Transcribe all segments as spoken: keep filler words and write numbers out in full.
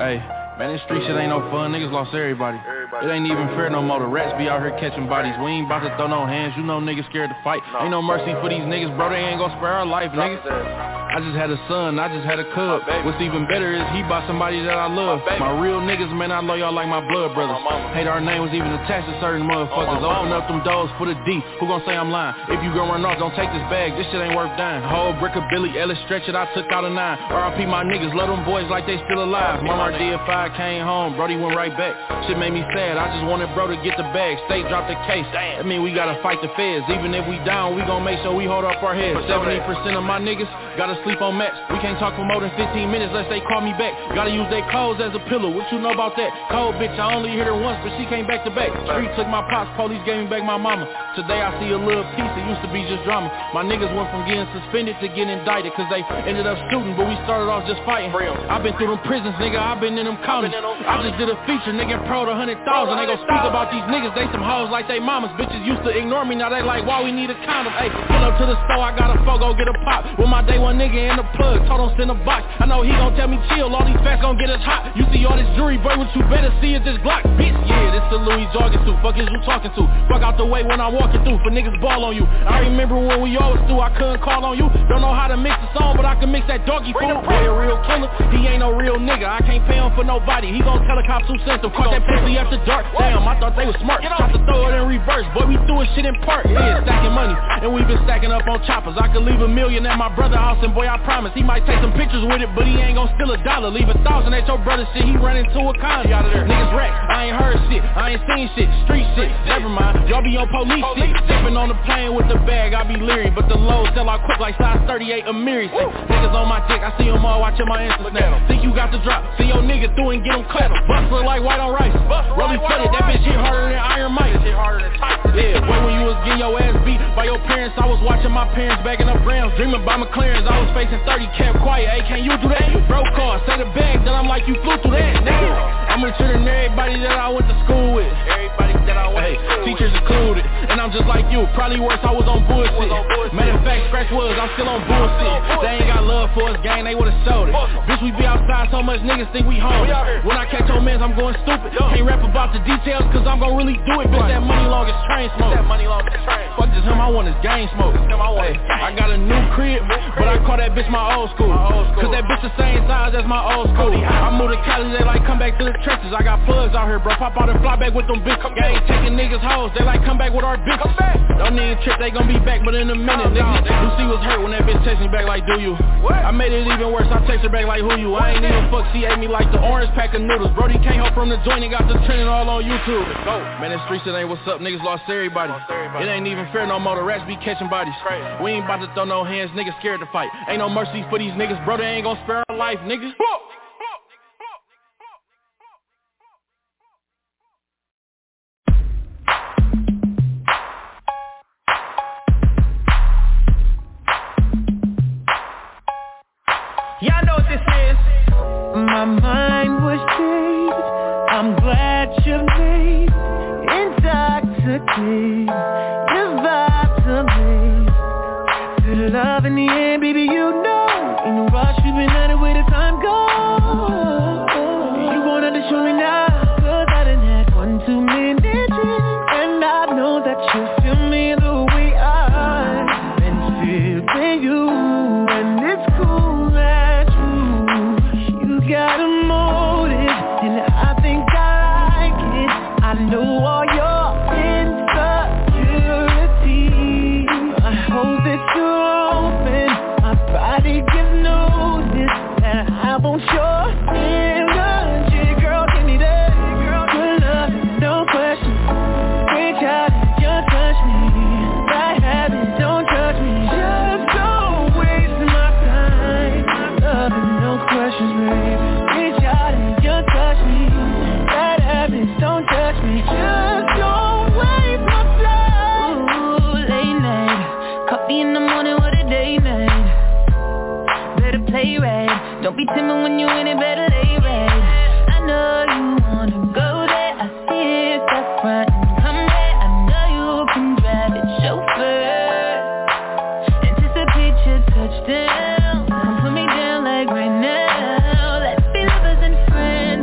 Hey, man, this street shit ain't no fun. Niggas lost everybody. It ain't even fair no more. The rats be out here catching bodies. We ain't about to throw no hands. You know niggas scared to fight. Ain't no mercy for these niggas, bro. They ain't gon' spare our life, niggas. I just had a son, I just had a cub. What's even better is he by somebody that I love. My real niggas, man, I love y'all like my blood brothers. Hate our name was even attached to certain motherfuckers. Open up them doors for the D. Who gon' say I'm lying? If you gon' run off, don't take this bag. This shit ain't worth dying. Whole brick of Billy Ellis, stretch it, I took out a nine. R I P my niggas, love them boys like they still alive. Mama D if I came home, Brody went right back. Shit made me sad, I just wanted bro to get the bag. State dropped the case. That mean we gotta fight the feds. Even if we down, we gon' make sure we hold up our heads. seventy percent of my niggas gotta sleep on mats. We can't talk for more than fifteen minutes unless they call me back. Gotta use their clothes as a pillow. What you know about that? Cold bitch, I only hit her once, but she came back to back. Street took my pops, police gave me back my mama. Today I see a little piece, it used to be just drama. My niggas went from getting suspended to getting indicted, cause they ended up shooting, but we started off just fighting. I've been through them prisons, nigga, I've been in them counties. I just did a feature, nigga, pro a hundred thousand. They gon' speak about these niggas, they some hoes like they mamas. Bitches used to ignore me, now they like, why we need a condom? Ayy, pull up to the store, I got a foe, go get a pop. With my day one nigga in the plug, told him send a box. I know he gon' tell me chill, all these facts gon' get us hot. You see all this jewelry, boy, what you better see is this Glock. Bitch, yeah, this the Louis jogging to. Fuck is you talking to? Fuck out the way when I'm walking through, for niggas ball on you. I remember when we always do, I couldn't call on you. Don't know how to mix the song, but I can mix that doggy food. Boy, a real killer, he ain't no real nigga. I can't pay him for nobody, he gon' tell the cops who sent him. Caught that pussy after dark, damn, I thought they was smart. Tried to throw it in reverse, boy, we doing shit in part. Yeah, stacking money, and we been stacking up on choppers. I could leave a million at my brother's house, and boy, I promise, he might take some pictures with it, but he ain't gon' steal a dollar. Leave a thousand at your brother shit, he run into a con. Out of there. Niggas racks, I ain't heard shit, I ain't seen shit, street shit, never mind. Y'all be on police shit, stepping on the plane with the bag, I be leery, but the load sell out quick like size thirty-eight Amiri. Niggas on my dick, I see them all watching my Insta snap. Think you got the drop, see your nigga through and get him clapped. Bust look like white on rice, Rolly flooded, that bitch hit harder than Iron Mike. Yeah, boy, when you was getting your ass beat by your parents, I was watching my parents bagging up grams, dreaming about McLarens. I was facing thirty, kept quiet. Hey, can you do that? Broke car, say the bag, then I'm like, you flew through that, nigga. I'm richer than everybody that I went to school with. Everybody that I went hey, to school teachers with. Included. And I'm just like you, probably worse, I was on bullshit. Was on bullshit. Matter of fact, scratch was, I'm still on bullshit. They ain't got love for us, gang, they would've showed it. Bitch, we be outside so much, niggas think we home. When I catch your mans, I'm going stupid. Can't rap about the details, cause I'm gon' really do it. Bitch, that money long as train smoke. That money long as train. Fuck just him, I want his gang smoke. Hey, I got a new crib, but I call that bitch my old school. Cause that bitch the same size as my old school. I moved to Cali, they like come back to the trenches. I got plugs out here, bro. Pop out and fly back with them bitch. Gang taking niggas hoes, they like come back with our bitch. Don't need a trip, they gon' be back, but in a minute, nigga. Lucy was hurt when that bitch text me back like, do you? I made it even worse, I text her back like, who you? I ain't even fuck, she ate me like the orange pack of noodles. Brody came home from the joint and got the trending all on YouTube. Man, that street shit ain't what's up, niggas lost everybody. It ain't even fair no more, the rats be catching bodies. We ain't about to throw no hands, niggas scared to fight. Ain't no mercy for these niggas, bro, they ain't gon' spare our life, niggas. Y'all know what this is. My mind was changed, I'm glad you made intoxicated, your vibes amazed. Good love in the end, baby, you know. In the rush, we've been at it where the time goes. You wanted to show me now, cause I done had one too many drinks, and I know that you feel me the way I been feeling you, and it's cool. Got a motive, and I think I like it. I know all your insecurities. I hope that you're open. My body gives notice that I want your energy. Girl, give me that. Good love, no question. Reach out and just touch me. Bad habits, don't judge me. Just don't waste my time. Love and no questions, baby. Don't touch me, just don't waste my time. Ooh, late night, coffee in the morning, what a day night. Better play right, don't be timid when you in it, better lay right. I know you wanna go there, I see it, step front and come there. I know you can drive it, chauffeur. Anticipate your touchdown, come put me down like right now. Let's be lovers and friends.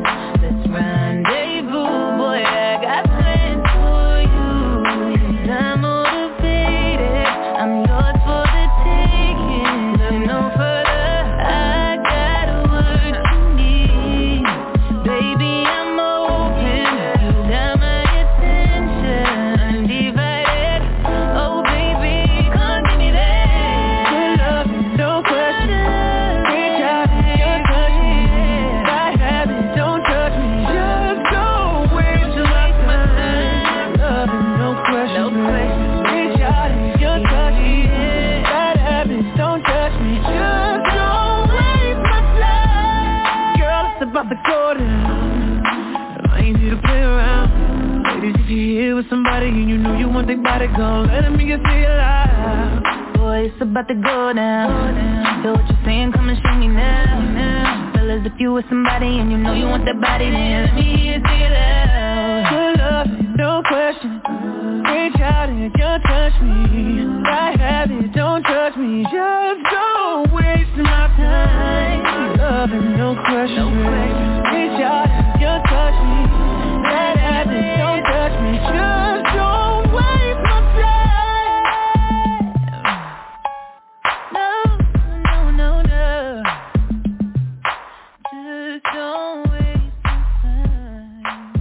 about to go down. I ain't here to play around. Ladies, if you're here with somebody and you know you want their body gone, let them hear you say it loud. Boy, it's about to go down. Feel what you're saying, come and show me now, now. Fellas, if you with somebody and you know you want that body, then let me hear you say it loud. Good love, no question. Reach out and just touch me. I have it, don't judge me. Just don't waste my time. Love and no question. Reach out and just touch me. I have it, don't touch me. Just don't waste my time. No, no, no, no. Just don't waste my time.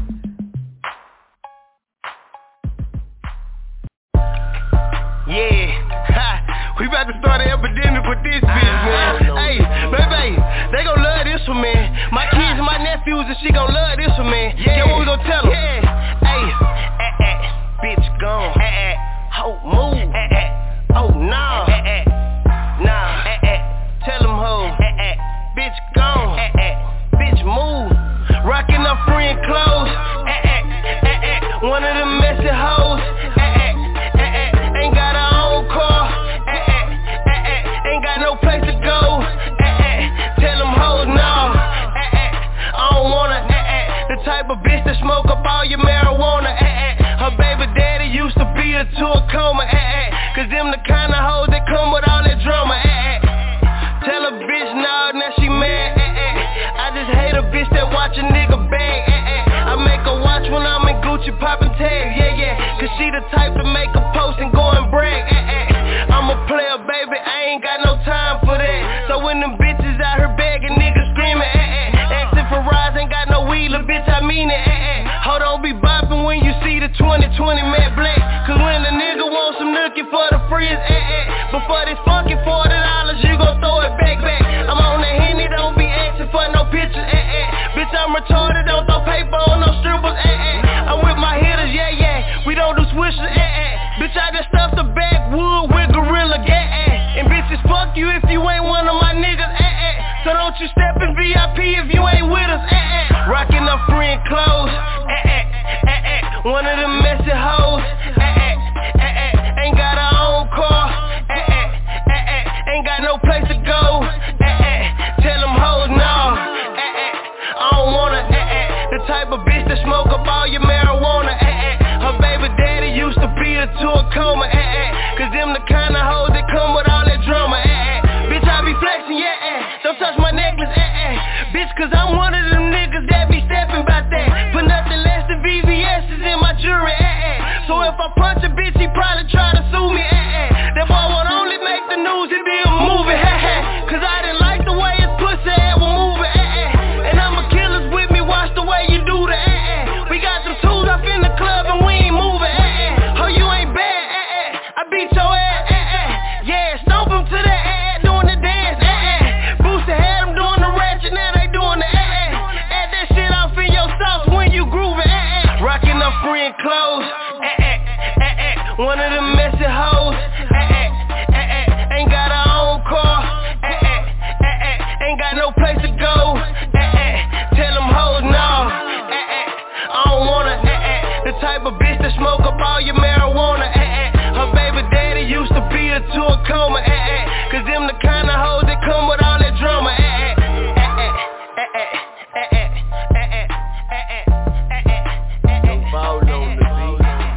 Yeah, ha, we about to start an epidemic with this bitch, man. Hey, baby, they gon' love this one, man. My kids and my nephews and she gon' love this one, man. Yeah, what we gon' tell them? Yeah, hey, eh, eh, bitch gone. Eh, eh, ho, move. Eh, eh, oh, nah. Eh, eh, nah. Eh, eh, tell them ho. Eh, eh, bitch gone. Eh, eh, bitch move. Rockin' her friend clothes. Eh, eh, eh, eh, one of them messy hoes. Eh, eh, eh, eh, ain't got her own car. Eh, eh, eh, eh, ain't got no place to go. Eh, eh, tell them hoes no. Eh, eh, I don't wanna. Eh, eh, the type of bitch that smoke up all your marijuana. Eh, eh, her baby daddy used to beat her to a coma. Eh, eh, cause them the kind of hoes that come with all that drama. Eh, eh, tell a bitch no, now she mad. Eh, eh, I just hate a bitch that watch a nigga bang. Eh, eh, I make her watch when I'm in Gucci poppin' tags. Yeah, yeah, cause she the type to make a post and go and brag. Eh, eh, I'm a player, baby, I ain't got no time for that. So when them bitches out here begging, niggas screaming, eh, eh, asking for rides, ain't got no wheeler, bitch, I mean it, eh, eh. Hold on, be bopping when you see the twenty twenty Matte Black. Cause when a nigga wants some nookie for the frizz, eh, eh, before this fucking forty dollars, you gon' throw it back, back. I'm on the Henny, don't be asking for no pictures, eh, eh. Bitch, I'm retarded, don't throw paper on no strippers, eh, eh. I'm with my hitters, yeah, yeah, we don't do swishers, eh, eh. Bitch, I just stuffed the backwood with Gorilla Gat, eh. And bitches, fuck you if you ain't one of my niggas, eh, eh. So don't you step in V I P if you ain't with us, eh, eh. Rockin' her friend clothes, eh, eh, eh, eh. One of them messy hoes, eh, eh, eh, eh. Ain't got her own car, eh, eh, eh, eh. Ain't got no place to go, eh, eh. Tell them hoes no, eh, eh. I don't wanna, eh, eh. The type of bitch that smoke up all your marijuana, eh, eh. Her baby daddy used to beat her to a coma, eh, eh. Cause them the kind of hoes that come with all that drama, eh, eh. Bitch, I be flexing, yeah, eh. Don't touch my necklace, eh, eh. Bitch, cause I'm one of them niggas that be stepping by that. Put nothing less than V V S's in my jewelry, eh, eh. So if I punch a bitch, he probably try to sue me, eh, eh. That boy won't only make the news, it be a movie, eh, eh. Cause I didn't like the way his pussy head was moving, eh, eh. And I'ma killers with me, watch the way you do the, eh, eh. We got some tools up in the club and we ain't moving, eh, eh. Oh, you ain't bad, eh, eh. I beat your ass, eh, eh. Yeah, stomp him to the eh, eh. Doing the dance, eh, eh. Booster had him doing the ratchet, now they doing the eh, eh. Add that shit off in your sauce when you grooving, eh, eh. Rockin' her friend clothes, eh, eh, eh, eh. One of them messy hoes, eh, eh, eh, eh. Ain't got her own car, eh, eh, eh, eh. Ain't got no place to go, eh, eh. Tell them hoes no, eh, eh. I don't wanna, eh, eh. The type of bitch that smoke up all your marijuana, eh, eh. Her baby daddy used to beat her to a coma, eh, eh. Cause them the kind of hoes that come with all that drama, eh, eh. Eh, eh, eh, eh, eh, eh, eh, eh, eh, eh, eh, eh. Don't fall on the beat.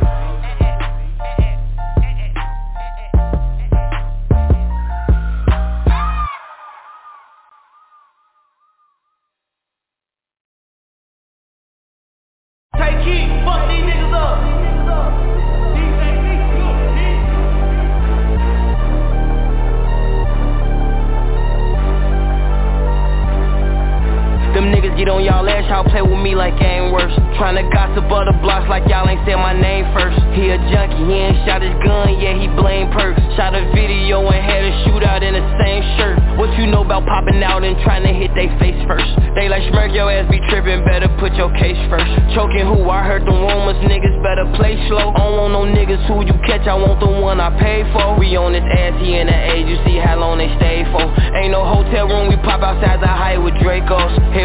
Take it, fuck these niggas up. Them niggas get on y'all ass, y'all play with me like I ain't worse. Tryna gossip other blocks like y'all ain't said my name first. He a junkie, he ain't shot his gun, yeah he blame perks. Shot a video and had a shootout in the same shirt. What you know about popping out and tryna hit they face first? They like smirk your ass be trippin', better put your case first. Choking who, I heard them rumors, niggas better play slow. I don't want no niggas who you catch, I want the one I paid for. We on this ass, he in the age, you see how long they stay for. Ain't no hotel room, we pop outside the height with Dracos. Hellcats,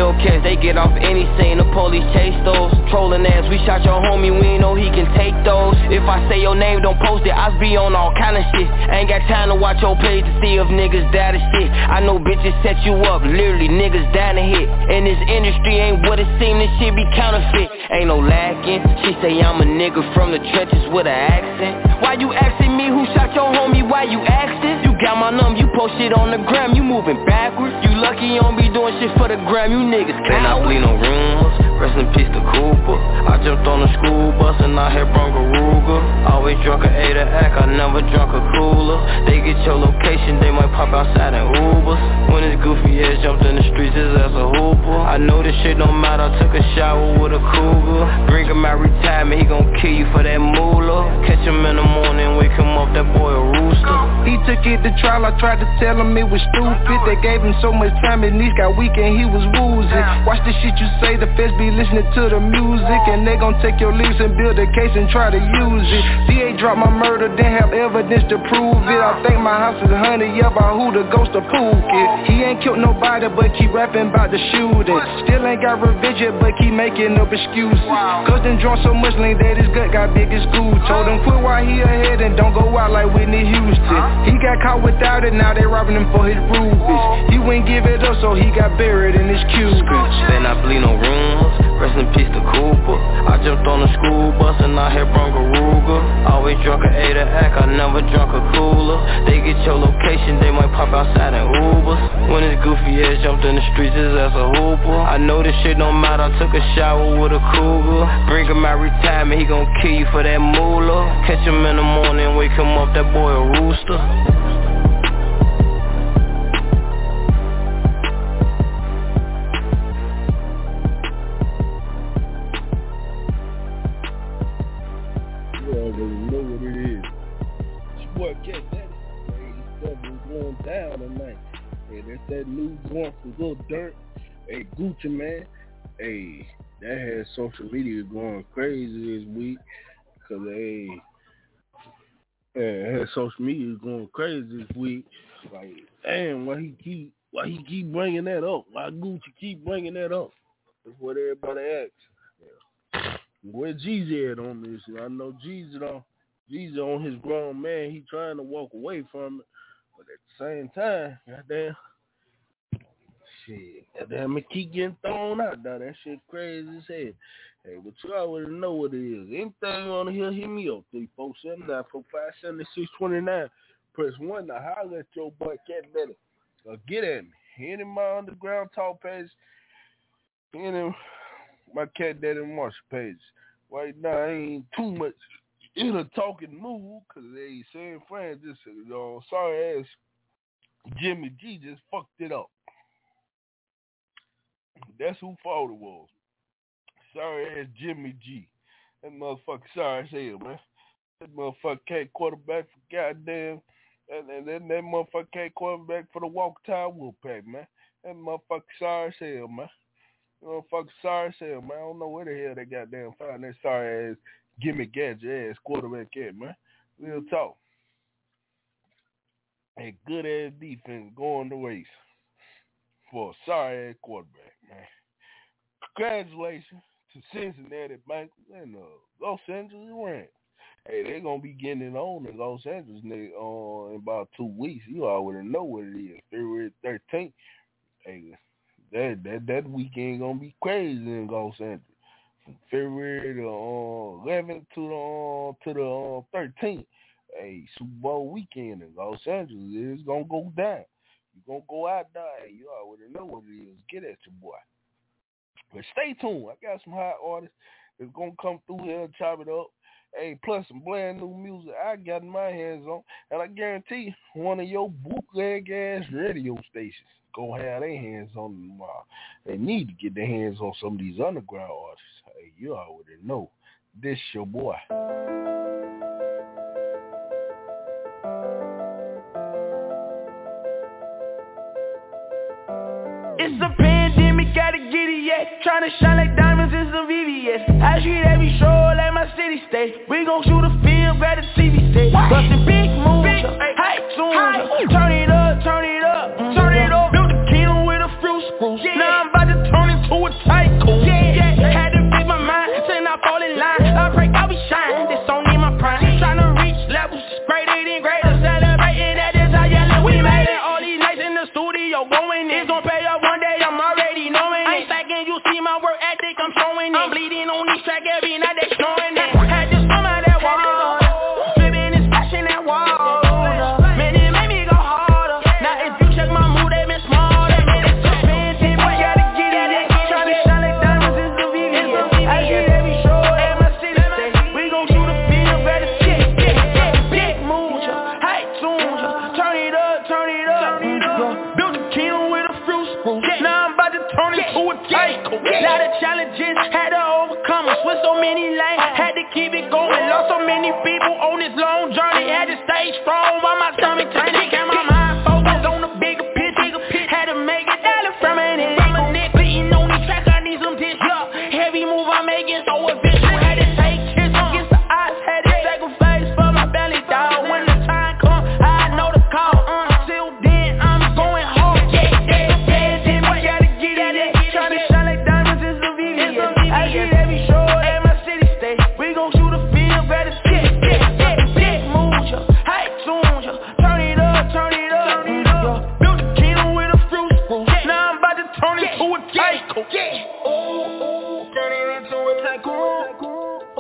they get off any scene, the police chase those. Trolling ass, we shot your homie, we ain't know he can take those. If I say your name, don't post it, I be on all kind of shit. Ain't got time to watch your page to see if niggas die to shit. I know bitches set you up, literally niggas down to hit. And this industry ain't what it seem, this shit be counterfeit. Ain't no lacking, she say I'm a nigga from the trenches with an accent. Why you asking me who shot your homie, why you asking? You got my number, you post shit on the gram, you moving backwards. You lucky you don't be doing shit for the gram, you niggas cowards. Then I bleed no rumors, rest in peace to Cooper. I jumped on the school bus and I had Bronco Ruger. Always drunk a A to act, I never drunk a cooler. They get your location, they might pop outside in Ubers. When this goofy ass jumped in the streets, his ass a hooper. I know this shit don't matter, I took a shower with a cougar. Bring him out retirement, he gon' kill you for that moolah. Catch him in the morning, wake him up, that boy a rooster. He took it to trial, I tried to tell him it was stupid. They gave him so much time, his knees got weak and he was woozy. Watch the shit you say, the feds be listening to the music. And they gon' take your lyrics and build a case and try to use it. D A dropped my murder, didn't have evidence to prove it. I think my house is haunted, yeah, by who the ghost of Pookie. He ain't killed nobody, but keep rapping about the shooting. Still ain't got revenge yet, but keep making up excuses. Cause them drunk so much lean that his gut got big as school. Told him quit while he ahead and don't go out like Whitney Houston. He got caught without it, now they robbing him for his rubies. He wouldn't give it up, so he got buried in his Cubans. Then I bleed no rumors, rest in peace to Cooper. I jumped on the school bus and I had Bronco Ruger. Always drunk a A to act, I never drunk a cooler. They get your location, they might pop outside in Ubers. When this goofy ass jumped in the streets, his ass a hooper. I know this shit don't matter, I took a shower with a cougar. Bring him out retirement, he gon' kill you for that moolah. Catch him in the morning, wake him up, that boy a rooster. That new joint from Lil Durk, hey Gucci man, hey, that had social media going crazy this week, cause hey, yeah, it had social media going crazy this week. Like, damn, why he keep, why he keep bringing that up? Why Gucci keep bringing that up? That's what everybody asks. Yeah. Where Jeezy at on this? I know Jeezy on, Jeezy on his grown man. He trying to walk away from it, but at the same time, goddamn. Shit, damn it, keep getting thrown out, though. That shit crazy as hell. Hey, but you already know what it is. Anything you want to hear, hit me up. three four seven nine four five seven six two nine. Press one to holler at your boy Cat Better. Or get at me. Hit him my underground talk page. Hit him my Cat Daddy Marshall page. Right now, I ain't too much in a talking mood, because they saying friends just, you know, sorry ass Jimmy G just fucked it up. That's who fault it was. Sorry ass Jimmy G. That motherfucker sorry as hell, man. That motherfucker can't quarterback for goddamn, and, and then that motherfucker can't quarterback for the Walker Tower Wolfpack, man. That motherfucker sorry as hell, man. That motherfucker sorry as hell, man. I don't know where the hell they goddamn find that sorry ass gimme gadget ass quarterback at, man. Real talk. And good ass defense going the race for a sorry ass quarterback, man. Congratulations to Cincinnati Bengals and the Los Angeles Rams. Hey, they're gonna be getting it on in Los Angeles uh, in about two weeks. You already know what it is. February thirteenth. Hey, that that that weekend gonna be crazy in Los Angeles. From February the uh, eleventh to the uh, to the uh, thirteenth. Hey, Super Bowl weekend in Los Angeles is gonna go down. You gonna go out there. Hey, you already know what it is. Get at your boy. But stay tuned. I got some hot artists that's gonna come through here and chop it up. Hey, plus some brand new music I got my hands on, and I guarantee you, one of your bootleg ass radio stations gonna have their hands on them tomorrow. They need to get their hands on some of these underground artists. Hey, you already know. This your boy. It's a pandemic, gotta get it yet. Tryna shine like diamonds in some V V S. I treat every show like my city state. We gon' shoot a film, grab a T V stage. Bustin' big moves, hype tunes. Turn it up, turn it up, turn it up. Build a kingdom with a few screws. Now I'm about to turn into a Lot of challenges, had to overcome them. Switch so many lanes, had to keep it going. Lost so many people on this long journey. Had to stay strong while my stomach turning. Kept my mind focused on the bigger picture. Had to make it dollar from it. It ain't my neck beating on these tracks. I need some tissue. Heavy move I'm making so official. Had to take hits against the odds. Had to sacrifice for my belly, dog. When the time comes, I know the call. Until then, I'm going hard. Yeah, yeah, yeah. Then we gotta get it. Tryna shine like diamonds is a V V. I get every show at my city state. We gon' shoot a film, better shit. Yeah, yeah, yeah. Move ya, hype tune ya. Turn it up, turn it up. Built a kingdom with a fruit spoon. Now I'm about to turn it to a tycoon. Yeah. Ooh, turn it into a tycoon. Ooh,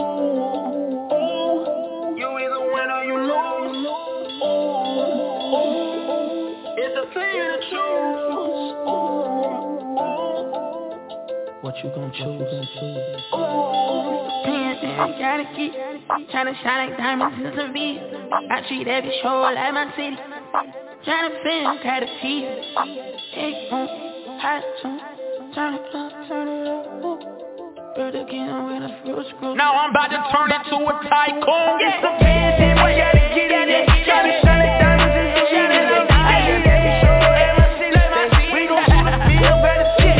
ooh, you either win or you lose. Ooh, ooh, it's a thing to choose. Ooh, ooh, what you gon' choose? Ooh, I gotta keep tryna shine like diamonds in the V. I treat every show like my city. Tryna film, gotta keep it on hot tune. Turn it up, turn it up. Build again with a fruit screw. Now I'm about to turn it to a tycoon. It's a band and we gotta get it. Tryna shine like diamonds in the V. I treat every show like my city. We gon' shoot a film, better shit.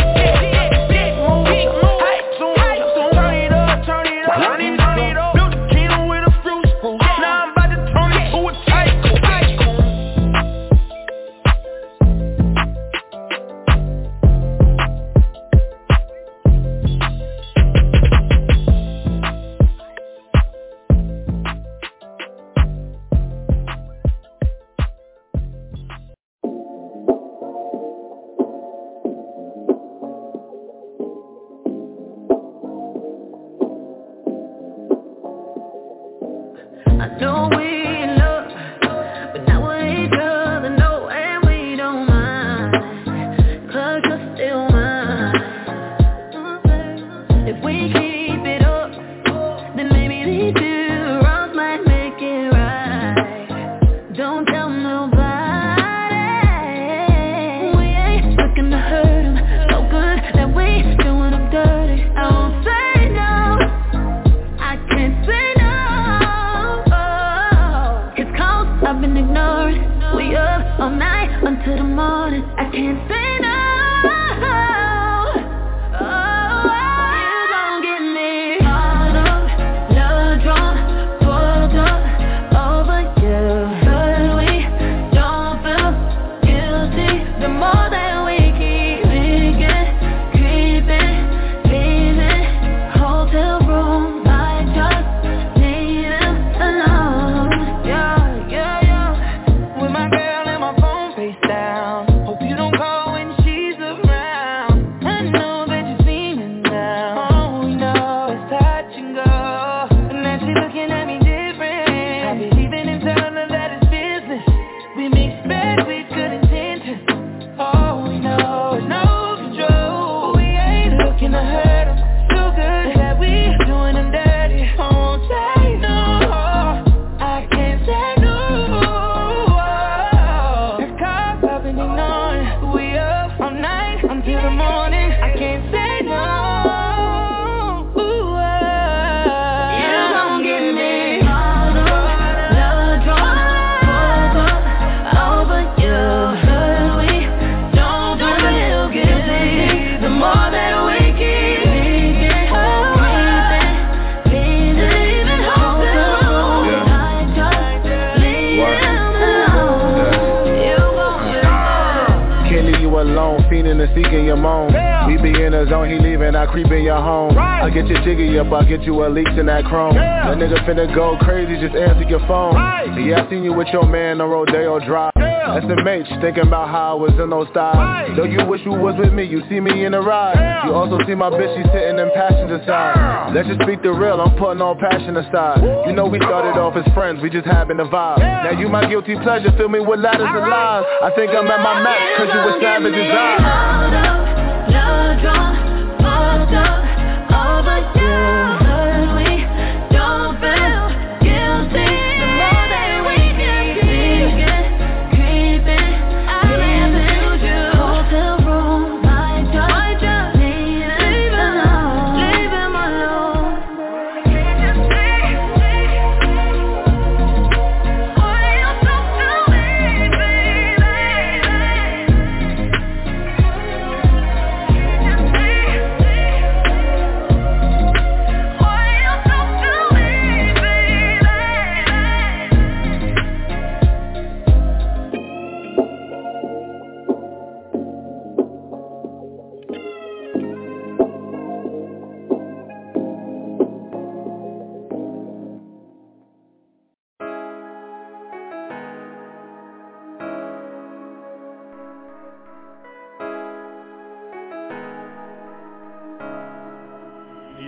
seeking your moan. Yeah. We be in the zone, he leaving, I creep in your home. Right. I get your jiggy up, I get you a leaks in that chrome. Yeah. That nigga finna go crazy, just answer your phone. Right. Yeah, I seen you with your man on Rodeo Drive. Yeah. S M H, thinking about how I was in those styles. Right. Though you wish you was with me, you see me in the ride. Yeah. You also see my bitch, she's sitting in passenger side. Yeah. Let's just speak the real, I'm putting all passion aside. Woo. You know we started off as friends, we just having a vibe. Yeah. Now you my guilty pleasure, fill me with ladders and lies. I think I'm at my max, cause you were savage as I. Hold up, love drunk, fucked up, over you. Cause we don't feel guilty. The more that we get creeping, creeping, I can't lose you. Hotel room, might just, might just leave it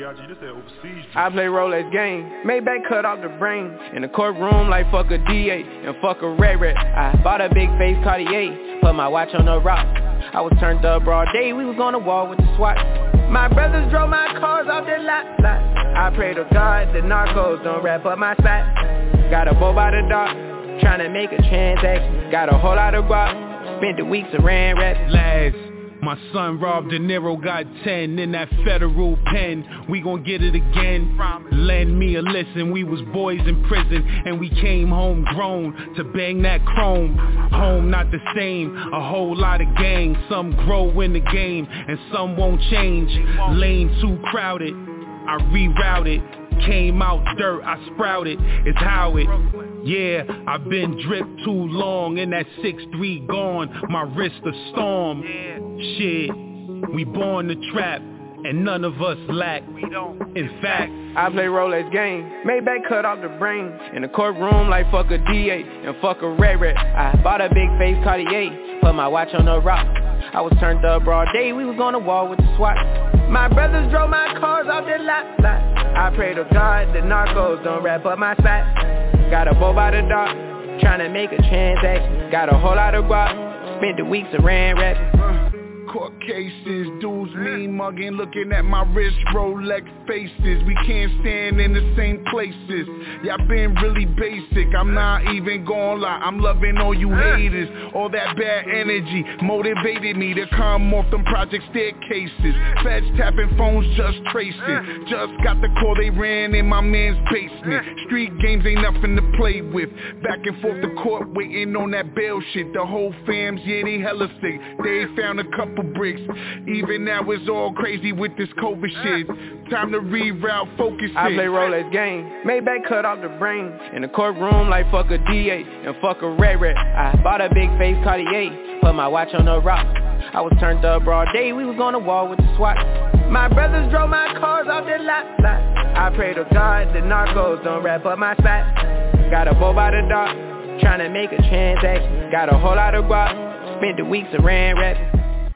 I play Rolex game, Maybach cut off the brain. In the courtroom like fuck a D A and fuck a red red. I bought a big face Cartier, put my watch on the rock. I was turned up broad day, we was on the wall with the SWAT. My brothers drove my cars off the lot, lot. I pray to God the narcos don't wrap up my spot. Got a bow by the dock, tryna make a transaction. Got a whole lot of guap, spent the weeks around rap. Last, my son Rob De Niro got ten in that federal pen. We gon' get it again. Lend me a listen, we was boys in prison and we came home grown to bang that chrome. Home not the same, a whole lot of gang. Some grow in the game and some won't change. Lane too crowded, I rerouted. Came out dirt, I sprouted, it's how it. Yeah, I've been dripped too long in that six three gone, my wrist a storm. Shit, we born to trap, and none of us lack. In fact, I play Rolex game, Maybach cut off the brain. In the courtroom like fuck a D A and fuck a red red. I bought a big face Cartier, put my watch on the rock. I was turned up broad day, we was on the wall with the SWAT. My brothers drove my cars off the lot, lot. I pray to God the narcos don't wrap up my spot. Got a bow by the dock, tryna make a transaction. Got a whole lot of guap, spent the weeks around rapping. Court cases, dudes mean mugging, looking at my wrist, Rolex faces. We can't stand in the same places. Y'all been really basic, I'm not even gon' lie. I'm loving all you haters. All that bad energy motivated me to come off them project staircases. Feds tapping phones, just tracing. Just got the call, they ran in my man's basement. Street games ain't nothing to play with. Back and forth to court, waiting on that bail shit. The whole fams, yeah, they hella sick. They found a couple bricks. Even now it's all crazy with this COVID shit. Time to reroute, focus it. I play Rolex game, Maybach cut off the brain. In the courtroom like fuck a D A and fuck a red red. I bought a big face Cartier, put my watch on the rock. I was turned up broad day, we was on the wall with the SWAT. My brothers drove my cars off the lot, lot. I pray to God the narcos don't wrap up my spot. Got a bow by the dock, tryna make a transaction. Got a whole lot of guap, spent the weeks around rapping.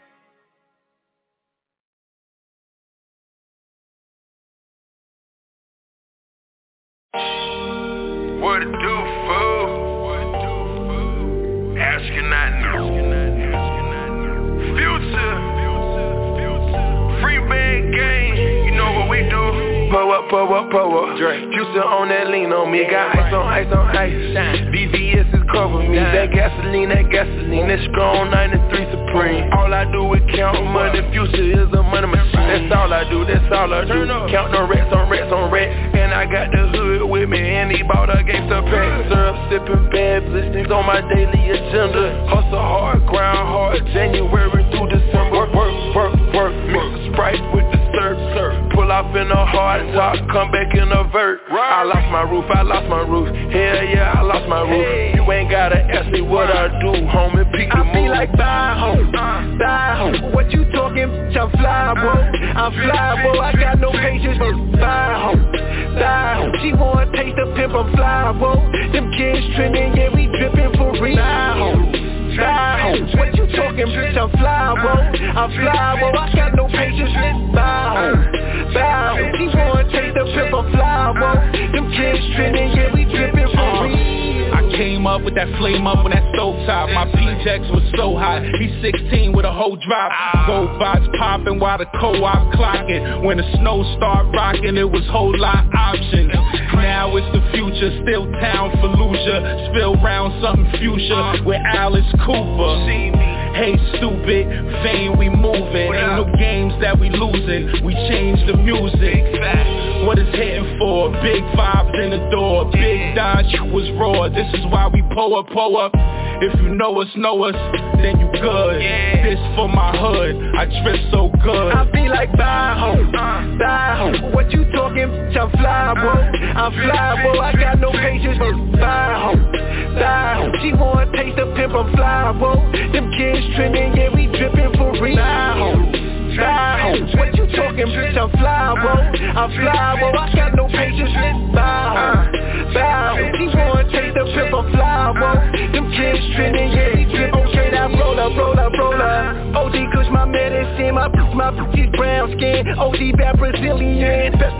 What it do, fool? What it do, fool? Astronaut now. Future. Free band gang. You know what we do. Pull up, pull up, pull up. Future on that lean on me. Got ice on ice on ice. B V S is cover me. That gasoline, that gasoline. That strong ninety-three Supreme. All I do is count money. Future is a money machine. That's all I do, that's all I do. Count no rats on rats on rats. And I got the hood with me. And he bought a gangsta pack. Syrup sipping bad blistings on my daily agenda. Hustle hard, grind hard. January through December. Work, work, work, work. Mix the Sprite with the surf, surf. Pull off in a hard top, come back in a vert. I lost my roof, I lost my roof. Hell yeah, I lost my roof. You ain't gotta ask me what I do, homie. Peek the move. I feel like bye home, bye home. What you talking? I'm fly, bro. I'm fly, bro. I got no patience. Bye home, bye home. She wanna taste the pimp, I'm fly, bro. Them kids trending, yeah, we dripping for real. Bye home. Fly home. What you talking, bitch? I'm fly, bro. I'm fly, bro. I got no patience, bitch. Fly home. Fly home. She wanna taste the pimp, I'm fly, bro. Them kids trending, yeah, we dripping for real. I came up with that flame up on that stove top. My P-Jacks was so hot. He's sixteen with a whole drop. Gold vibes popping while the co-op clocking. When the snow start rocking, it was whole lot options. Now it's the future, still town Fallujah. Spill round something fuchsia with Alice Cooper. Hey stupid, fame we moving. Ain't no games that we losing. We change the music. What is hitting for? Big vibes in the door. Big Dodge was raw. This is why we pull up, pull up. If you know us, know us, then you good. This for my hood. I drip so good. I feel like bye home, bye home. What you talking? I'm fly, bro. I'm fly, bro. I got no patience. Bye home, bye home. She wanna taste the pimp, I'm fly, bro. Them kids trending, yeah, we dripping for real. Bye home. Fly home. What you talking, bitch? I'm fly, bro. I'm fly, bro. I got no patience, bitch. Fly home. Fly home. She wanna taste the pimp, I'm fly, bro. Them kids trending, yeah, we drip. Okay, now roll up, roll up, roll up. O G Kush, my medicine, my my bitch brown skin. O G bad Brazilian, best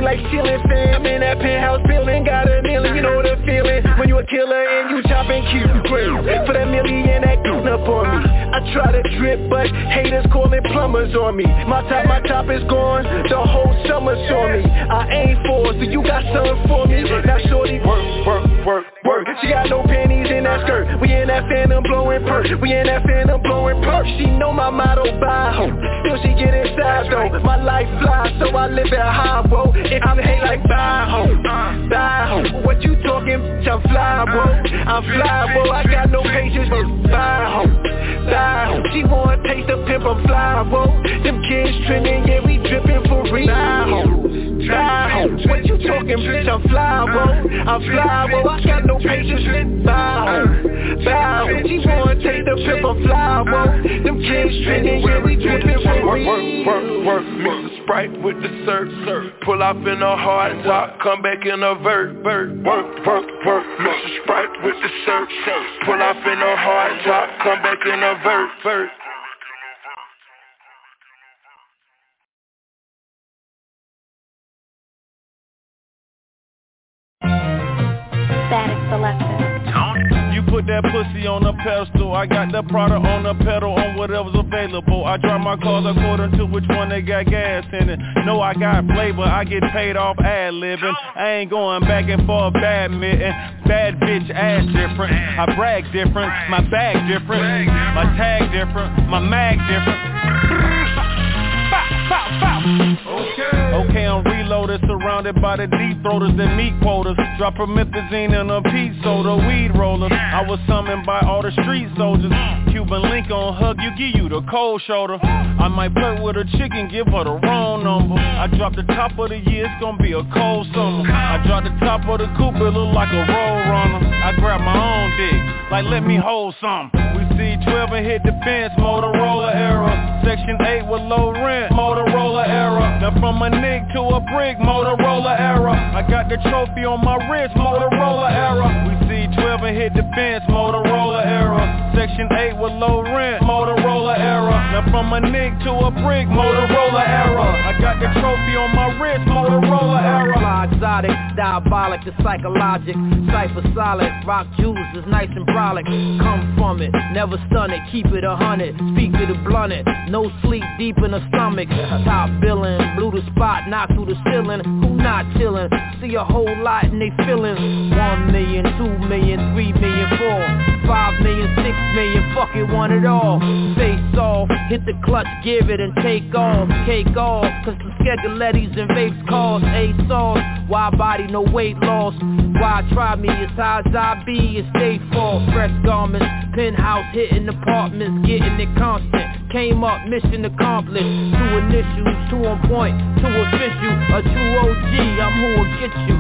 like ceiling fan. In that penthouse building, got a million, you know the feeling. When you a killer and you chopping cute green. For that million that getting up on me. I try to drip, but haters calling plumbers on me. My top, my top is gone, the whole summer's on me. I ain't for, so you got something for me. Now shorty, work, work, work, work. She got no panties in that skirt. We in that phantom blowing perk. We in that phantom blowing perk. She know my motto, buy home. Still she get inside though. My life fly, so I live at high, bro. If I'm hate like buy home, buy home. What you talking, bitch, I'm fly, bro. I'm fly, bro. I got no patience for buy home, buy home. She wanna taste the pimp, I'm fly, bro. Them kids trending, yeah, we dripping for real. Buy home, buy home. What you talking, bitch, I'm fly, bro. I'm fly, bro. I got no patience for buy home, buy home. She wanna taste the pimp, I'm fly, bro. Them kids trending, yeah, we dripping for real. Work, work, work, mix the Sprite with the surf, surf. Pull off in a hard top, come back in a vert, vert. Work, work, work, mix the Sprite with the surf, surf. Pull off in a hard top, come back in a vert, vert. Static Selector. You put that pussy on a pedestal. I got the product on the pedal on whatever's available. I drive my cars according to which one they got gas in it. No, I got flavor, I get paid off ad-libbing. I ain't going back and forth badminton. Bad bitch ass different. I brag different, my bag different, my tag different, my mag different. Bow, bow, bow. Okay. Okay, I'm reloaded, surrounded by the deep throaters and meat quotas. Drop promethazine in a peach soda, weed rollers. I was summoned by all the street soldiers. Cuban link on hug you, give you the cold shoulder. I might flirt with a chicken, give her the wrong number. I drop the top of the year, it's gonna be a cold summer. I drop the top of the coupe, it look like a roll runner. I grab my own dick, like let me hold some. We see twelve and hit the fence, Motorola era. Section eight with low rent, Motorola era. Now from a nig to a brick, Motorola era. I got the trophy on my wrist, Motorola era. We see twelve and hit the fence, Motorola era. Section eight with low rent, Motorola era. Now from a nig to a brick, Motorola era. I got the trophy on my wrist, Motorola era. Fly exotic, diabolic, the psychologic. Cypher solid, rock juice is nice and brolic. Come from it, never stun it, keep it a hundred. Speak to the blunted, no sleep deep in the stomach. Top billing, blew the spot, knocked through the ceiling. Who not chillin'? See a whole lot in they feelings. One million, two million, three million, four, five million, six million, fuck it, want it all. Face off, hit the clutch, give it and take off. Cake off, cause the Skegalettis and vapes cause A sauce. Why body, no weight loss. Why try me, it's how I be, it's stay for. Fresh garments, penthouse hitting apartments, getting it constant. Came up, mission accomplished. Two initials, two on point, two official. A true O G, I'm who'll get you.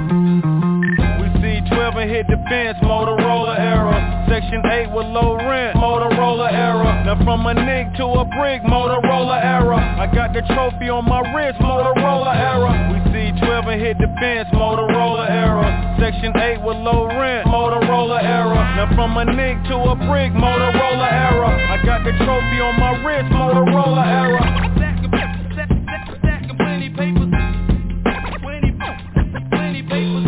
We see twelve and hit the fence, Motorola era. Section eight with low rent, Motorola era. Now from a nig to a brick, Motorola era. I got the trophy on my wrist, Motorola era. We see twelve and hit the fence, Motorola era. Section eight with low rent, Motorola era. Now from a nig to a brick, Motorola era. I got the trophy on my wrist, Motorola era. Stacking plenty papers, plenty, plenty papers.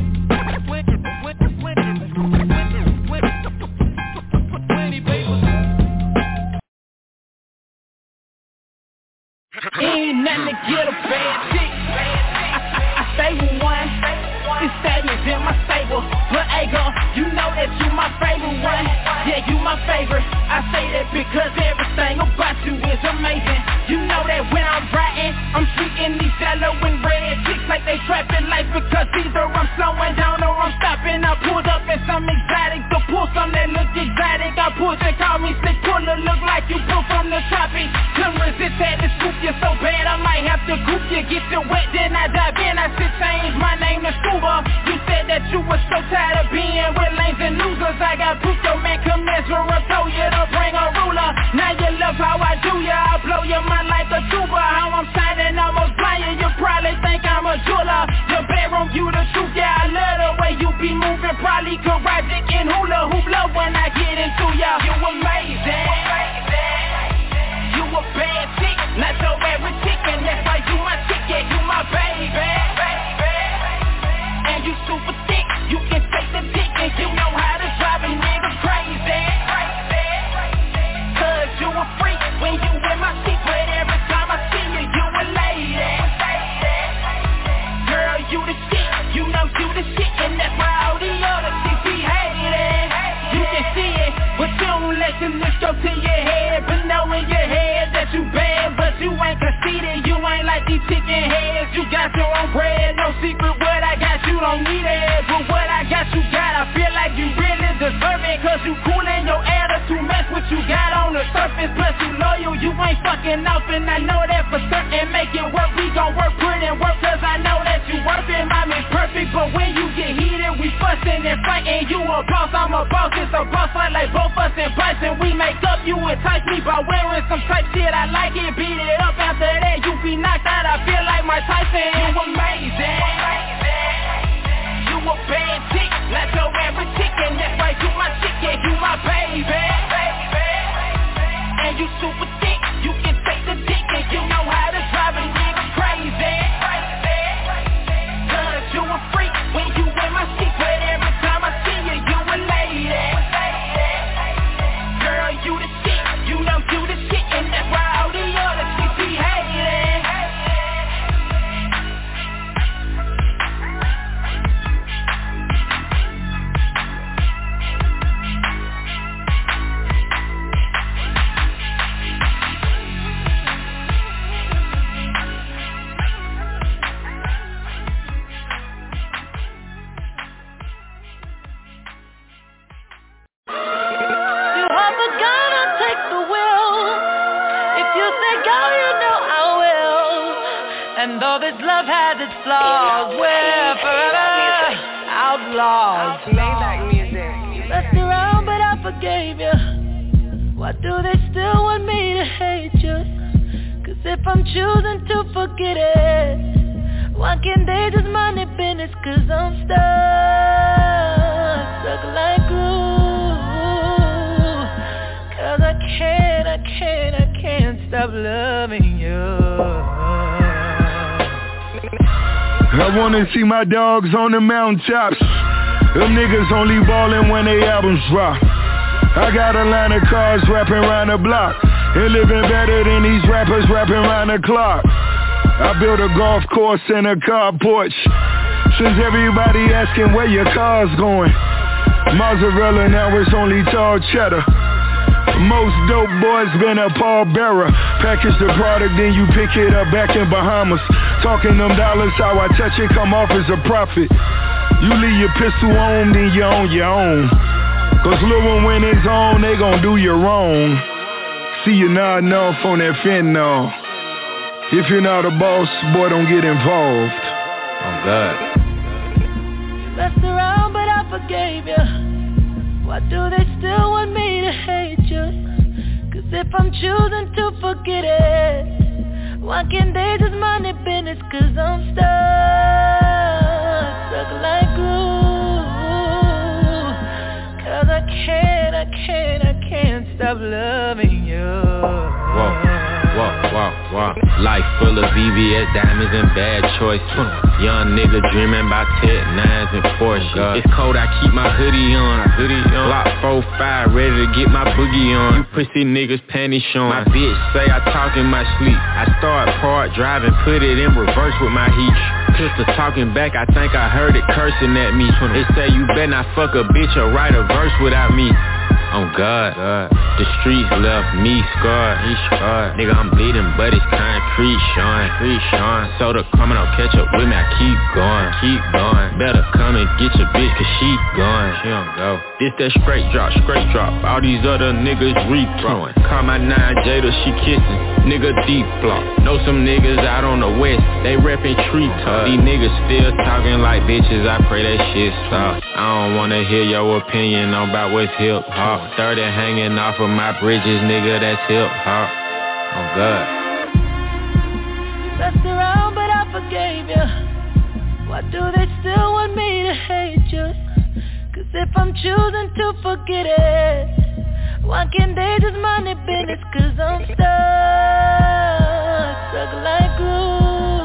Ain't nothing to get a bad chick. I, I, I stay with one. This statement in my stable. But Ago, you know that you my favorite one. Yeah, you my favorite. I say that because everything about you is amazing. and this go to your head, but know in your head that you bad, but you ain't conceited, you ain't like these chicken heads. You got your own bread, no secret what I got, you don't need it, but what I got you got, I feel like you really deserve it, cause you cool and your attitude match what you got on the surface, plus you loyal, you ain't fucking off, and I know that for certain. Make it work, we gon' work, put in work, cause I know that you worth it. Mom is perfect, but when you get heated, we fussin' and fightin'. You a boss, I'm a boss, it's a boss fight like both us and Bryson. We make up, you entice me by wearing some type shit. I like it, beat it up, after that you be knocked out. I feel like Mike Tyson. You amazing, you a bad chick, like your average chick, and that's why you my chick, yeah, you my baby. And you super thick, you can take the dick, and you know how to drive a nigga crazy. Cause you a freak when you in my seat, but every time I see you, you a lady. Girl, you the shit, you know you the shit, and that's why all the other chicks be hating. And though this love has its flaws, we're forever outlaws. Messed around, but I forgave you. Why do they still want me to hate you? Cause if I'm choosing to forget it, why can't they just mind their business? Cause I'm stuck, stuck like glue. Cause I can't, I can't, I can't stop loving you. I wanna see my dogs on the mountaintops. Them niggas only ballin' when they albums drop. I got a line of cars rapping round the block, and living better than these rappers rapping round the clock. I built a golf course and a car porch, since everybody asking where your car's going. Mozzarella, now it's only tall cheddar. Most dope boys been a pallbearer. Package the product, then you pick it up back in Bahamas. Talking them dollars, how I touch it, come off as a profit. You leave your pistol on, then you on your own. Cause little one when it's on, they gon' do you wrong. See you nodding off on that fentanyl. If you're not a boss, boy, don't get involved. Oh God. Messed around, but I forgave you. Why do they still want me to hate you? Cause if I'm choosing to forget it, why can't they just mind their business? Cause I'm stuck, stuck like glue. Cause I can't, I can't, I can't stop loving you. Whoa, whoa, whoa, whoa. Life full of V V S diamonds and bad choices. Young nigga dreaming about tech nines and Porsche. It's cold, I keep my hoodie on. Hoodie on. Block four five, ready to get my boogie on. You pussy niggas panties showing. My bitch say I talk in my sleep. I start part driving, put it in reverse with my heat. Pistol talking back, I think I heard it cursing at me. They say you better not fuck a bitch or write a verse without me. Oh God, God. The streets left me scarred, he scarred. Nigga, I'm bleeding, but it's concrete showing, free showing. Soda coming, I'll catch up with me, I keep going, keep going. Better come and get your bitch, cause she gone, she don't go. This that straight drop, straight drop. All these other niggas rethrowing. Call my nine Jada, she kissing. Nigga deep block. Know some niggas out on the west, they reppin' tree talk. These niggas still talking like bitches, I pray that shit stop. I don't wanna hear your opinion on about what's hip hop. thirty hanging off of my bridges, nigga, that's hip hop. Oh God. Messed around, but I forgave you. Why do they still want me to hate you? Cause if I'm choosing to forget it, why can't they just mind their business? Cause I'm stuck, stuck like glue.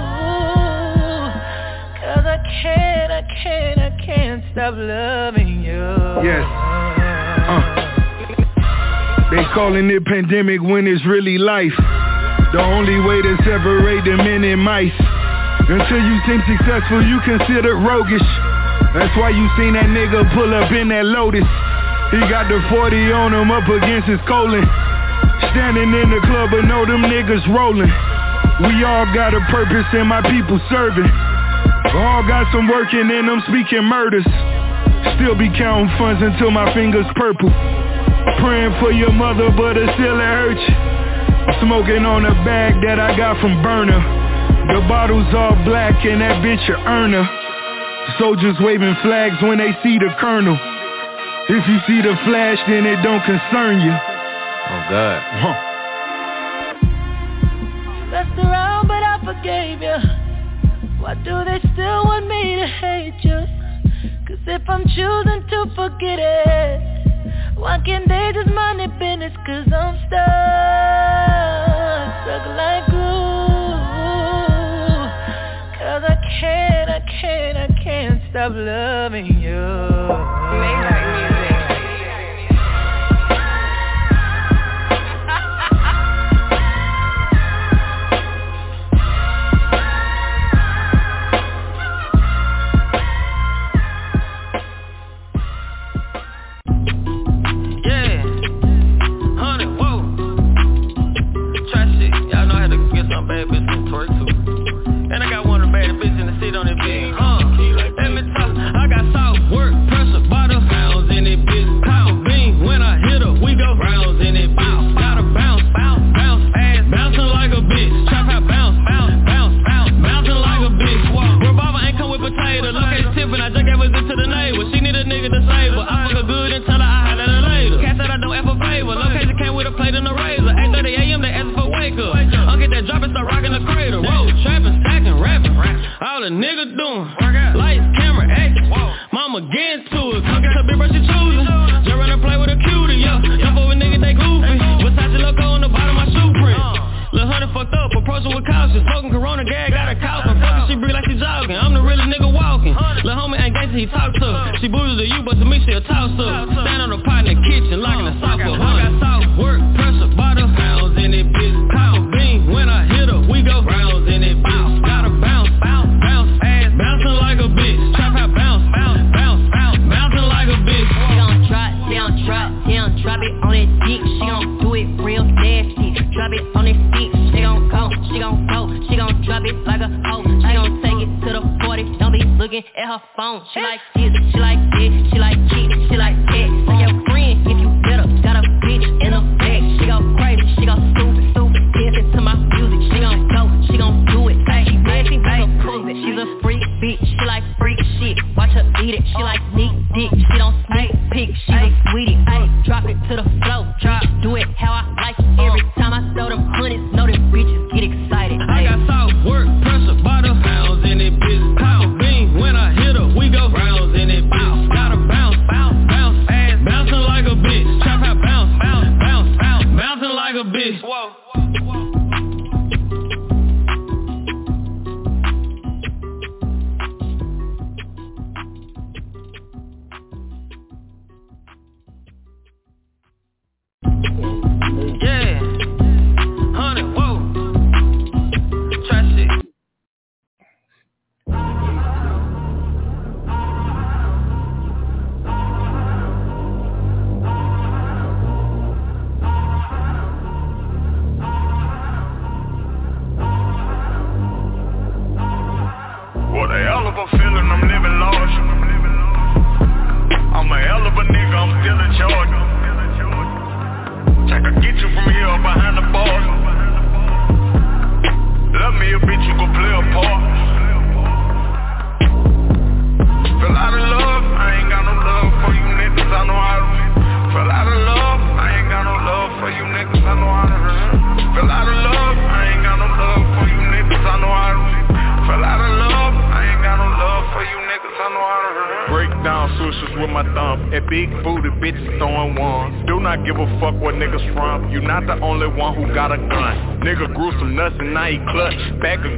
Cause I can't, I can't, I can't stop loving you. Yes. Uh. They calling it pandemic when it's really life. The only way to separate the men and mice. Until you seem successful, you considered roguish. That's why you seen that nigga pull up in that Lotus. He got the forty on him up against his colon. Standing in the club but know them niggas rolling. We all got a purpose and my people serving. All got some working in them speaking murders. Still be counting funds until my fingers purple. Praying for your mother but it still it hurts you. Smoking on a bag that I got from Burner. The bottles all black and that bitch a earner. Soldiers waving flags when they see the colonel. If you see the flash then it don't concern you. Oh God. Huh. Messed around but I forgave you. Why do they still want me to hate you? Cause if I'm choosing to forget it, why can't they just mind their business? Cause I'm stuck, stuck like glue. Cause I can't, I can't, I can't stop loving you. Maybach music.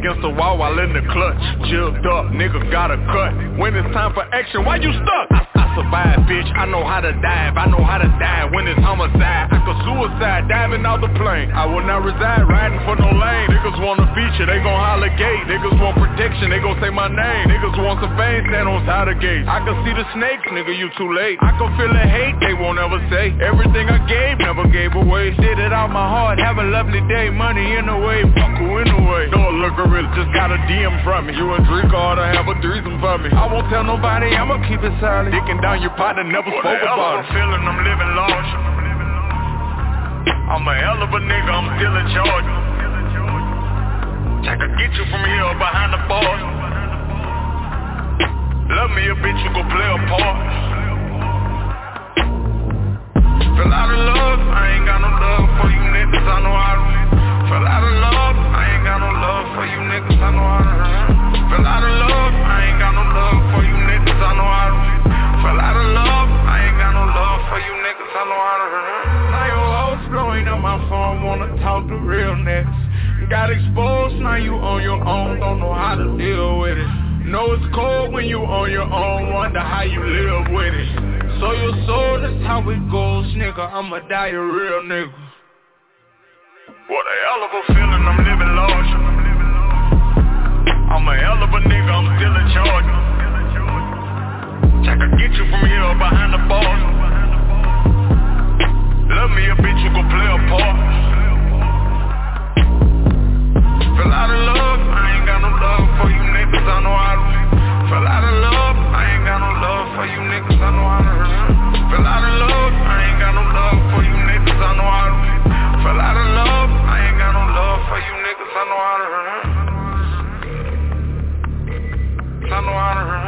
Why you stuck? I, I survive, bitch. I know how to dive, I know how to die when it's homicide. I could suicide, diving out the plane. I will not reside, riding for no lane. Niggas want a feature, they gon' holler gate. Niggas want protection, they gon' say my name. Niggas want some fame, stand on side of gate. I can see the snakes, nigga, you too late. I can feel the hate, they won't ever say. Everything I gave, never gave away. Did it out my heart, have a lovely day. Money in the way, fuck who in the way. No looker really just got a D M from me. You and Drake ought to have a threesome for me. I won't tell nobody, I'ma keep it silent. Dicking down your partner, never spoke about it. I'm feeling I'm living large. I'm a hell of a nigga, I'm still in charge. I can get you from here or behind the bars. Love me a bitch, you gon' play a part. Fell out of love, I ain't got no love for you niggas, I know how to. Fell out of love, I ain't got no love for you niggas, I know how to. Fell out of love, I ain't got no love for you niggas, I know how to. Fell out of love, I ain't got no love for you niggas, I know how to. Now your hoes blowing up my phone, wanna talk to realness. Got exposed, now you on your own, don't know how to deal with it. Know it's cold when you on your own, wonder how you live with it. So your soul, that's how it goes, nigga, I'ma die a real nigga. What a hell of a feeling, I'm living large. I'm a hell of a nigga, I'm still in charge. I can get you from here or behind the bars. Love me a bitch, you gon' play a part. Fell out of love, I ain't got no love for you niggas, I know how to. Fell out of love, I ain't got no love for you niggas, I know how to. Fell out of love, I ain't got no love for you niggas, I know how to. Fell out of love, I ain't got no love for you niggas, I know how to. I know how to.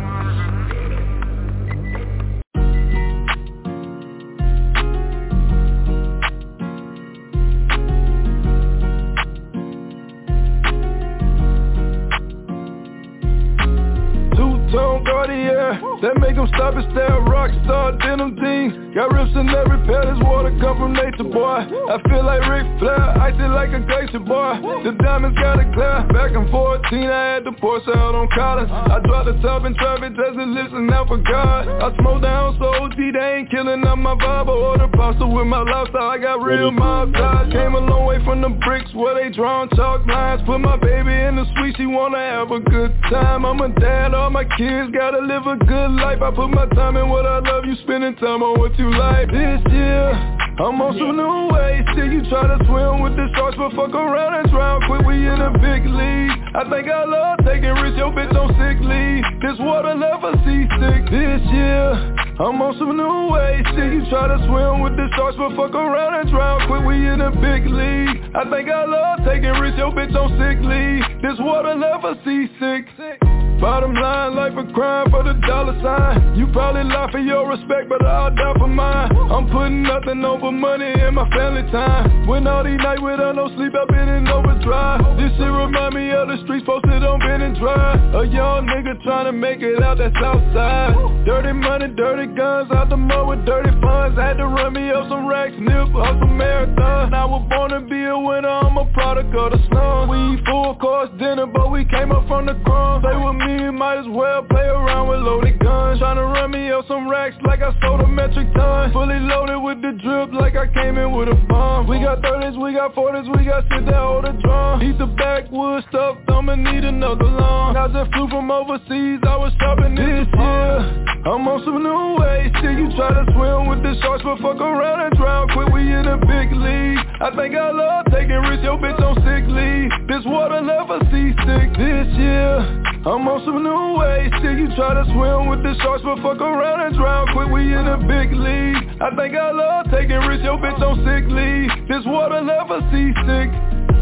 Two-tone Cartier, that make them stop and stare. Rockstar denim jeans, got rips in every pair. This water come from nature, boy. I feel like Ric Flair, icy like a glacier, boy. The diamonds got it clear. Back in fourteen, I had to pour out on collars. I dropped the top in traffic just to listen out for God. I smoke down so O G, they ain't killing up my vibe. I order pasta with my lifestyle, I got real mob ties. Came a long way from the bricks where they drawn chalk lines. Put my baby in the suite, she wanna have a good time. I'm a dad, all my kids gotta live a good life. I put my time in what I love, you spending time on what you like. This year, I'm on some new ways. Till you try to swim with the sharks, but fuck around and drown quick. We in a big league. I think I love taking risks, your bitch on sick leave. This water never seasick. This year, I'm on some new ways. Till you try to swim with the sharks, but fuck around and drown quick. We in a big league. I think I love taking risks, your bitch on sick leave. This water never seasick. Bottom line, life a crime for the dollar sign. You probably lie for your respect, but I'll die for mine. I'm putting nothing over money in my family time. When all these nights without no sleep, I've been in overdrive. This shit remind me of the streets posted on Ben and Drive. A young nigga trying to make it out that south side. Dirty money, dirty guns, out the mud with dirty funds. Had to run me up some racks, nip off some marathon. I was born to be a winner, I'm a product of the slum. We eat full course dinner, but we came up from the crumbs. Stay with me, might as well play around with loaded guns. Tryna run me up some racks like I sold a metric ton. Fully loaded with the drip like I came in with a bomb. We got thirties, we got forties, we got shit that hold a drum. Eat the backwood stuff, I'ma need another lung. I just flew from overseas, I was shopping this year. I'm on some new ways, till you try to swim with the sharks, but fuck around and drown quick. We in a big league. I think I love taking risks, your bitch on sick leave. This water never seasick. This year, I'm on some new ways. Till you try to swim with the sharks, but fuck around and drown quick. We in a big league. I think I love taking risks, your bitch on sick leave. This water never seasick.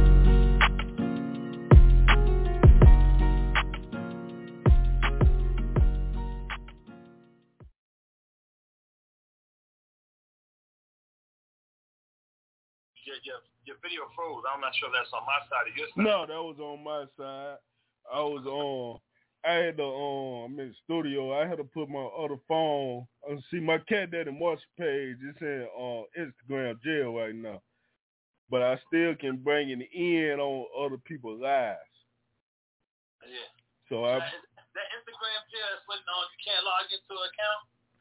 Your, your, your video froze. I'm not sure that's on my side or your side. No, that was on my side. I was on. I had to, um, I'm in the studio. I had to put my other phone. I see my Cat Daddy March page. It's in uh, Instagram jail right now, but I still can bring it in on other people's lives. Yeah. So I. That Instagram jail is putting on. You can't log into an account.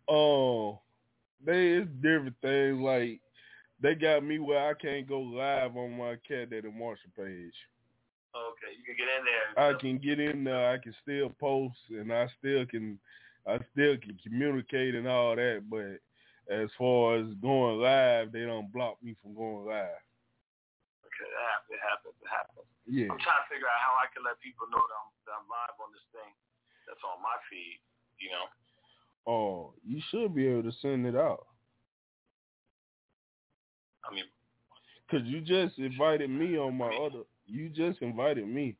Oh, they it's different things. Like they got me where I can't go live on my Cat Daddy Marshall page. Okay, you can get in there. I can get in there. I can still post, and I still can, I still can communicate and all that. But as far as going live, they don't block me from going live. Okay, that happens. It happens. It happens. Yeah. I'm trying to figure out how I can let people know that I'm, that I'm live on this thing that's on my feed. You know. Oh, you should be able to send it out. I mean, cause you just invited me on my other. You just invited me.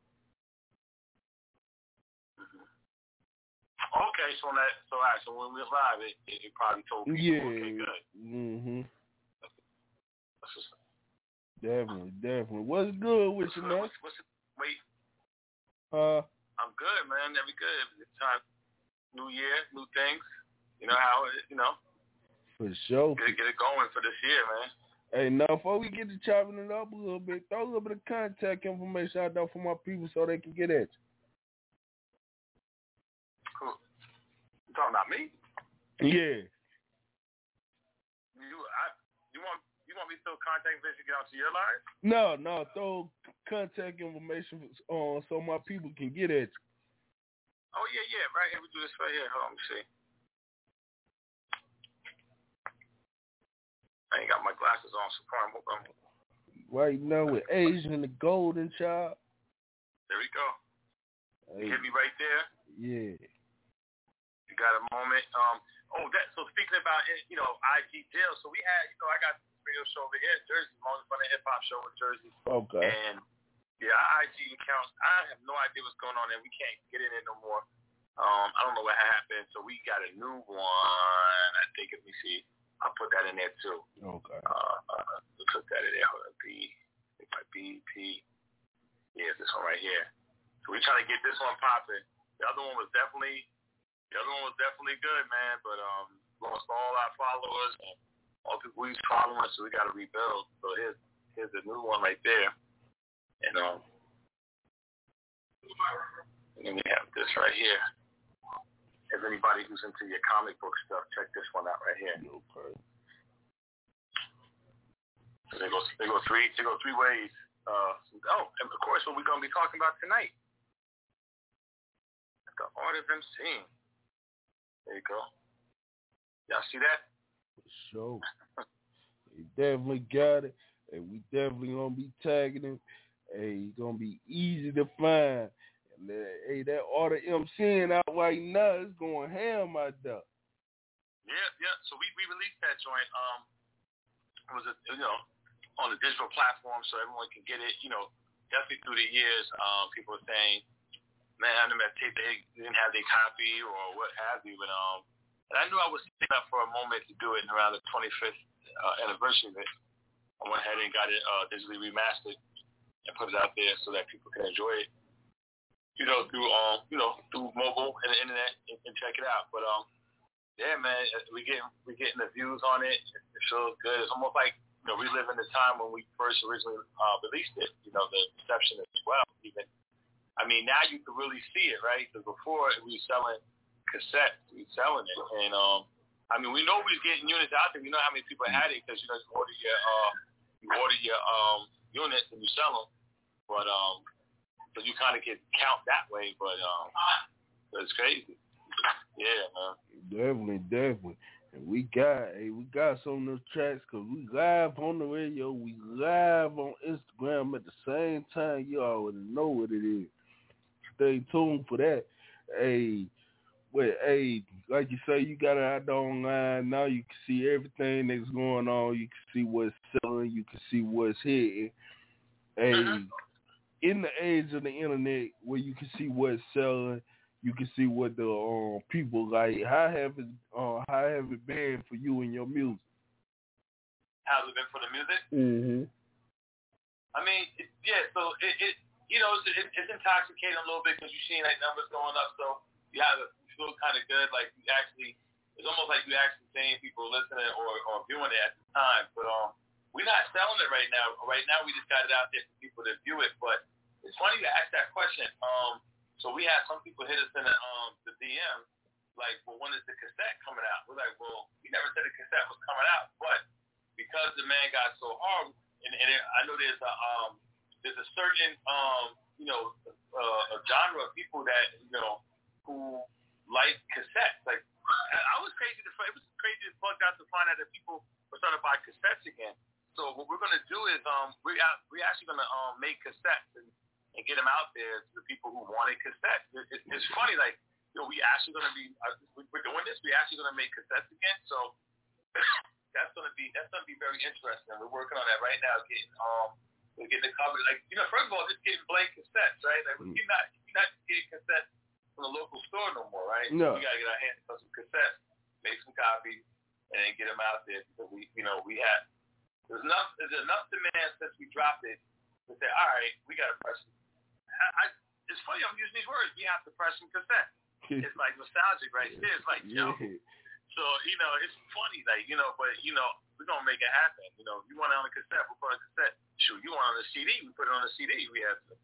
Okay, so that so all right, so when we're live, it, it, it probably told people. Yeah. Okay, good. Mhm. That's just, definitely, definitely. What's good with you, man? What's, what's it, wait. Uh. I'm good, man. Every good. It's time. New year, new things. You know how it, you know. For sure. Get, get it going for this year, man. Hey, now before we get to chopping it up a little bit, throw a little bit of contact information out there for my people so they can get at you. Cool. You talking about me? Yeah. You, I, you want, you want me to throw contact information to get onto your line? No, no, throw contact information on so my people can get at you. Oh yeah, yeah, right here. We do this right here. Hold on, let me see. I ain't got my glasses on, so probably won't. Right now with Asian the Golden Child. There we go. Hey. You hit me right there. Yeah. You got a moment. Um. Oh, that. So speaking about you know I G Jail, so we had you know I got this radio show over here in Jersey, Most Fun Hip Hop Show in Jersey. Okay. And yeah, our I G accounts. I have no idea what's going on there. We can't get in it no more. Um. I don't know what happened. So we got a new one. I think if we see. I'll put that in there too. Okay. Uh, uh, we'll put that in there. Hold on, B, it might be P. Yeah, this one right here. So we're trying to get this one popping. The other one was definitely, the other one was definitely good, man. But um, lost all our followers and all people we was following, so we got to rebuild. So here's here's the new one right there, and um, and then we have this right here. If anybody who's into your comic book stuff, check this one out right here. Okay. So they go, they go three, they go three ways. Uh, oh, and of course, what we're gonna be talking about tonight, the art of emceeing. There you go. Y'all see that? For sure. You definitely got it, and we definitely gonna be tagging him. Hey, it's gonna be easy to find. Hey, that order emceeing out right now is going ham out there. Yeah, yeah. So we, we released that joint. Um, it was a, you know on a digital platform so everyone can get it. You know, definitely through the years, um, people were saying, "Man, I never tape they didn't have their copy or what have you." But um, and I knew I was setting up for a moment to do it in around the twenty-fifth uh, anniversary of it. I went ahead and got it uh, digitally remastered and put it out there so that people can enjoy it. You know, through um, you know, through mobile and the internet, and, and check it out. But um, yeah, man, we getting we getting the views on it. It feels good. It's almost like you know, reliving the time when we first originally uh, released it. You know, the reception as well. Even, I mean, now you can really see it, right? Because before we were selling cassettes, we were selling it, and um, I mean, we know we was getting units out there. We know how many people had it because you know, you order your uh, you order your um units and you sell them, but um. So you kind of can count that way, but um, it's crazy. Yeah, man. Definitely, definitely. And we got, hey, we got some of those tracks because we live on the radio, we live on Instagram at the same time. You already know what it is. Stay tuned for that. Hey, well, hey, like you say, you got it out there online. Now you can see everything that's going on. You can see what's selling. You can see what's hitting. Hey. Mm-hmm. In the age of the internet, where you can see what's selling, you can see what the um, people like. How have it, uh, how have it been for you and your music? How's it been for the music? Mm-hmm. I mean, it, yeah. So it, it, you know, it's, it, it's intoxicating a little bit because you're seeing like numbers going up. So you have to feel kind of good, like you actually. It's almost like you actually seeing people listening or, or viewing it at the time, but um. We're not selling it right now. Right now, we just got it out there for people to view it. But it's funny to ask that question. Um, so we had some people hit us in the, um, the D M like, well, when is the cassette coming out? We're like, well, we never said the cassette was coming out, but because the man got so hard, and, and it, I know there's a um, there's a certain um, you know, uh, a genre of people that you know who like cassettes. Like, I was crazy to it was crazy to bug out to find out that people were starting to buy cassettes again. So what we're gonna do is um, we we actually gonna um, make cassettes and, and get them out there to the people who wanted cassettes. It, it, it's funny, like. You know, we actually going to be, uh, we're doing this, we're actually going to make cassettes again, so that's going to be, that's going to be very interesting. We're working on that right now, getting, um, we're getting the cover, like, you know, first of all, just getting blank cassettes, right? Like, mm. you're not, you're not getting cassettes from the local store no more, right? No. So we got to get our hands on some cassettes, make some copies, and then get them out there, because we, you know, we have, there's enough, there's enough demand since we dropped it to say, all right, we got to press them. I, I, it's funny, I'm using these words, we have to press some cassettes. It's like nostalgic right there. It's like, yo. Yeah. So, you know, it's funny, like, you know, but, you know, we're going to make it happen. You know, if you want it on a cassette, we'll put it on a cassette. Shoot, you want it on a C D, we put it on a C D. We have to.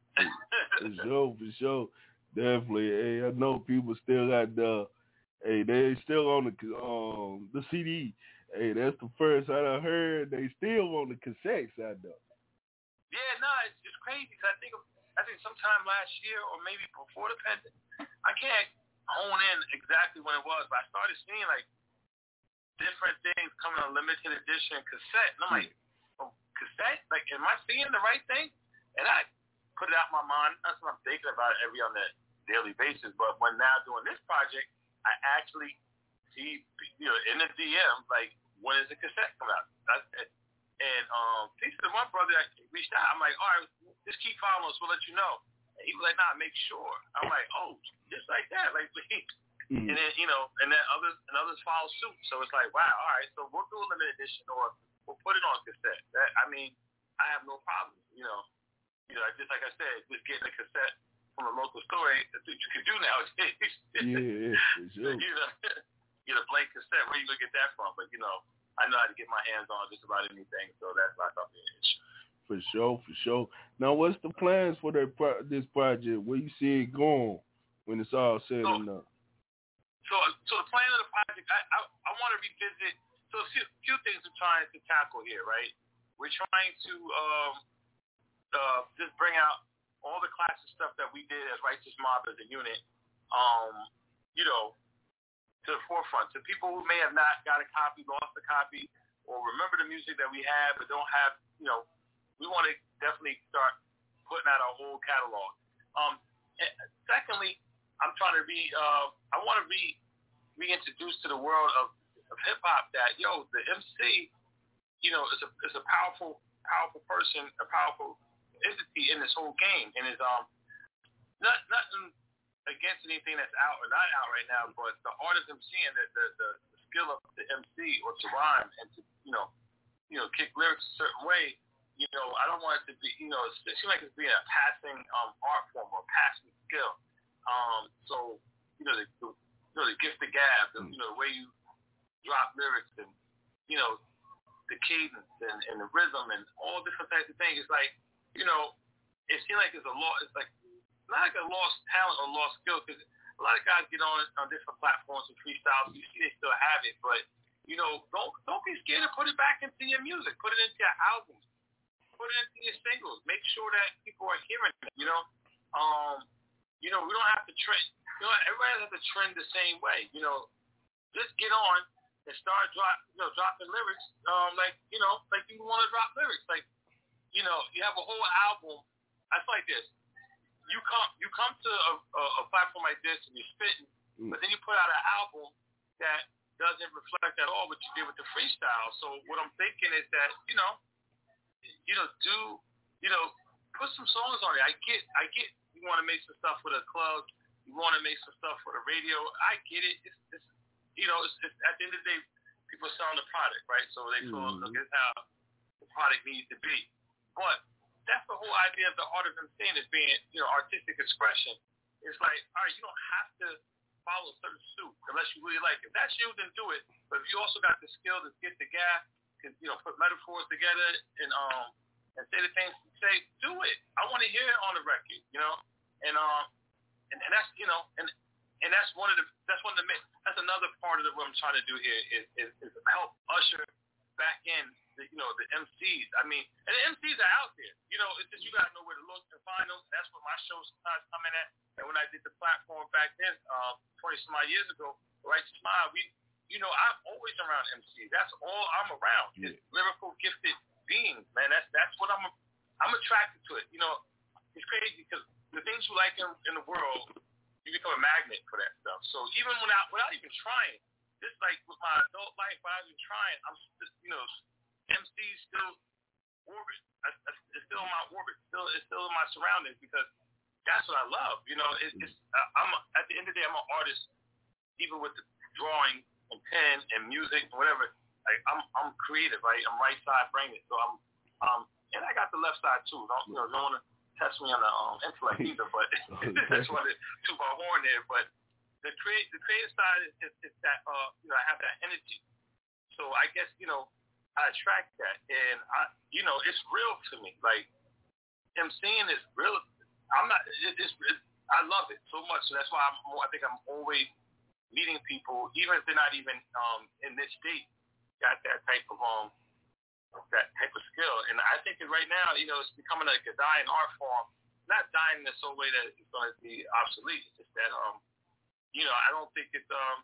For sure, for sure. Definitely. Hey, I know people still got the, hey, they still on the um the C D. Hey, that's the first I done heard. They still on the cassettes out there. Yeah, no, it's, it's crazy because I think, I think sometime last year or maybe before the pandemic, I can't hone in exactly when it was, but I started seeing like different things coming on limited edition cassette. And I'm like, oh, cassette? Like, am I seeing the right thing? And I put it out my mind. That's what I'm thinking about every on a daily basis. But when now doing this project, I actually see, you know, in the D M, like, when is the cassette coming out? That's it. And um, piece of one brother that reached out, I'm like, all right, just keep following us. We'll let you know. And he was like, nah, make sure. I'm like, oh, just like that. Like, mm-hmm. And then, you know, and then others and others follow suit. So it's like, wow, all right, so we'll do a limited edition or we'll put it on cassette. That, I mean, I have no problem, you know. You know, just like I said, just getting a cassette from a local store, that's what you can do nowadays. Yeah, for sure. You know, get a blank cassette. Where you gonna get that from? But, you know, I know how to get my hands on just about anything, so that's not gonna be an issue. For sure, for sure. Now, what's the plans for that pro- this project? Where you see it going when it's all said so, and done? So, so the plan of the project, I I, I want to revisit. So a few, few things we're trying to tackle here, right? We're trying to um, uh, just bring out all the classic stuff that we did as Righteous Mob as a unit, um, you know, to the forefront. To people who may have not got a copy, lost a copy, or remember the music that we have but don't have, you know, we want to definitely start putting out our whole catalog. Um, secondly, I'm trying to re, uh, I want to re, reintroduce to the world of, of hip hop that, yo, the M C, you know, is a is a powerful, powerful person, a powerful entity in this whole game, and is um, not nothing against anything that's out or not out right now, but the art of MCing, the the, the, the skill of the M C or to rhyme and to, you know, you know, kick lyrics a certain way. You know, I don't want it to be, you know, it seems like it's being a passing um, art form or passing skill. Um, so, you know, the, the, you know, the gift of gab, the, you know, the way you drop lyrics and, you know, the cadence and, and the rhythm and all different types of things. It's like, you know, it seems like it's a lost, it's like, not like a lost talent or lost skill, because a lot of guys get on on different platforms and freestyles. You see they still have it, but, you know, don't don't be scared to put it back into your music. Put it into your albums. Put it into your singles. Make sure that people are hearing it, you know. Um, you know, we don't have to trend. You know, everybody has to trend the same way. You know, just get on and start drop, you know, dropping lyrics. Um, like you know, like you want to drop lyrics. Like, you know, you have a whole album. That's like this. You come, you come to a, a, a platform like this and you're spitting, mm. but then you put out an album that doesn't reflect at all what you did with the freestyle. So what I'm thinking is that, you know. You know, do, you know, put some songs on it. I get, I get you want to make some stuff for the club. You want to make some stuff for the radio. I get it. It's, it's you know, it's, it's, at the end of the day, people are selling the product, right? So they feel, mm-hmm. look, it's how the product needs to be. But that's the whole idea of the art of MCing is being, you know, artistic expression. It's like, all right, you don't have to follow a certain suit unless you really like it. If that's you, then do it. But if you also got the skill to get the gap, you know, put metaphors together and um and say the things, say, do it. I want to hear it on the record, you know, and um and, and that's, you know, and and that's one of the that's one of the that's another part of the, what I'm trying to do here is is, is help usher back in the, you know, the M Cs. I mean, and the M Cs are out there. You know, it's just you gotta know where to look and find them. That's what my shows sometimes come in at. And when I did the platform back then, uh, twenty some odd years ago, Right to Smile, we, you know, I'm always around M Cs. That's all I'm around. Yeah. Is lyrical, gifted beings, man. That's that's what I'm. I'm attracted to it. You know, it's crazy because the things you like in, in the world, you become a magnet for that stuff. So even without without even trying, just like with my adult life, without even trying, I'm just, you know, M Cs still orbit. I, I, it's still in my orbit. Still, it's still in my surroundings because that's what I love. You know, it, it's I'm a, at the end of the day, I'm an artist. Even with the drawing and pen and music and whatever, like, I'm I'm creative, right? I'm right side brain. So I'm um and I got the left side too. Don't you know? Don't want to test me on the um, intellect either, but that's what it toot my horn there. But the create the creative side is, is, is that uh you know I have that energy. So I guess you know I attract that, and I you know it's real to me. Like MCing is real. I'm not. It, it's, it's I love it so much. So that's why I'm. I think I'm always meeting people, even if they're not even um, in this state, got that type of um, that type of skill. And I think that right now, you know, it's becoming like a dying art form. Not dying in so way that it's going to be obsolete. It's just that, um, you know, I don't think it's um,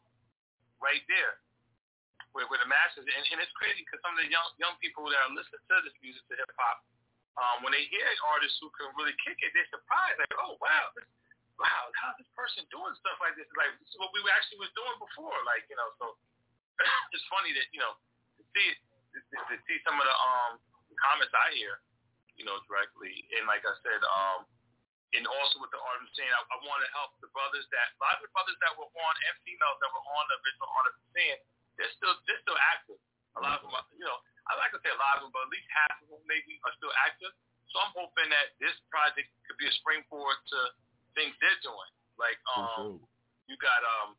right there with, with the masses. And, and it's crazy because some of the young young people that are listening to this music, to hip hop, um, when they hear artists who can really kick it, they're surprised. Like, oh wow. This, Wow, how's this person doing stuff like this? Like, this is what we actually was doing before. Like, you know, so it's funny that, you know, to see to, to see some of the um comments I hear, you know, directly. And like I said, um, and also with the art I'm saying, I, I want to help the brothers that, a lot of the brothers that were on, and females that were on the original art I'm saying, they're still, they're still active. A lot of them, you know, I like to say a lot of them, but at least half of them maybe are still active. So I'm hoping that this project could be a springboard to things they're doing. Like, um, you got, um,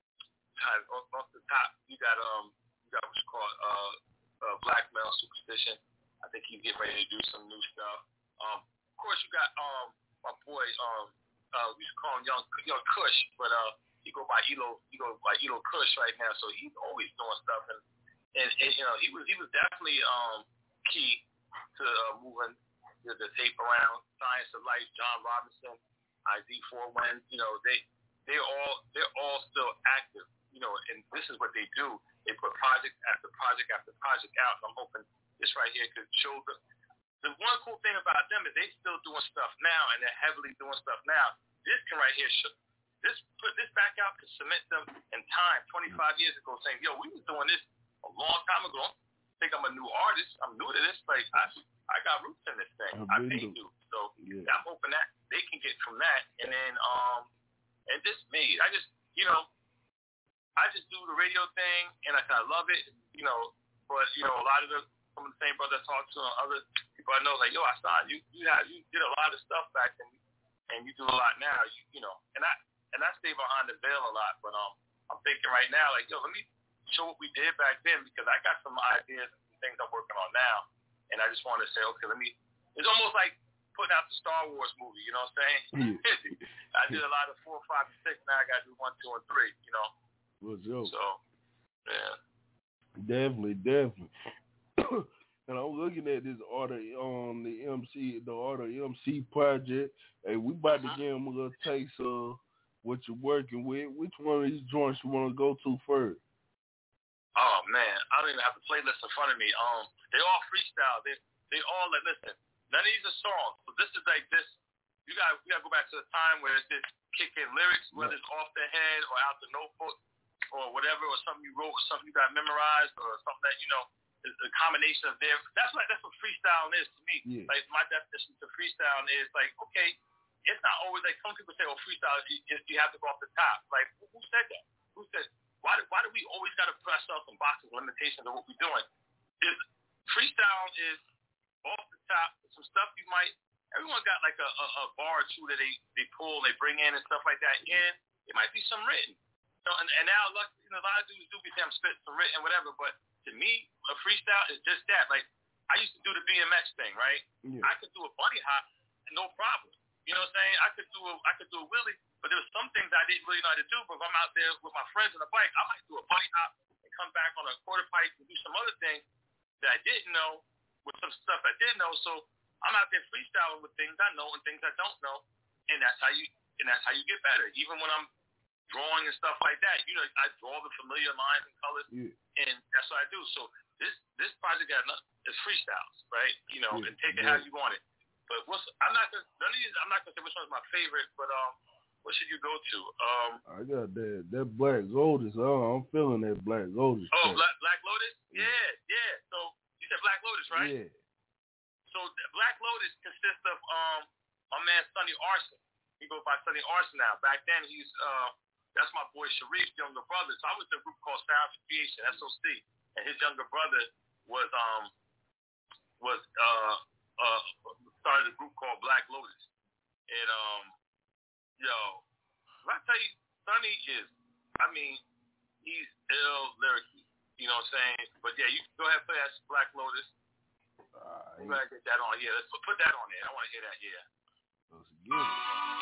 off, off the top, you got, um, you got what's called, uh, uh, Black Male Superstition. I think he's getting ready to do some new stuff. Um, of course, you got, um, my boy, um, uh, we used to call him Young, Young Kush, but, uh, he go by Elo, he go by Elo Kush right now, so he's always doing stuff, and, and, and you know, he was, he was definitely, um, key to, uh, moving the, the tape around. Science of Life, John Robinson, I D four Wins, you know, they they're all they're all still active, you know, and this is what they do. They put project after project after project out. So I'm hoping this right here could show the the one cool thing about them is they still doing stuff now, and they're heavily doing stuff now. This can right here show, this put this back out to cement them in time twenty-five years ago, saying, yo, we was doing this a long time ago. I think I'm a new artist. I'm new to this. Like I I got roots in this thing. I paid you. So yeah. I'm hoping that they can get from that, and then um, and just me, I just, you know, I just do the radio thing, and I kind of love it, you know. But you know, a lot of the some of the same brothers I talk to, and other people I know, like, yo, I saw you, you have, you did a lot of stuff back then, and you do a lot now, you, you know. And I and I stay behind the veil a lot, but um, I'm thinking right now, like, yo, let me show what we did back then, because I got some ideas and things I'm working on now, and I just want to say, okay, let me. It's almost like putting out the Star Wars movie, you know what I'm saying? Yeah. I did a lot of four, five, and six. Now I got to do one, two, and three, you know? What's up? So, yeah. Definitely, definitely. And I'm looking at this order on um, the M C, the order M C project. Hey, we about uh-huh. to give them a little taste of what you're working with. Which one of these joints you want to go to first? Oh, man. I don't even have the playlist in front of me. Um, They all freestyle. They, they all, like, listen. None of these are songs. So this is like this. You got you got to go back to the time where it's this kicking lyrics, whether it's off the head or out the notebook or whatever, or something you wrote, or something you got memorized, or something that, you know, is a combination of their. That's what that's what freestyle is to me. Yeah. Like my definition to freestyle is like, okay, it's not always like some people say, oh, freestyle is you, you have to go off the top. Like who, who said that? Who said why? Do, why do we always got to put ourselves in boxes, limitations of what we're doing? Is freestyle is off the top, some stuff you might, everyone got like a, a, a bar or two that they, they pull, they bring in and stuff like that. And it might be some written. So, and, and now, you know, a lot of dudes do be saying I'm spitting some written, whatever, but to me, a freestyle is just that. Like, I used to do the B M X thing, right? Yeah. I could do a bunny hop, no problem. You know what I'm saying? I could do a, I could do a wheelie, But there was some things I didn't really know how to do. But if I'm out there with my friends on a bike, I might do a bike hop and come back on a quarter pipe and do some other things that I didn't know with some stuff I did know. So I'm out there freestyling with things I know and things I don't know, and that's how you and that's how you get better. Even when I'm drawing and stuff like that, you know, I draw the familiar lines and colors, yeah. and that's what I do. So this this project got nothing. It's freestyles, right? You know, yeah. and take it yeah. how you want it. But what's I'm not gonna none of these, I'm not gonna say which one's my favorite, but um. What should you go to? Um, I got that that Black Lotus. Oh, I'm feeling that Black Lotus. Oh, Black, Black Lotus? Yeah, yeah. So you said Black Lotus, right? Yeah. So Black Lotus consists of um my man Sonny Arson. He goes by Sonny Arson now. Back then he's uh that's my boy Sharif's younger brother. So I was in a group called Sounds of Creation, S O C, and his younger brother was um was uh uh started a group called Black Lotus, and um. Yo, when I tell you, Sonny is, I mean, he's ill lyrically. You know what I'm saying? But yeah, you can go ahead and play that Black Lotus. Uh, I'm going to get that on. Yeah, let's put that on there. I want to hear that, yeah. Let's get it.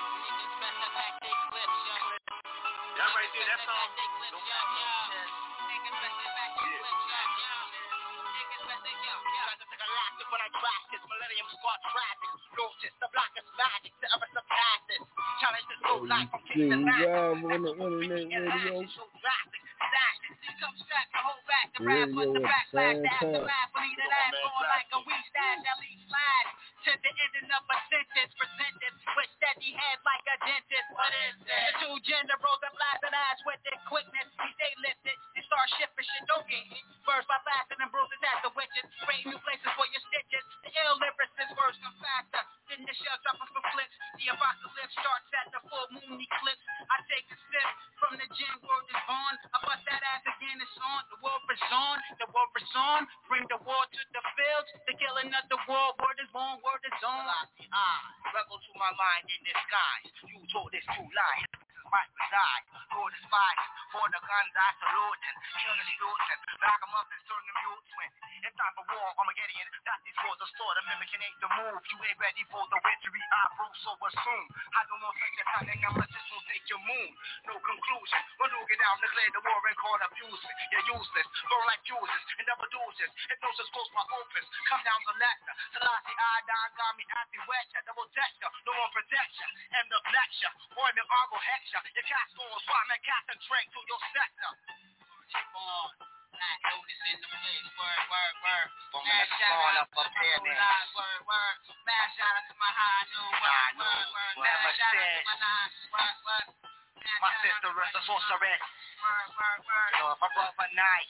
That right there, that song. When I crash this millennium squad traffic, notice the block is magic to ever surpass this. Challenge this whole life from king to master. Never will be in action, so drastic. Dash it, see, come strap the whole back. The rap was the backlash. The aftermath, believe that I'm going like a weed stash. At least slide to the ending of a sentence. Presented with steady head like a dentist. What is it? The two generals that blast an ass with their quickness. We stay lifted and start shifting shit. Don't get hit. First by blasting and bruises at the witches. Bring new places for your stitches. The ill lyricist words come faster than the shell dropping for flips. The apocalypse starts at the full moon eclipse. I take a sip from the gin, word is on. I bust that ass again, it's on. The world is on, the world is on. Bring the war to the fields. The killing of the world, word is on, word is on. I rebel to my mind in disguise. You told this two lies. Might reside, Lord is fighting for the guns I saluting, killing the youth and back them up and turn them youth twin. It's time for war, Armageddon, that is for the sword, the mimicking ain't the move. You ain't ready for the victory, I brew so assume. I don't know such a time, and my just will take your moon. No conclusion, when you get down, declare the war and call abusing. You're useless, burn like fuses, and never loses. Hypnosis goes my opus, come down to lecture. Selassie, I die, got me anti-wetcher, double texture, no one protection, and the lecture, boy, me argo hexture. Your cast goes, why man concentrate to your sector. Keep on, Black Lotus in the place, word, word, word. Mash shout out to my whole line, word, word. Mash shout out to my high noon, word, word, word. Mash shout out to my nine, word, word. My sister is a sorceress. Word, word, word. So if I brought a night.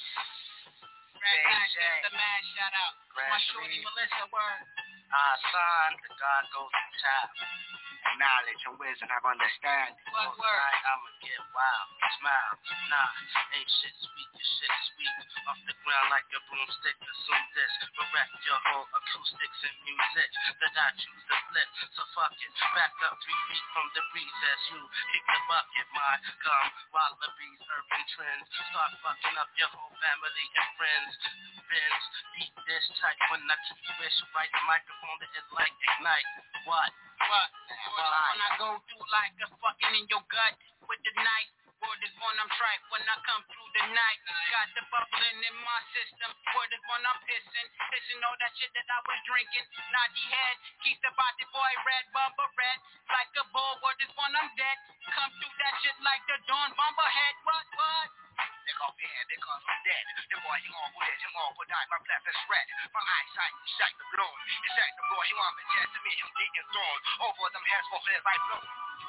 Red Black is the man shout out. My shorty Melissa, word. Ah, son, the God goes to top. Knowledge and wisdom, have understanding. What word? I'ma get wild, smile, nah, ain't shit sweet, your shit sweet. Off the ground like a broomstick, assume this. Bereft your whole acoustics and music that I choose to flip. So fuck it, back up three feet from the breeze as you kick the bucket. My gum, wallabies, urban trends. Start fucking up your whole family and friends. Bends, beat this tight when I keep wish right. The microphone that is like ignite. What? What? When I go through like a fucking in your gut with the knife. Word is when I'm tripe when I come through the night. Got the bubbling in my system. Word is when I'm pissing. Pissing all that shit that I was drinking. Naughty head, keep the body boy red, bumper red. Like a bull, word is when I'm dead. Come through that shit like the dawn, bumper head. What, what? They off your head because I'm dead. The boy, he gon' put it, he gon' put die, my flesh is red. My eyesight, shite the blood. He shite the boy, he want me dead to me, him taking thrown. Over them heads for his life blow.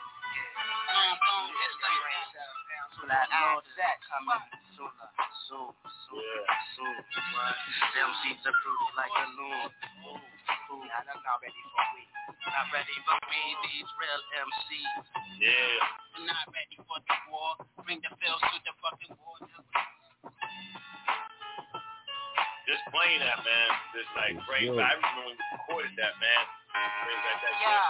Long, long, it's the rain. Black Lotus coming soon, soon, soon, soon. Them seeds are fruity like a loon. Ooh, ooh, I'm not ready for me. Not ready for me, these real M Cs. Yeah. Not ready for the war. Bring the fills to the fucking war. Just playing that, man. Just like great. I remember when we recorded that, man. Brings back that yeah.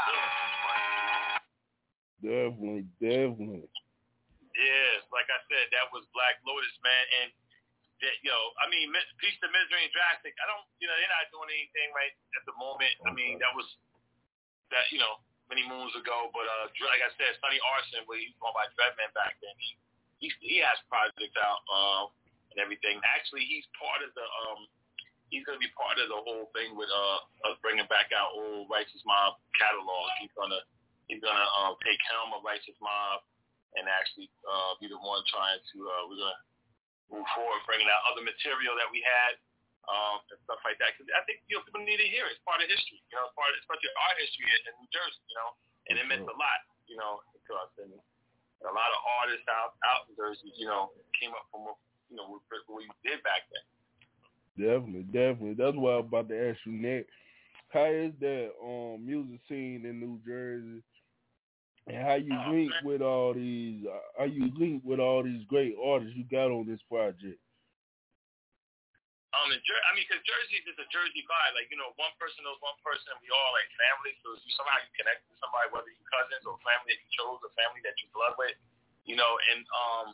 Definitely, definitely. Yeah, like I said, that was Black Lotus, man. And, that, yo, I mean, Peace to Misery and Drastic, I don't, you know, they're not doing anything right at the moment. I mean, that was, that, you know, many moons ago. But uh, like I said, Sonny Arson, where he's going by Dreadman back then, he he, he has projects out uh, and everything. Actually, he's part of the um, he's going to be part of the whole thing with uh, us bringing back our old Righteous Mob catalog. He's gonna he's gonna uh, take helm of Righteous Mob and actually uh, be the one trying to uh, we're gonna move forward, bringing out other material that we had. Um, and stuff like that, because I think you know people need to hear it. It's part of history, you know. It's part of especially our history in, in New Jersey, you know, and it meant a lot, you know, to us. And, and a lot of artists out out in Jersey, you know, came up from you know what, what we did back then. Definitely, definitely. That's why I'm about to ask you next. How is that um music scene in New Jersey, and how you oh, link man. with all these? Uh, how you link with all these great artists you got on this project? Um, in Jer- I mean, because Jersey is a Jersey vibe. Like, you know, one person knows one person, and we all like family. So you somehow you connect with somebody, whether you're cousins or family that you chose, or family that you blood with, you know. And um,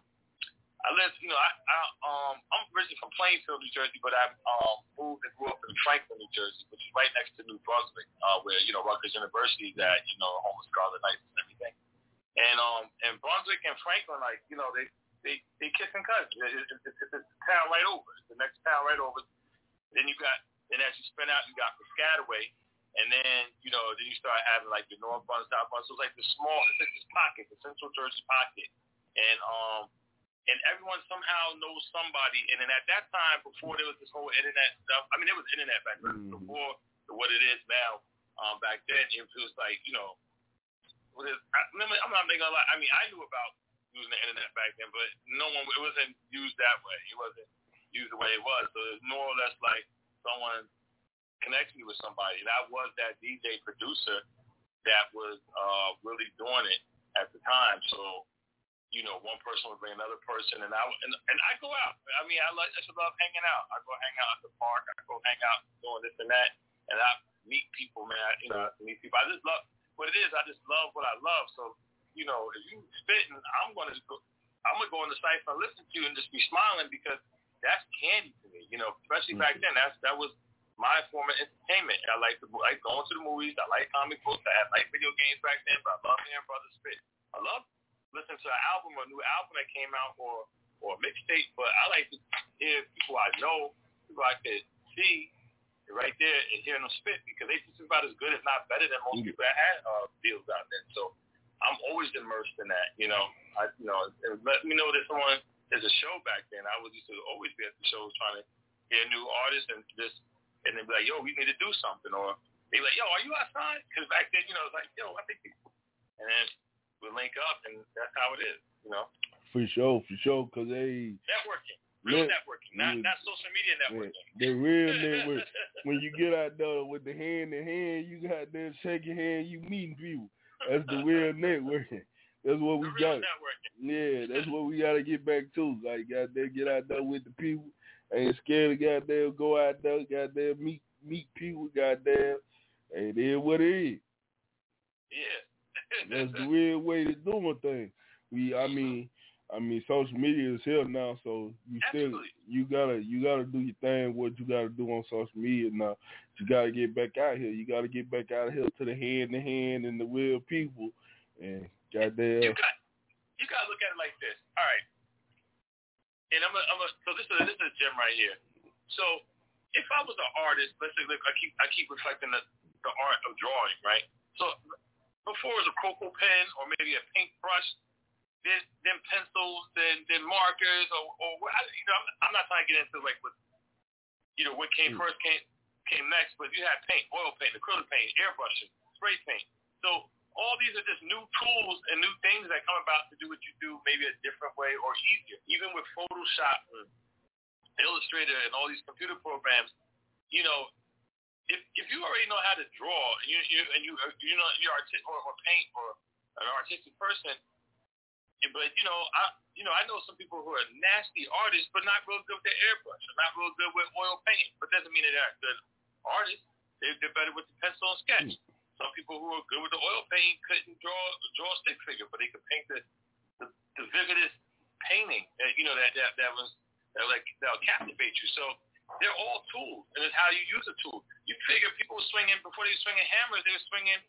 I live, you know, I, I um, I'm originally from Plainfield, New Jersey, but I um moved and grew up in Franklin, New Jersey, which is right next to New Brunswick, uh, where you know Rutgers University is at, you know, home of Scarlet Knights and everything. And um, and Brunswick and Franklin, like, you know, they. They they kiss and cousins. It's, it's, it's a town right over. It's the next town right over. Then you got, then as you spin out, you got Piscataway, and then you know, then you start having like the North Bund, South Bund. So it's like the small, it's like this pocket, the Central Jersey pocket, and um, and everyone somehow knows somebody. And then at that time, before there was this whole internet stuff, I mean, there was internet back then. Mm-hmm. Before what it is now, um, back then it was like, you know, what is, I, I'm not gonna lie. I mean, I knew about using the internet back then, but no one, it wasn't used that way. It wasn't used the way it was. So it's more or less like someone connects me with somebody. And I was that D J producer that was uh, really doing it at the time. So, you know, one person would bring another person, and I and, and I go out. I mean, I like I just love hanging out. I go hang out at the park. I go hang out doing this and that, and I meet people, man. I, you know, I meet people. I just love what it is. I just love what I love. So, you know, if you spitting, I'm gonna go, I'm gonna go on the site and listen to you and just be smiling, because that's candy to me. You know, especially mm-hmm. back then. That's that was my form of entertainment. I like to like going to the movies. I like comic books. I had like video games back then. But I love hearing brothers spit. I love listening to an album or a new album that came out, or or a mixtape. But I like to hear people I know, people I could see right there and hearing them spit, because they just about as good, if not better, than most people that had uh, deals out there. So I'm always immersed in that, you know. I, you know, let me know that someone there's a show back then. I was used to always be at the shows trying to hear new artists and just, and then be like, yo, we need to do something, or they like, yo, are you outside? Because back then, you know, it's like, yo, I think, and then we link up, and that's how it is, you know. For sure, for sure, because they networking, real net, networking, not yeah, not social media networking. The real network. When you get out there with the hand in hand, you got there shaking hand, you meeting people. That's the real networking. That's what we got. Yeah, that's what we got to get back to. Like, goddamn, get out there with the people. Ain't scared to goddamn go out there, goddamn meet meet people, goddamn. And it is what it is. Yeah. That's the real way to do my thing. We, I mean, I mean, social media is here now, so you still, you gotta, you gotta do your thing. What you gotta do on social media now. You gotta get back out here. You gotta get back out here to the hand to hand and the real people. And goddamn. You got, you gotta look at it like this. All right. And I'm a, I'm a, so this is this is a gem right here. So if I was an artist, let's say, look, I keep I keep reflecting the, the art of drawing, right? So before it was a cocoa pen or maybe a paintbrush, then then pencils, then then markers, or or you know, I'm, I'm not trying to get into like what you know what came first, came came next, but you had paint, oil paint, acrylic paint, airbrushing, spray paint. So all these are just new tools and new things that come about to do what you do, maybe a different way or easier. Even with Photoshop, and Illustrator, and all these computer programs, you know, if if you already know how to draw, and you you and you you know you're artistic or, or paint or an artistic person, but you know I you know I know some people who are nasty artists, but not real good with their airbrush, or not real good with oil paint. But doesn't mean they're not good artists. They're, they're better with the pencil and sketch. Mm. Some people who are good with the oil paint couldn't draw draw a stick figure, but they could paint the the, the vividest painting. That, you know that that that was that like that'll captivate you. So they're all tools, and it's how you use a tool. You figure people were swinging before they were swinging hammers, they were swinging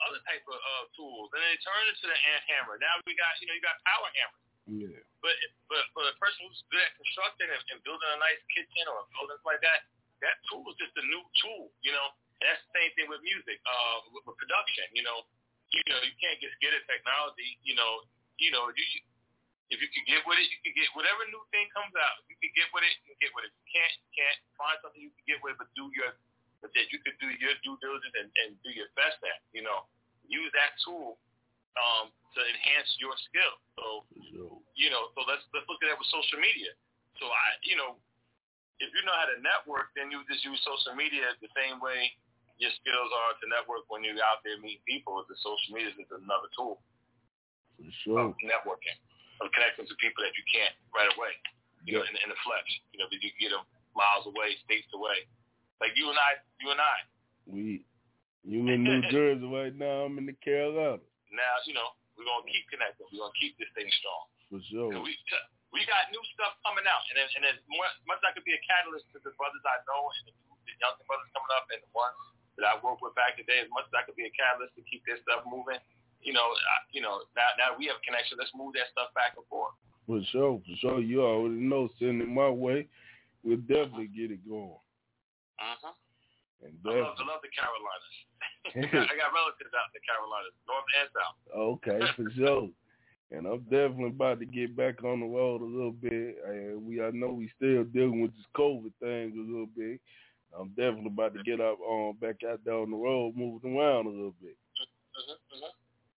other type of uh, tools, and then it turned into the ant hammer. Now we got, you know, you got power hammers. Yeah. But but for the person who's good at constructing and, and building a nice kitchen or building something like that, that tool is just a new tool, you know. And that's the same thing with music, uh, with, with production, you know. You know, you can't just get a technology, you know. You know, you, you, if you can get with it, you can get whatever new thing comes out. If you can get with it, you can get with it. You can't, you can't find something you can get with, but do your, but that you could do your due diligence and, and do your best at, you know. Use that tool um, to enhance your skill. So, you know, so let's let's look at that with social media. So I, you know, if you know how to network, then you just use social media the same way your skills are to network when you're out there meeting people. The social media is another tool. For sure. Of networking, of connecting to people that you can't right away, you know, in, in the flesh. You know, that you can get them miles away, states away. Like you and I, you and I. We, you in New Jersey right now. I'm in the Carolinas. Now, you know, we're gonna keep connecting. We're gonna keep this thing strong. For sure. We we got new stuff coming out, and then, and as much as I could be a catalyst to the brothers I know and the, the young brothers coming up and the ones that I worked with back in the day, as much as I could be a catalyst to keep their stuff moving, you know, I, you know, now now we have a connection. Let's move that stuff back and forth. For sure, for sure. You already know, send it my way. We'll definitely get it going. Uh-huh. And I love, I love the Carolinas. I got relatives out in the Carolinas, north and south. Okay, for sure. And I'm definitely about to get back on the road a little bit. And we, I know we still dealing with this COVID thing a little bit. I'm definitely about to get up on back out there on the road, moving around a little bit. Uh-huh, uh-huh.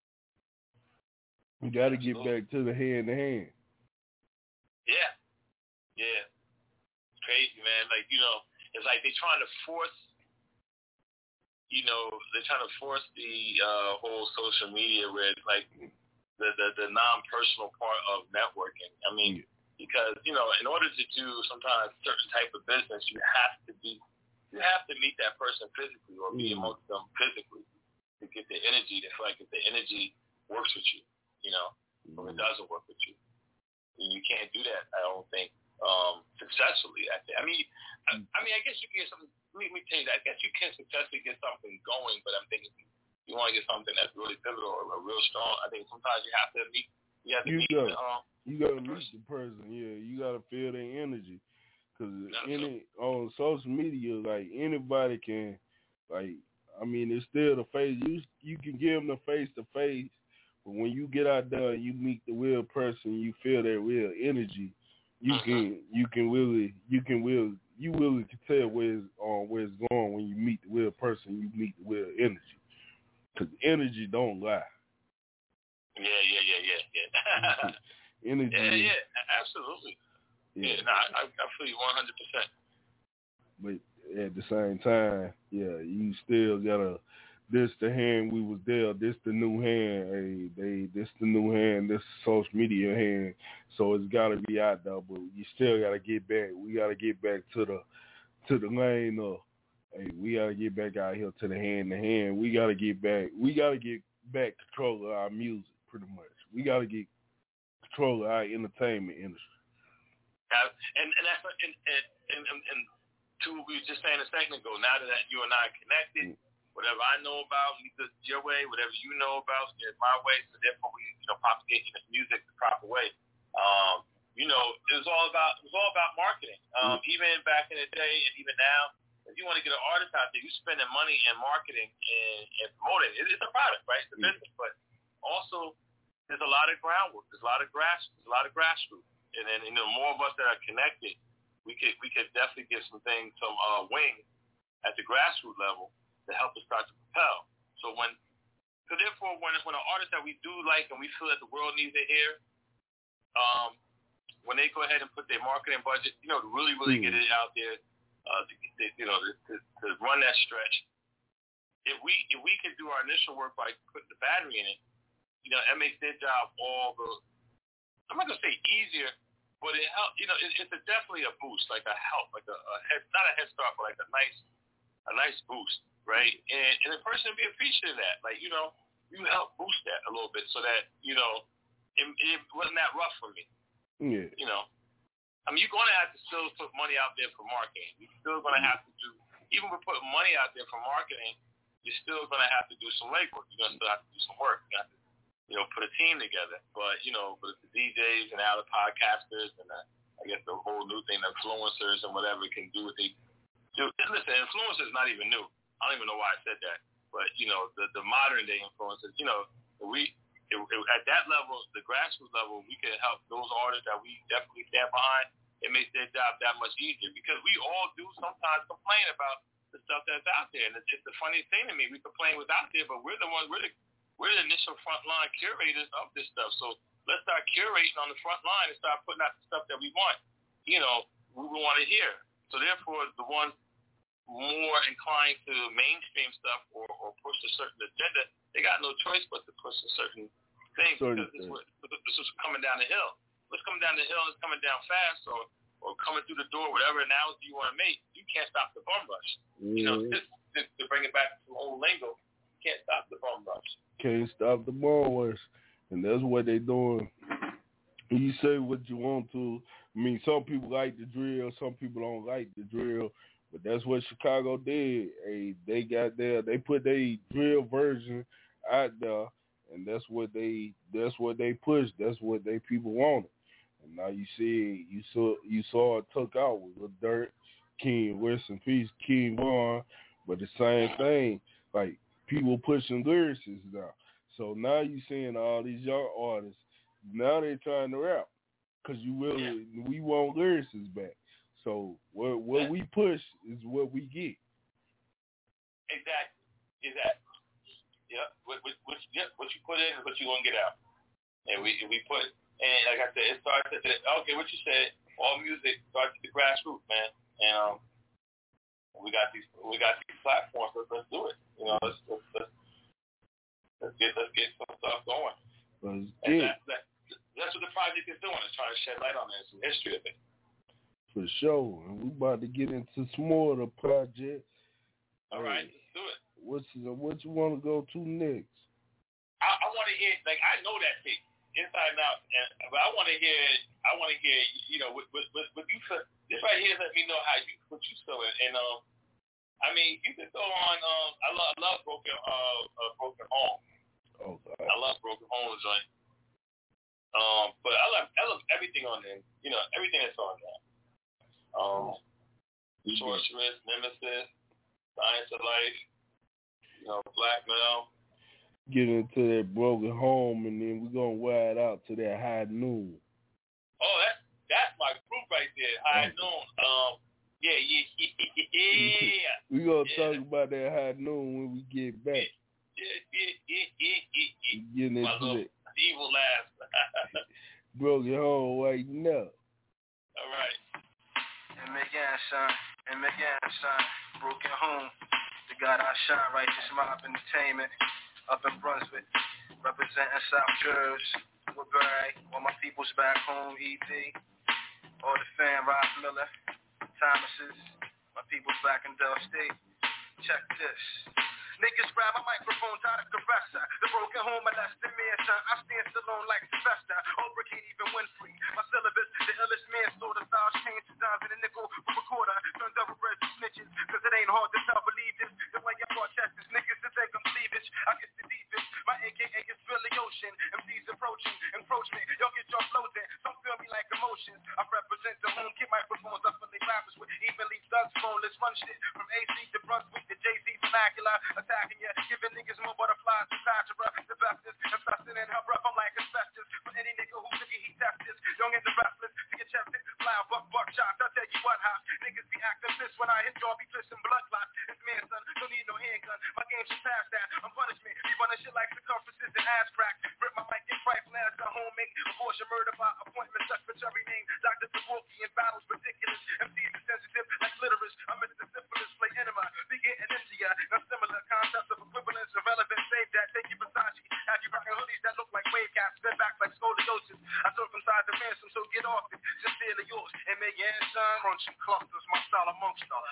We got to get back to the hand to hand. Yeah, yeah. It's crazy, man. Like, you know, it's like they're trying to force, you know, they're trying to force the uh, whole social media where it's like the, the, the non-personal part of networking. I mean, because, you know, in order to do sometimes certain type of business, you have to be, you have to meet that person physically or be amongst them physically to get the energy, to feel like if the energy works with you, you know, or it doesn't work with you. You can't do that, I don't think, um, successfully. I, I mean, I, I mean, I guess you can get something. Let me tell you that. I guess you can successfully get something going, but I'm thinking you want to get something that's really pivotal or, or real strong. I think sometimes you have to meet. You have to you meet. Gotta, the, um, you got to meet the person. Yeah, you got to feel their energy. Cause any on social media, like anybody can, like I mean, it's still the face. You you can give them the face to face. But when you get out there and you meet the real person, you feel that real energy. You uh-huh. can you can really you can really you really can tell where it's on where it's going when you meet the real person. You meet the real energy, because energy don't lie. Yeah, yeah, yeah, yeah, yeah. Energy. Yeah, yeah, absolutely. Yeah, yeah no, I, I feel you one hundred percent. But at the same time, yeah, you still gotta. This the hand we was there. This the new hand. Hey, they this the new hand. This social media hand. So it's gotta be out there. But you still gotta get back. We gotta get back to the to the lane of. Hey, we gotta get back out here to the hand to hand. We gotta get back. We gotta get back control of our music. Pretty much. We gotta get control of our entertainment industry. Uh, and and that's and and and, and, and to what we were just saying a second ago. Now that you and I are connected. Mm. Whatever I know about, we do it your way. Whatever you know about, it's my way. So therefore, we you know propagate this music the proper way. Um, you know, it was all about it was all about marketing. Um, mm-hmm. Even back in the day, and even now, if you want to get an artist out there, you're spending money in marketing and, and promoting. It, it's a product, right? It's a mm-hmm. business, but also there's a lot of groundwork. There's a lot of grass. There's a lot of grassroots, and then you know more of us that are connected, we could we could definitely get some things, some uh, wing at the grassroots level. To help us start to propel. So when, so therefore, when when an artist that we do like and we feel that the world needs to hear, um, when they go ahead and put their marketing budget, you know, to really really mm. get it out there, uh, to, to, you know, to, to, to run that stretch. If we if we can do our initial work by putting the battery in it, you know, that makes their job all the. I'm not gonna say easier, but it help. You know, it, it's a, definitely a boost, like a help, like a, a head, not a head start, but like a nice a nice boost. Right, and and the person would be appreciative of that. Like, you know, you help boost that a little bit so that, you know, it, it wasn't that rough for me. Yeah. You know, I mean, you're going to have to still put money out there for marketing. You're still going to have to do, even with putting money out there for marketing, you're still going to have to do some legwork. You're going to still have to do some work. You have to, you know, put a team together. But, you know, but the D Js and now the podcasters and the, I guess the whole new thing, the influencers and whatever can do what they do. Listen, influencers is not even new. I don't even know why I said that. But, you know, the, the modern day influencers, you know, we, it, it, at that level, the grassroots level, we can help those artists that we definitely stand behind. It makes their job that much easier because we all do sometimes complain about the stuff that's out there. And it's, it's the funniest thing to me. We complain what's out there, but we're the ones, we're the, we're the initial frontline curators of this stuff. So let's start curating on the front line and start putting out the stuff that we want, you know, we want to hear. So therefore, the ones more inclined to mainstream stuff or, or push a certain agenda, they got no choice but to push a certain thing because this, was, this was coming down the hill. What's coming down the hill is coming down fast, or, or coming through the door, whatever analogy you want to make, you can't stop the bum rush. Mm-hmm. You know, just to, to bring it back to old lingo, you can't stop the bum rush. Can't stop the bum rush. And that's what they doing. You say what you want to. I mean, some people like the drill, some people don't like the drill, but that's what Chicago did. Hey, they got there, they put their drill version out there, and that's what they that's what they pushed. That's what they people wanted. And now you see, you saw you saw it took out with Lil Durk, King, rest in peace, King Von, but the same thing, like people pushing lyricists now. So now you seeing all these young artists, now they trying to rap, cause you really yeah. we want lyricists back. So what what yeah. we push is what we get. Exactly, exactly. Yeah, what, what, what, yeah, what you put in is what you gonna get out, and we we put. And like I said, it starts at the, okay, what you said, all music starts at the grassroots, man. And um, we got these we got these platforms, let's, let's do it. You know, let's let's, let's, let's get let's get some stuff going. Let's and that, that, that's what the project is doing, is trying to shed light on it, some history of it. For sure. And we about to get into some more of the project. All right, let's do it. What's what you want to go to next? I, I want to hear, like, I know that thing. Inside and out, and, but I want to hear. I want to hear. You know, what, what, what, what you feel. This right here let me know how you what you feel. And um, I mean, you can throw on. Um, I love, I love broken. Uh, uh, broken home. Oh God. I love broken home joint. Um, but I love, I love everything on there. You know, everything that's on there. Um, mm-hmm. Sorceress, Nemesis, Science of Life. You know, Blackmail. Get into that broken home, and then we're going to ride out to that High Noon. Oh, that's, that's my group right there, High okay. Noon. Um, yeah, yeah, yeah, yeah. We're going to yeah. talk about that High Noon when we get back. Yeah, yeah, yeah, yeah, yeah, yeah. Getting my into little that. Evil laugh. Broken home right now. All right. And again, son. And again, son. Broken home. The God I shine, Righteous Mob Entertainment. Up in Brunswick, representing South Jersey, Woodbury, all my peoples back home, E D, all the fam, Rob Miller, Thomas's, my peoples back in Dell State. Check this. Niggas grab my microphones out of compressor. The broken home molested man, son. I stand alone like Sylvester. Oprah can't even win free. My syllabus, the illest manslaughter style, change to dimes in a nickel from recorder. Turn double bread to snitches, cause it ain't hard to tell, believe this. The way y'all brought chesters, niggas to think I'm cleavage. I get the deepest. My A K A is Billy Ocean. M Cs approaching, encroachment. Y'all get your flows in. Some feel me like emotions. I represent the home kid microphones. I fully rappers with evenly thugs phone. Let's run shit from A C to Brunswick to Jay-Z vernacular. Attacking you, giving niggas more butterflies to Satchera. The bestest, infested in her breath, I'm like asbestos. For any nigga who figure he test this, young and the restless, to get chested, fly a buck, buck shots. I tell you what, hot niggas be acting this when I hit y'all, be twisting blood clots. It's man, son, don't need no handgun. My game should pass that. I'm punishment. Be running shit like circumferences and ass crack. Rip my mic and price labs to homemade. Abortion, murder by appointment, secretary name. Doctor Soroki in battles ridiculous. M Cs are sensitive like clitoris. I'm Mister Syphilis, play enema. Be getting into ya. Now similar concepts of equivalence, irrelevant, save that. Take you Versace. Have you rocking hoodies that look like wave caps, spin back like scoliosis. I circumcised the ransom, so get off it. Sincerely yours. And may your son. Crunching clusters, my style amongst them. Verbal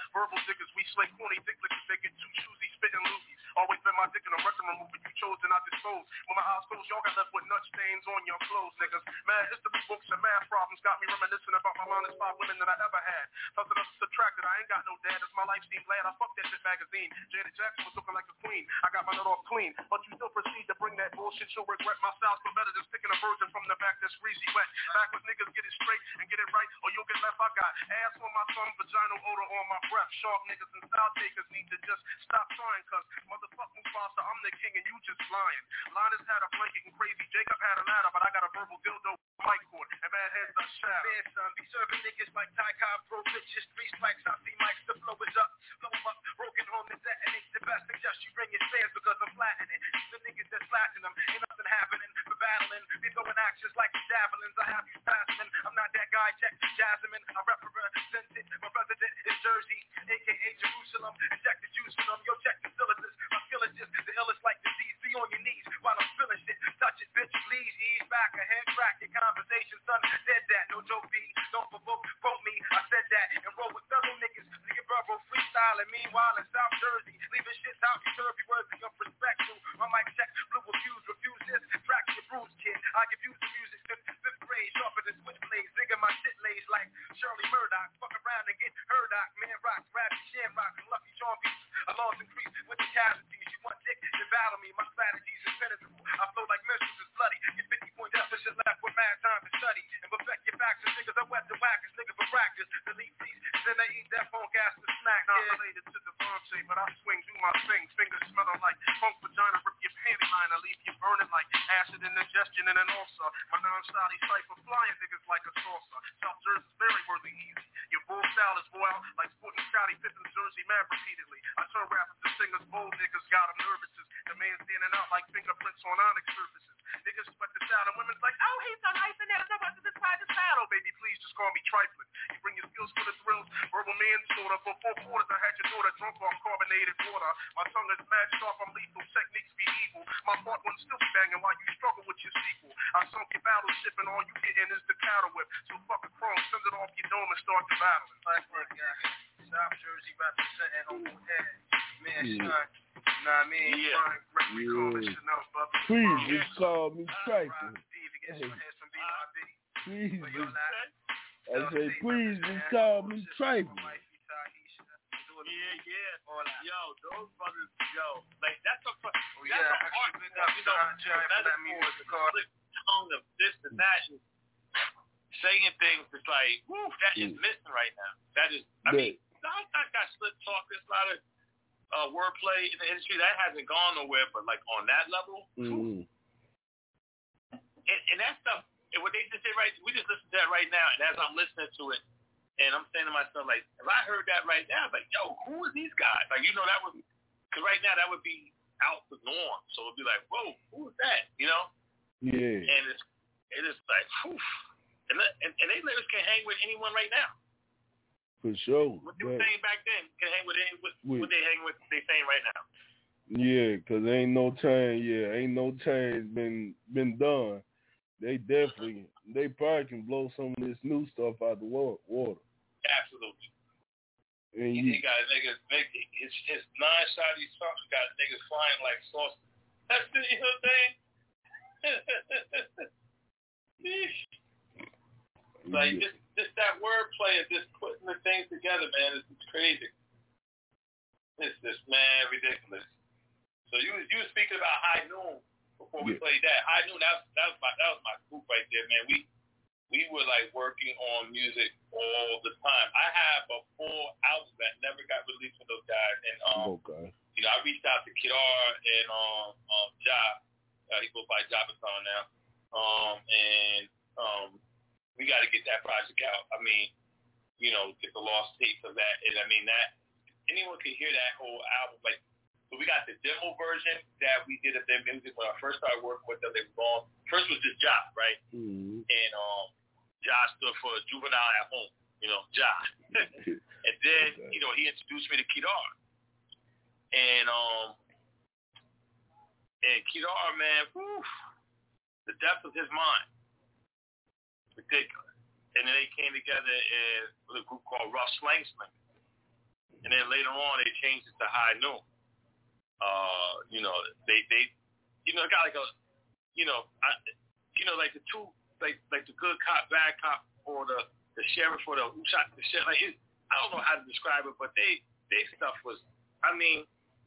diggers, we slay corny dick lickers, they get too choosy, spitting loogies. Always been my dick in a record remover, you chose and I disposed. When my eyes closed, y'all got left with nut stains on your clothes, niggas. Mad history books and math problems got me reminiscing about my minus five women that I ever had. Something else subtracted, I ain't got no dad, as my life seemed glad. I fucked that shit magazine. Janet Jackson was looking like a queen. I got my nut off clean, but you still proceed to bring that bullshit. You'll regret my style's for better than sticking a virgin from the back that's greasy wet. Back with niggas, get it straight and get it right, or you'll get left. I got ass on my tongue, vaginal odor on my breath. Sharp niggas and style takers need to just stop trying, cause motherfucking Foster, I'm the king and you just lying. Linus had a blanket and crazy Jacob had a ladder, but I got a verbal dildo mic cord and bad heads are shadow. Man, son, be serving niggas like Ty Cobb, bro, bitches, three spikes. I see mics, the flow is up, blow them up, broken home and detonate. The best suggest you bring your fans because I'm flattening. The niggas that's flattening them, ain't nothing happening. For battling, be throwing actions like the javelins. I have you passing. I'm not that guy, check Jasmine. I represent it. My resident is Jersey, aka Jerusalem. Inject the juice in them. Yo, check the syllabus. My skill is just the illest like disease. Be on your knees while I'm spilling shit. Touch it, bitch, please. Ease back ahead, crack your conversation, son. Said that, no joke, B. Don't provoke, quote me. I said that and roll with fellow niggas. Nigga, bro, freestyling. Meanwhile, in South Jersey, leaving shit out. You serve you worthy of respect. My mic check, blue refuse, refuse this. Track your bruise, kid. I give you the music, fifth, fifth grade, sharper than switchblades. Nigga, my shit lays like Shirley Murdoch. Fuck around and get Herdock. Man rocks, rabbit, shamrock, and lucky Sean beats. Alarms increase with the casualties. You want dick, then battle me. My strategies impenetrable. I flow like missiles is bloody. Get fifty point deficit left with mad time to study. And perfect your facts. Niggas are wet the whackers. Niggas for practice. Delete these. Then they eat that phone gas to snack. Not yeah. related to the Vontae, but I swing through my things. Fingers smelling like funk vagina. Rip your panty line. I leave you burning like acid indigestion and an ulcer. My non-style cipher flying niggas like a saucer. South Jersey's very worthy easy. Your bull style is boiled like sporting Scotty Pippen Jersey mad repeatedly. I turn rappers to singers, bold niggas got them nervous. The man standing out like fingerprints on onyx surfaces. Niggas sweat the sound and women's like, oh, he's so nice and there's no one to decide the saddle. Baby, please just call me trifling. You bring your skills for the thrills. Verbal manslaughter. For four quarters, I had your daughter drunk off carbonated water. My tongue is mad sharp, I'm lethal. Techniques be evil. My part one still be banging while you struggle with your sequel. I sunk your battleship and all you getting is the cattle whip. So fuck a chrome, send it off your dome and start the battle. Like what, guy? South Jersey representing on the head. Man, yeah. Son. Nah, I mean, yeah. yeah. Please just call me trifling. Hey. Please just, I say, please just call me trifling. Yeah, yeah. Yo, those brothers, yo, like that's a, that's oh, yeah, a art. You know, that was the tone of this and that, and saying things that's like, woo, that is missing right now. That is, I mean, I, I got slip talk. There's a lot of Uh, wordplay in the industry that hasn't gone nowhere, but like on that level, mm-hmm. and, and that stuff, and what they just did right, we just listened to that right now, and as I'm listening to it, and I'm saying to myself, like, if I heard that right now, like, yo, who are these guys? Like, you know, that would, because right now that would be out the norm, so it'd be like, whoa, who is that? You know? Yeah. And it's, it is like, whew. And, and, and they lyrics can hang with anyone right now. For sure. What they were saying back then can hang with any with what they hang with they saying right now. Yeah, cause ain't no time. Yeah, ain't no time been been done. They definitely, they probably can blow some of this new stuff out the water. Absolutely. And you, he got niggas. His his nine-shotty songs got niggas flying like sauce. That's the you know what I'm saying. Like just just that wordplay of just putting the things together, man, it's, it's crazy. It's just man ridiculous. So you was you was speaking about High Noon before we yeah. played that. High Noon, that was that was my that was my group right there, man. We we were like working on music all the time. I have a full album that never got released with those guys, and um, okay. you know, I reached out to Kidar and um um Ja, uh, he goes by Jabaton now, um and um. We got to get that project out. I mean, you know, get the lost tapes of that. And I mean, that anyone can hear that whole album. Like, so we got the demo version that we did of their music when I first started working with them. They were gone. First was just Ja, right? Mm-hmm. And um, Ja stood for Juvenile at Home, you know, Ja. And then, okay. you know, he introduced me to Kidar. And um, and Kidar, man, whew, the depth of his mind. Ridiculous. And then they came together in, with a group called Rough Slang Sling. and then later on they changed it to High Noon. Uh, you know, they they, you know, got like a, you know, I, you know, like the two, like like the good cop, bad cop, or the the sheriff or the who shot the sheriff. Like it, I don't know how to describe it, but they they stuff was, I mean.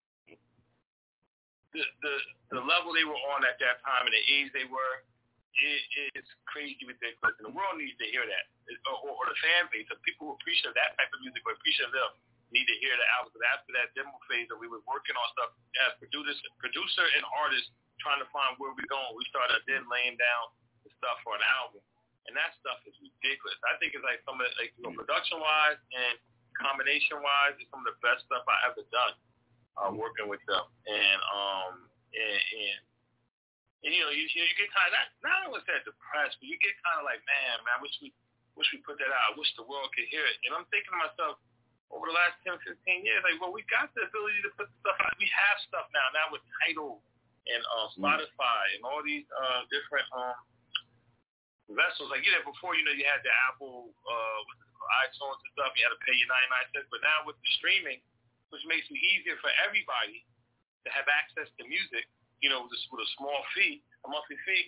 The, the the level they were on at that time and the age they were, it, it's crazy ridiculous. And the world needs to hear that. It, or, or the fan base, the people who appreciate that type of music or appreciate them need to hear the album. Because after that demo phase that we were working on stuff as producers, producer and artist trying to find where we're going, we started then laying down the stuff for an album. And that stuff is ridiculous. I think it's like some of the, like, you know, production-wise and combination-wise, it's some of the best stuff I ever done. Uh, working with them, and um, and, and, and you know, you, you get kind of not not only that depressed, but you get kind of like, man, man, I wish we wish we put that out. I wish the world could hear it. And I'm thinking to myself, over the last ten, fifteen years, like, well, we got the ability to put stuff out. We have stuff now, now with Tidal and uh, Spotify and all these uh, different um, vessels. Like, you know, before, you know, you had the Apple, uh, what's it called, iTunes and stuff. You had to pay your ninety-nine cents, but now with the streaming, which makes it easier for everybody to have access to music, you know, with a, with a small fee, a monthly fee.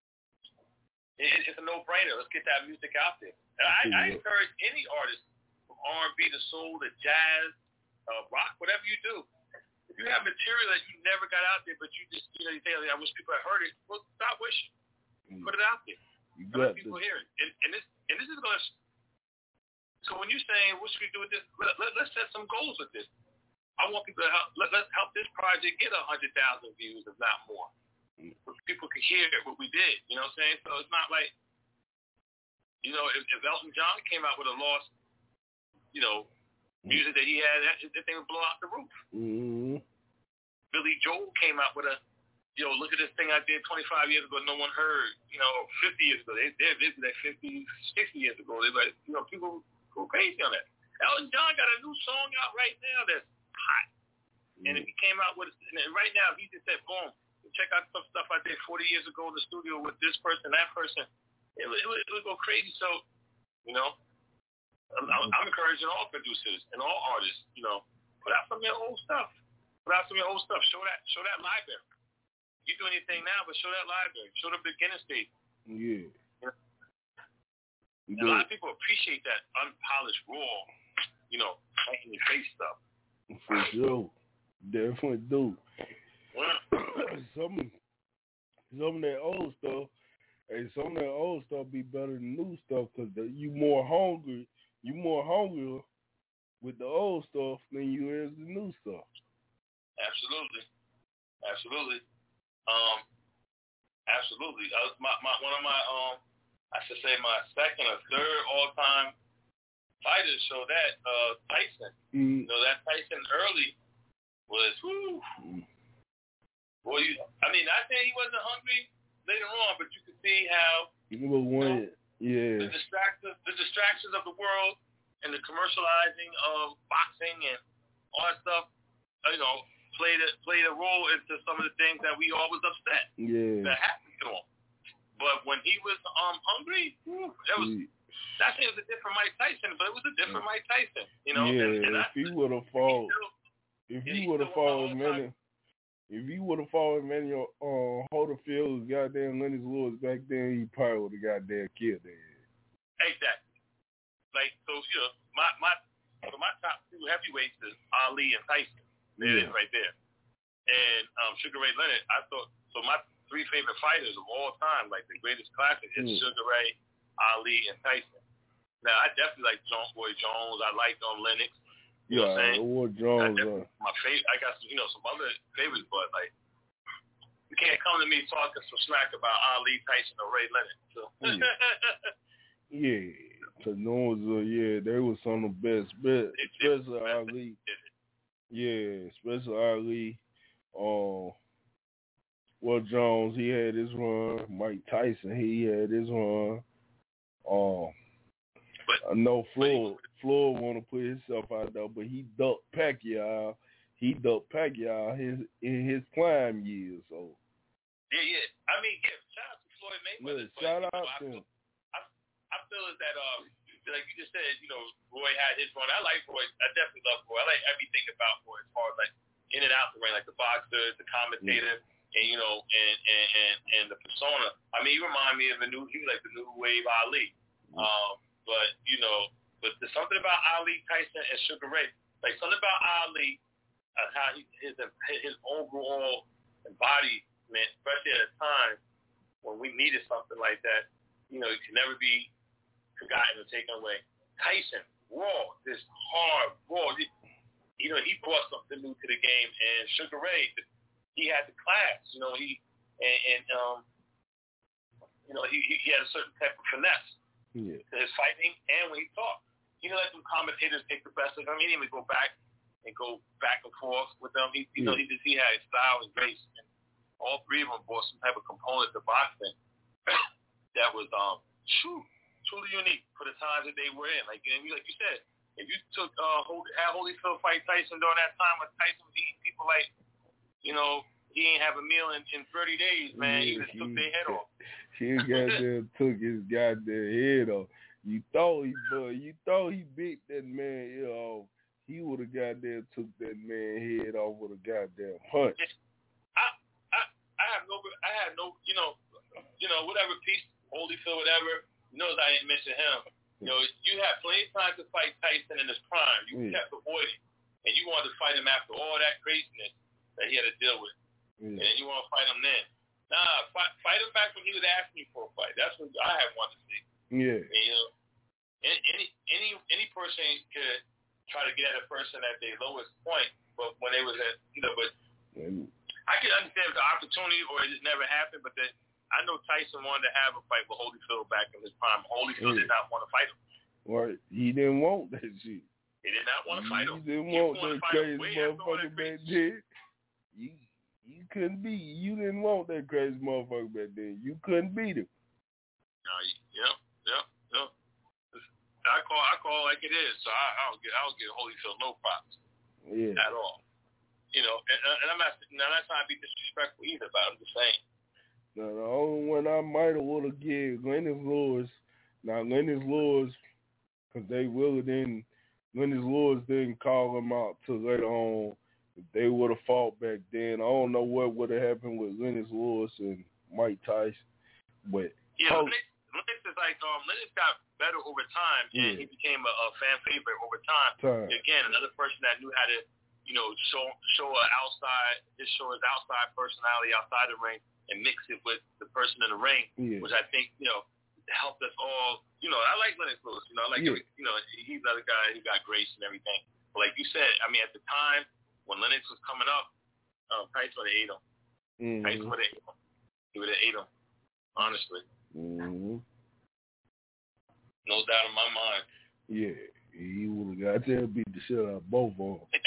It, it's a no-brainer. Let's get that music out there. And I, I encourage any artist, from R and B to soul to jazz, uh, rock, whatever you do. If you have material that you never got out there, but you just, you know, you say, I wish people had heard it, well, stop wishing. Mm. Put it out there. You Let got people this. hear it. And, and, this, and this is going to... So when you're saying, what should we do with this? Let, let, let's set some goals with this. I want people to help. Let, let's help this project get one hundred thousand views, if not more. So people can hear what we did. You know what I'm saying? So it's not like, you know, if, if Elton John came out with a lost, you know, music that he had, that, that thing would blow out the roof. Mm-hmm. Billy Joel came out with a, yo, look at this thing I did twenty-five years ago, no one heard. You know, fifty years ago. They, they did that fifty, sixty years ago. They like, you know, people go crazy on that. Elton John got a new song out right now that's hot. Mm. And if he came out with, and right now he just said, boom, check out some stuff I did forty years ago in the studio with this person, that person. It would, it would, it would go crazy. So, you know, I'm, I'm encouraging all producers and all artists, you know, put out some of your old stuff. Put out some of your old stuff. Show that, show that library. You do anything now, but show that library. Show the beginning stage. Yeah. And a lot of people appreciate that unpolished, raw, you know, in your face stuff. For sure. Definitely do. some, some of that old stuff, hey, some of that old stuff be better than new stuff because you more hungry, you more hungry with the old stuff than you is the new stuff. Absolutely. Absolutely. Um, absolutely. I was my, my one of my um I should say my second or third all-time fighters show that, uh, Tyson. Mm. You know, that Tyson early was, whoo. Mm. Boy, you, I mean, not saying he wasn't hungry later on, but you could see how, it was one, you know, yeah. the, distractions, the distractions of the world and the commercializing of boxing and all that stuff, you know, played a, played a role into some of the things that we all was upset yeah. that happened to him. But when he was um hungry, that was that thing was a different Mike Tyson, but it was a different Mike Tyson, you know. Yeah, and, and if I, he would have fought, if yeah, he would have fought Manny, if he would have fought Manny uh, Holyfield, goddamn Lennox Lewis back then, he probably would have goddamn killed him. Exactly. Like so, you know, my my so my top two heavyweights is Ali and Tyson. There yeah. it is right there. And um, Sugar Ray Leonard, I thought so. My three favorite fighters of all time, like the greatest classic, is mm. Sugar Ray, Ali, and Tyson. Now, I definitely like Jones Boy Jones. I like um, Lennox. You yeah, know what I'm saying? War Jones. Uh, my favorite. I got some, you know, some other favorites, but like, you can't come to me talking some smack about Ali, Tyson, or Ray Leonard. So. mm. Yeah, because those, uh, yeah, they were some of the best, best it, especially it, Ali. It, yeah, especially Ali. Um. Well, Jones, he had his run. Mike Tyson, he had his run. Um, I know Floyd, Floyd want to put himself out there, but he ducked Pacquiao. He ducked Pacquiao his in his prime years. So yeah, yeah. I mean, yeah. Shout out to Floyd Mayweather. Yeah, shout out to him. I, I feel is that um, like you just said, you know, Roy had his run. I like Roy. I definitely love Roy. I like everything about Roy as far as like in and out the ring, like the boxer, the commentator, mm. and you know, and, and and and the persona. I mean, he remind me of a new, he was like the new wave Ali. Mm. Um, but you know, but there's something about Ali, Tyson, and Sugar Ray. Like something about Ali, uh, how he, his his overall embodiment, especially at a time when we needed something like that. You know, it can never be forgotten or taken away. Tyson, raw, this hard, raw. You know, he brought something new to the game, and Sugar Ray, he had the class. You know, he and, and um, you know, he he had a certain type of finesse yeah. to his fighting and when he talked. You know, like some commentators take the best of him. He didn't even go back and go back and forth with them. He, you yeah. know, he just he had his style and grace, and all three of them brought some type of component to boxing that was um, true. truly unique for the times that they were in. Like, you know, like you said, if you took uh, had Holyfield fight Tyson during that time when Tyson was eating people like, you know, he ain't have a meal in, in thirty days, man. Yeah, he just he, took their head off. He goddamn took his goddamn head off. You thought he, but you thought he beat that man, you know, he would have goddamn took that man head off with a goddamn punch. I, I, I have no, I had no, you know, you know, whatever piece, Holyfield, whatever. You notice I didn't mention him. You know, you had plenty of time to fight Tyson in his prime. You yeah. kept avoiding, and you wanted to fight him after all that craziness that he had to deal with, yeah. and you want to fight him then. Nah, fight, fight him back when he was asking you for a fight. That's what I had wanted to see. Yeah. And, you know, any any any person could try to get at a person at their lowest point, but when they was at, you know, but mm. I can understand the opportunity or it just never happened, but then. I know Tyson wanted to have a fight with Holyfield back in his prime. Holyfield yeah. did not want to fight him. Right. He didn't want that shit. He did not want to fight him. He didn't he want that crazy motherfucker back then. You, you couldn't beat You didn't want that crazy motherfucker back then. You couldn't beat him. No, yep, yep, yep. I call I call like it is, so I, I don't get I don't get Holyfield no props. Yeah. At all. You know, and, and I'm not now that's not to be disrespectful either, but I'm just saying. Now, the only one I might have would have given Lennox Lewis. Now, Lennox Lewis, because they really didn't, Lennox Lewis didn't call him out till later on. If they would have fought back then, I don't know what would have happened with Lennox Lewis and Mike Tyson. But yeah, oh, Lennox, Lennox is like um, Lennox got better over time, and yeah. he became a, a fan favorite over time. time. Again, another person that knew how to, you know, show show an outside, just show his outside personality outside the ring. And mix it with the person in the ring, yeah. which I think, you know, helped us all. You know, I like Lennox Lewis. You know, I like, yeah. you know, he's another guy who got grace and everything. But like you said, I mean, at the time when Lennox was coming up, um, Tyson would have ate him. Mm-hmm. Tyson would have ate him. He would have ate him, honestly. Mm-hmm. No doubt in my mind. Yeah, he would have got there and beat the shit out of both of them.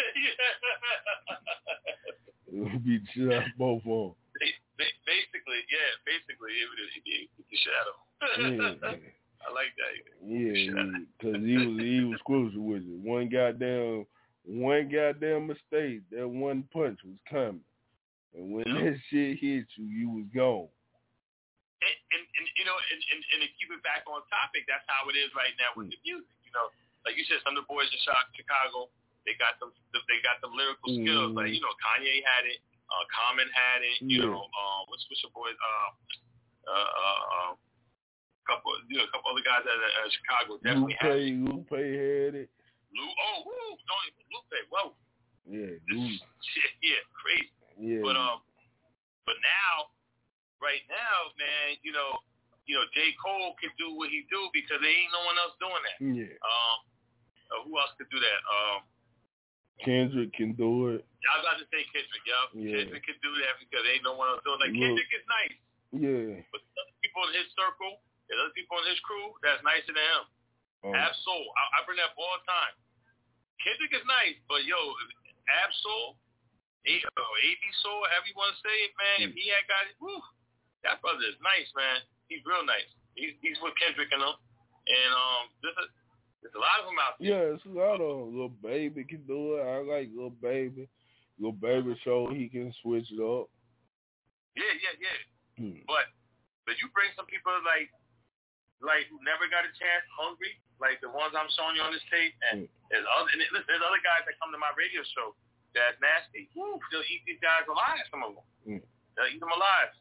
Beat the shit out of both of them. Basically, yeah, basically, it would be the shadow. Yeah. I like that. Yeah, because he was he was crucial with it. One goddamn, one goddamn mistake. That one punch was coming, and when yeah. that shit hit you, you was gone. And, and, and you know, and, and, and to keep it back on topic, that's how it is right now with mm. the music. You know, like you said, some of the boys in Chicago, they got them, they got them lyrical mm. skills. Like you know, Kanye had it. Uh, Common had it, you yeah. know. Uh, what's what's your boys? Uh, uh, uh, couple, you know, a couple other guys at uh, Chicago definitely Lupe, had it. Lupe had it. Lu, oh, woo, don't even Lupe. Whoa. Yeah, dude. Shit, yeah, crazy. Yeah. But um, but now, right now, man, you know, you know, J. Cole can do what he do because there ain't no one else doing that. Yeah. Um, uh, who else could do that? Um. Kendrick can do it. I was about to say Kendrick, yo. Yeah. Kendrick can do that because there ain't no one else doing it. Like, Look, Kendrick is nice. Yeah. But other people in his circle, there's other people in his crew that's nicer than him. Oh. Ab-Soul. I, I bring that up all the time. Kendrick is nice, but, yo, Ab-Soul, A B Soul, however you want to say it, man, mm. if he had got it, whew, that brother is nice, man. He's real nice. He's, he's with Kendrick and them. And um, this is, there's a lot of them out there. Yeah, it's a lot of them. Lil Baby can do it. I like Lil Baby. Lil Baby show he can switch it up. Yeah, yeah, yeah. Hmm. But but you bring some people like like who never got a chance, hungry. like the ones I'm showing you on this tape, and mm. there's other, and listen, there's other guys that come to my radio show that's nasty. Woo, they'll eat these guys alive. Some of them, mm. they'll eat them alive.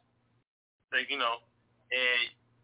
Like you know, and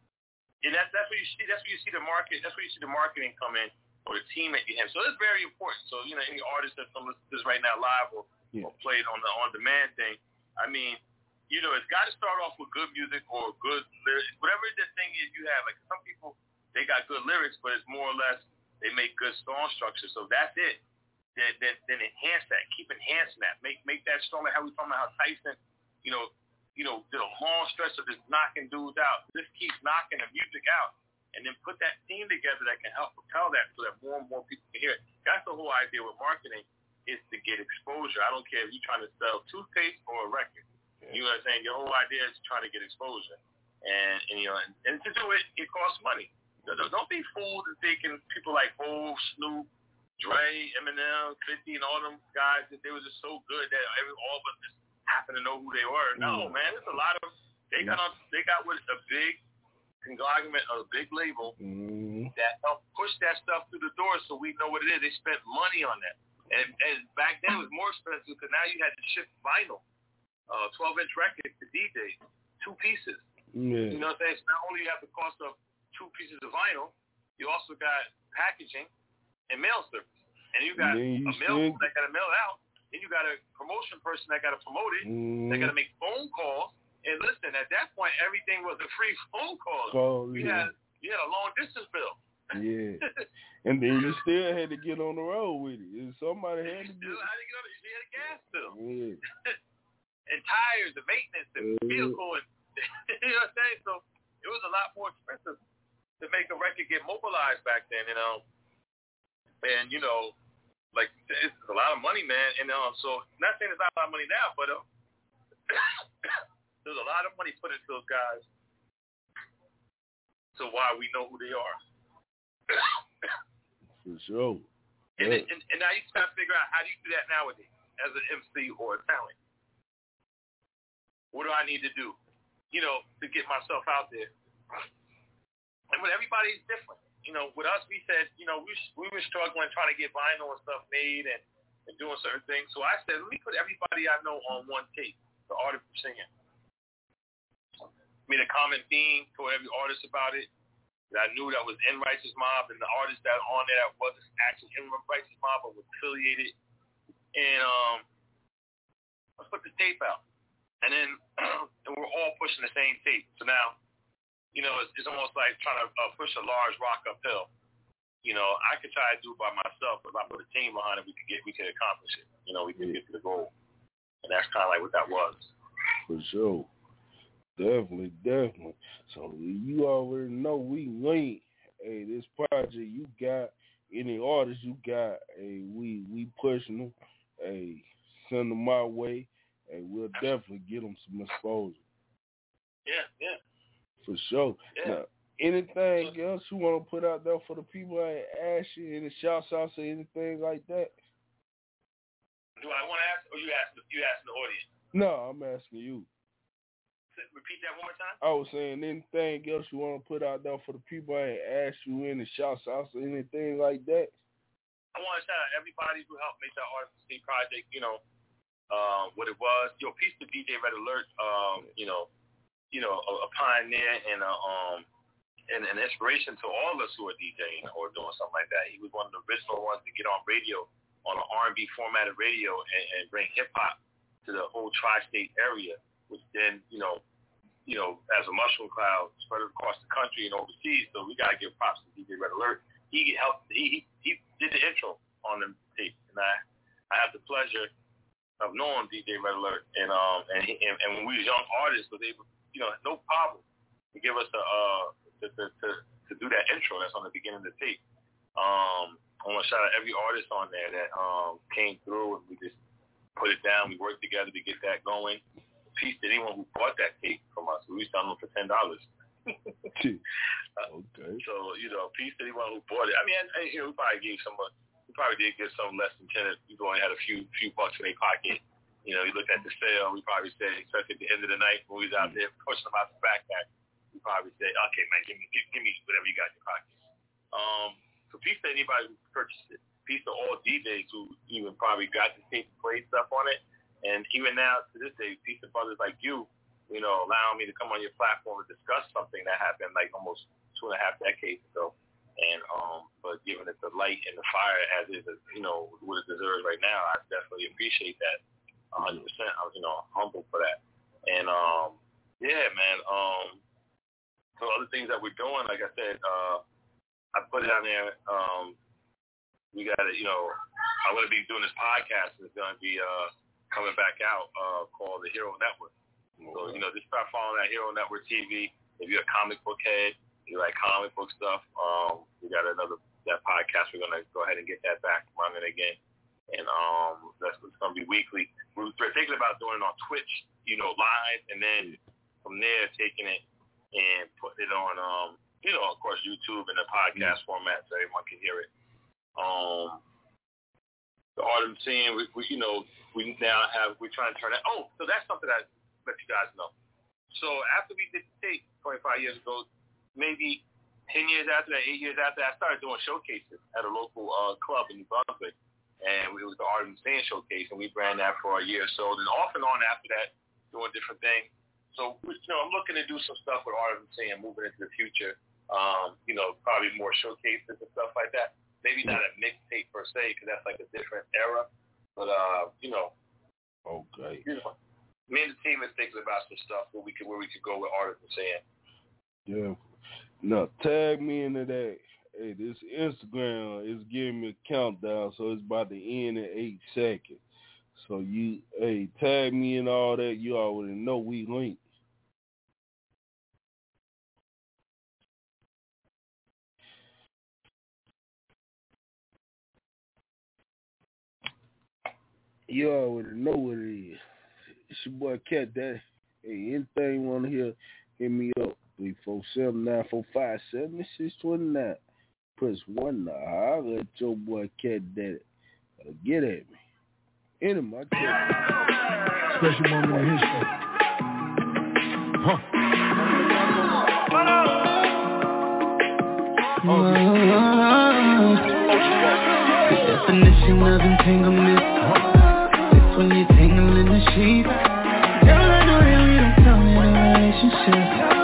and that's that's where you see that's where you see the market. That's where you see the marketing come in, or the team that you have. So it's very important. So you know, any artist that's listen to this right now live or, yeah. or play it on the on demand thing. I mean. You know, it's got to start off with good music or good lyrics. Whatever the thing is you have. Like some people, they got good lyrics, but it's more or less they make good song structure. So that's it. Then, then, then enhance that. Keep enhancing that. Make make that stronger. How we talking about how Tyson, you know, you know, did a long stretch of just knocking dudes out. Just keep knocking the music out, and then put that team together that can help propel that so that more and more people can hear it. That's the whole idea with marketing is to get exposure. I don't care if you're trying to sell toothpaste or a record. You know what I'm saying? Your whole idea is trying to get exposure, and, and you know, and, and to do it, it costs money. Don't, don't be fooled in thinking people like Hov, Snoop, Dre, Eminem, fifty, and all them guys that they were just so good that every all of us just happen to know who they were. No, man, there's a lot of they got on, they got with a big conglomerate, a big label mm. that helped push that stuff through the door, so we know what it is. They spent money on that, and, and back then it was more expensive because now you had to ship vinyl. Uh, twelve inch record to D Js, two pieces. Yeah. You know what I'm saying? So not only you have the cost of two pieces of vinyl, you also got packaging and mail service. And you got you a mail that got to mail it out. Then you got a promotion person that got to promote it. Mm. They got to make phone calls. And listen, at that point, everything was a free phone call. Oh, yeah. You had, you had a long distance bill. Yeah. And then you still had to get on the road with it. And somebody had to get, still had to get on the, you had a gas bill. Yeah. And tires, and maintenance, and vehicle, and you know what I'm saying? So it was a lot more expensive to make a record get mobilized back then, you know. And you know, like it's a lot of money, man. And um, so not saying it's not a lot of money now, but uh, there's a lot of money put into those guys. So why we know who they are? For sure. And, yeah. and, and now you try to figure out how do you do that nowadays as an M C or a talent. What do I need to do, you know, to get myself out there? And with everybody, it's different. You know, with us, we said, you know, we we were struggling trying to get vinyl and stuff made and, and doing certain things. So I said, let me put everybody I know on one tape, the artist singing. Made a common theme, told every artist about it. That I knew that was in Righteous Mob, and the artist that on there that wasn't actually in Righteous Mob but was affiliated. And um, let's put the tape out. And then and we're all pushing the same tape. So now, you know, it's, it's almost like trying to uh, push a large rock uphill. You know, I could try to do it by myself, but if I put a team behind it, we could get, we could accomplish it. You know, we could get to the goal. And that's kind of like what that was. For sure. Definitely, definitely. So you already know we link. Hey, this project you got, any artists you got, hey, we we pushing them. Hey, send them my way. Hey, we'll definitely get them some exposure. Yeah, yeah. For sure. Yeah. Now, anything else you want to put out there for the people at Ashley, any shouts outs or anything like that? Do I want to ask, or you ask, you ask the audience? No, I'm asking you. Repeat that one more time? I was saying anything else you want to put out there for the people at Ashley, any shouts outs or anything like that? I want to shout out everybody who helped make that Artist project, you know, Uh, what it was, yo, peace to D J Red Alert, um, you know, you know, a, a pioneer and a, um, and an inspiration to all of us who are DJing or doing something like that. He was one of the original ones to get on radio, on an R and B formatted radio, and, and bring hip hop to the whole tri-state area, which then, you know, you know, as a mushroom cloud spread across the country and overseas. So we gotta give props to D J Red Alert. He helped. He he did the intro on the tape, and I I have the pleasure of knowing D J Red Alert, and um and, he, and and when we was young artists, was able, you know, no problem to give us a uh to to to, to do that intro that's on the beginning of the tape. Um, I want to shout out every artist on there that um came through, and we just put it down. We worked together to get that going. Peace to anyone who bought that tape from us. We was selling them for ten dollars. Okay. So you know, peace to anyone who bought it. I mean, I, you know, we probably gave someone. Probably did get some less than ten. People only had a few few bucks in their pocket. You know, you look at the sale. We probably said, especially at the end of the night when we was out there pushing them out the backpack, we probably said, okay, man, give me give, give me whatever you got in your pocket. Um, so peace to anybody who purchased it. Peace to all D Js who even probably got the tape and played stuff on it. And even now, to this day, peace to brothers like you, you know, allowing me to come on your platform to discuss something that happened like almost two and a half decades ago. And, um, but giving it the light and the fire as is, you know, what it deserves right now, I definitely appreciate that one hundred percent. I was, you know, humble for that. And, um, yeah, man, um, so other things that we're doing, like I said, uh, I put it on there, um, we got to, you know, I'm going to be doing this podcast. It's going to be uh, coming back out uh, called the Hero Network. So, you know, just start following that Hero Network T V. If you're a comic book head, you like comic book stuff, um, we got another, that podcast. We're going to go ahead and get that back running again. And um, that's it's going to be weekly. We're thinking about doing it on Twitch, you know, live, and then from there taking it and putting it on, um, you know, of course, YouTube in a podcast format so everyone can hear it. Um, the art of seeing, we, we, you know, we now have, we're trying to turn that. Oh, so that's something that I let you guys know. So after we did the tape twenty-five years ago, maybe ten years after that, eight years after that, I started doing showcases at a local uh, club in New Brunswick. And it was the Art of Saying showcase, and we ran that for a year or so. Then off and on after that, doing different things. So, you know, I'm looking to do some stuff with Art of Saying moving into the future. Um, you know, probably more showcases and stuff like that. Maybe not a mixtape per se, because that's like a different era. But, uh, you know. Okay. You know, me and the team is thinking about some stuff where we could, where we could go with Art of Saying. Yeah. Now, tag me into that. Hey, this Instagram is giving me a countdown, so it's about to end in eight seconds. So you, hey, tag me and all that. You already know we linked. You already know what it is. It's your boy Cat Daddy. Hey, anything you want to hear, hit me up. three four seven, nine four five, seven six two nine. Press one now. Holla at your boy Cat Daddy. Uh, get at me. Enter my Cat. Special moment in history. Huh. The definition of entanglement. It's when you're tangling the sheep. Girl, I know that we don't count in a relationship,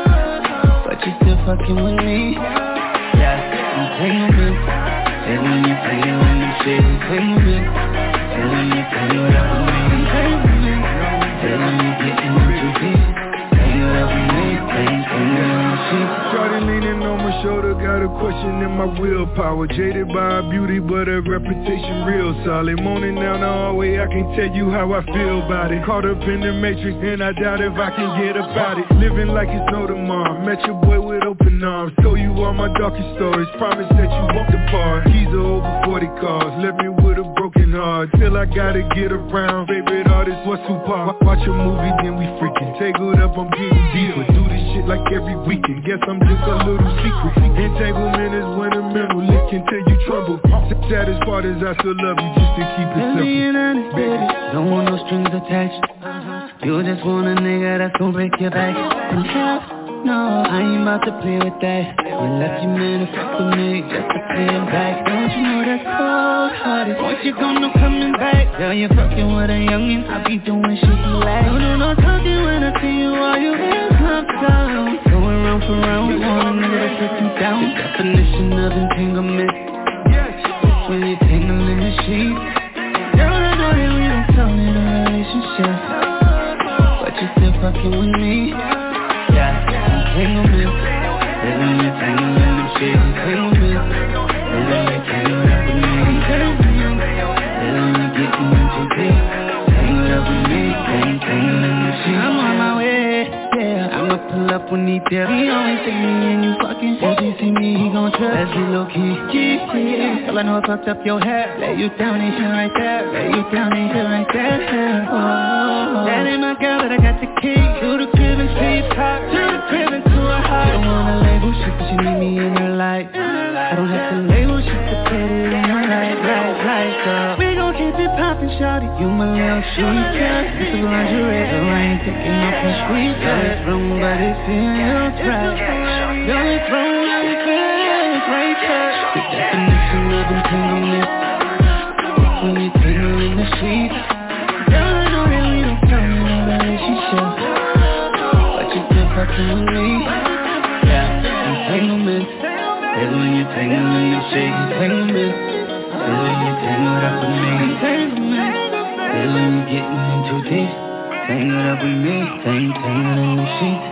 but you're still fucking with me. Yeah, entanglement. And when you tangle in the shit, entanglement. And when you tangle up with me, entanglement. And when you get in too deep, tangle up with me, tangle in the sheet. Shorty leaning on my shoulder, got a question in my willpower. Jaded by her beauty, but her reputation real solid. Moaning down the hallway, I can tell you how I feel about it. Caught up in the matrix, and I doubt if I can get about it. Living like it's no tomorrow. Met your boy with open arms. Told you all my darkest stories. Promise that you won't depart. Keys are over forty cars. Left me with a broken heart. Still I gotta get around. Favorite artist was Tupac. Watch a movie, then we freaking. Tangled up, I'm getting deeper. Do this shit like every weekend. Guess I'm just a little secret. Entanglement is when a mental lick can tell you trouble. Saddest part is I still love you just to keep it simple. Being honest, baby, don't want no strings attached. You just want a nigga that's gon' break your back. And hell, no, I ain't about to play with that. You left your man to fuck with me just to pay him back. Don't you know that's cold-hearted? Once you gone, no coming back. Girl, you fucking with a youngin', I be doing shit you like. No, no, no talking when I see you, all you hands up down. Going round for round, we want a nigga to sit you down. The definition of entanglement. It's when you tangle in the sheet. Girl, I know that we don't count in a relationship, but you still fucking with me. Yeah, entanglement. And when you tangle in the sheet, entanglement. And when you tangle up with me, entanglement. And when you get into deep, tangle up with me, tangle in the sheet. I'm on my way, yeah. I'ma pull up when he there. He always take me and you fucking. If he see me, he gon' trust. Let's be low key, yeah. Girl, I know I fucked up your hair. Lay you down in here right there. Lay you down in here right there. Oh, that ain't my girl, but I got the key to the crib and see top. To the crib and to her heart. You don't wanna label shit, but you need me in your life. I don't have to label shit to put it in your life, right, right, girl. We gon' keep it poppin', shawty. You my little sweeter. This is lingerie, so I ain't taking off my squeezer. It's wrong, but it feels right. Girl, it's wrong, but it feels right. The definition of entanglement. When you tangle in the sheets, girl, I know that we don't plan in a relationship, but you feel fucking with me. Yeah, entanglement. It's when you tangle in the sheets, entanglement. It's when you tangled up with me, entanglement. It's when you getting in too deep, tangled up with me, tang, tangled in the sheets.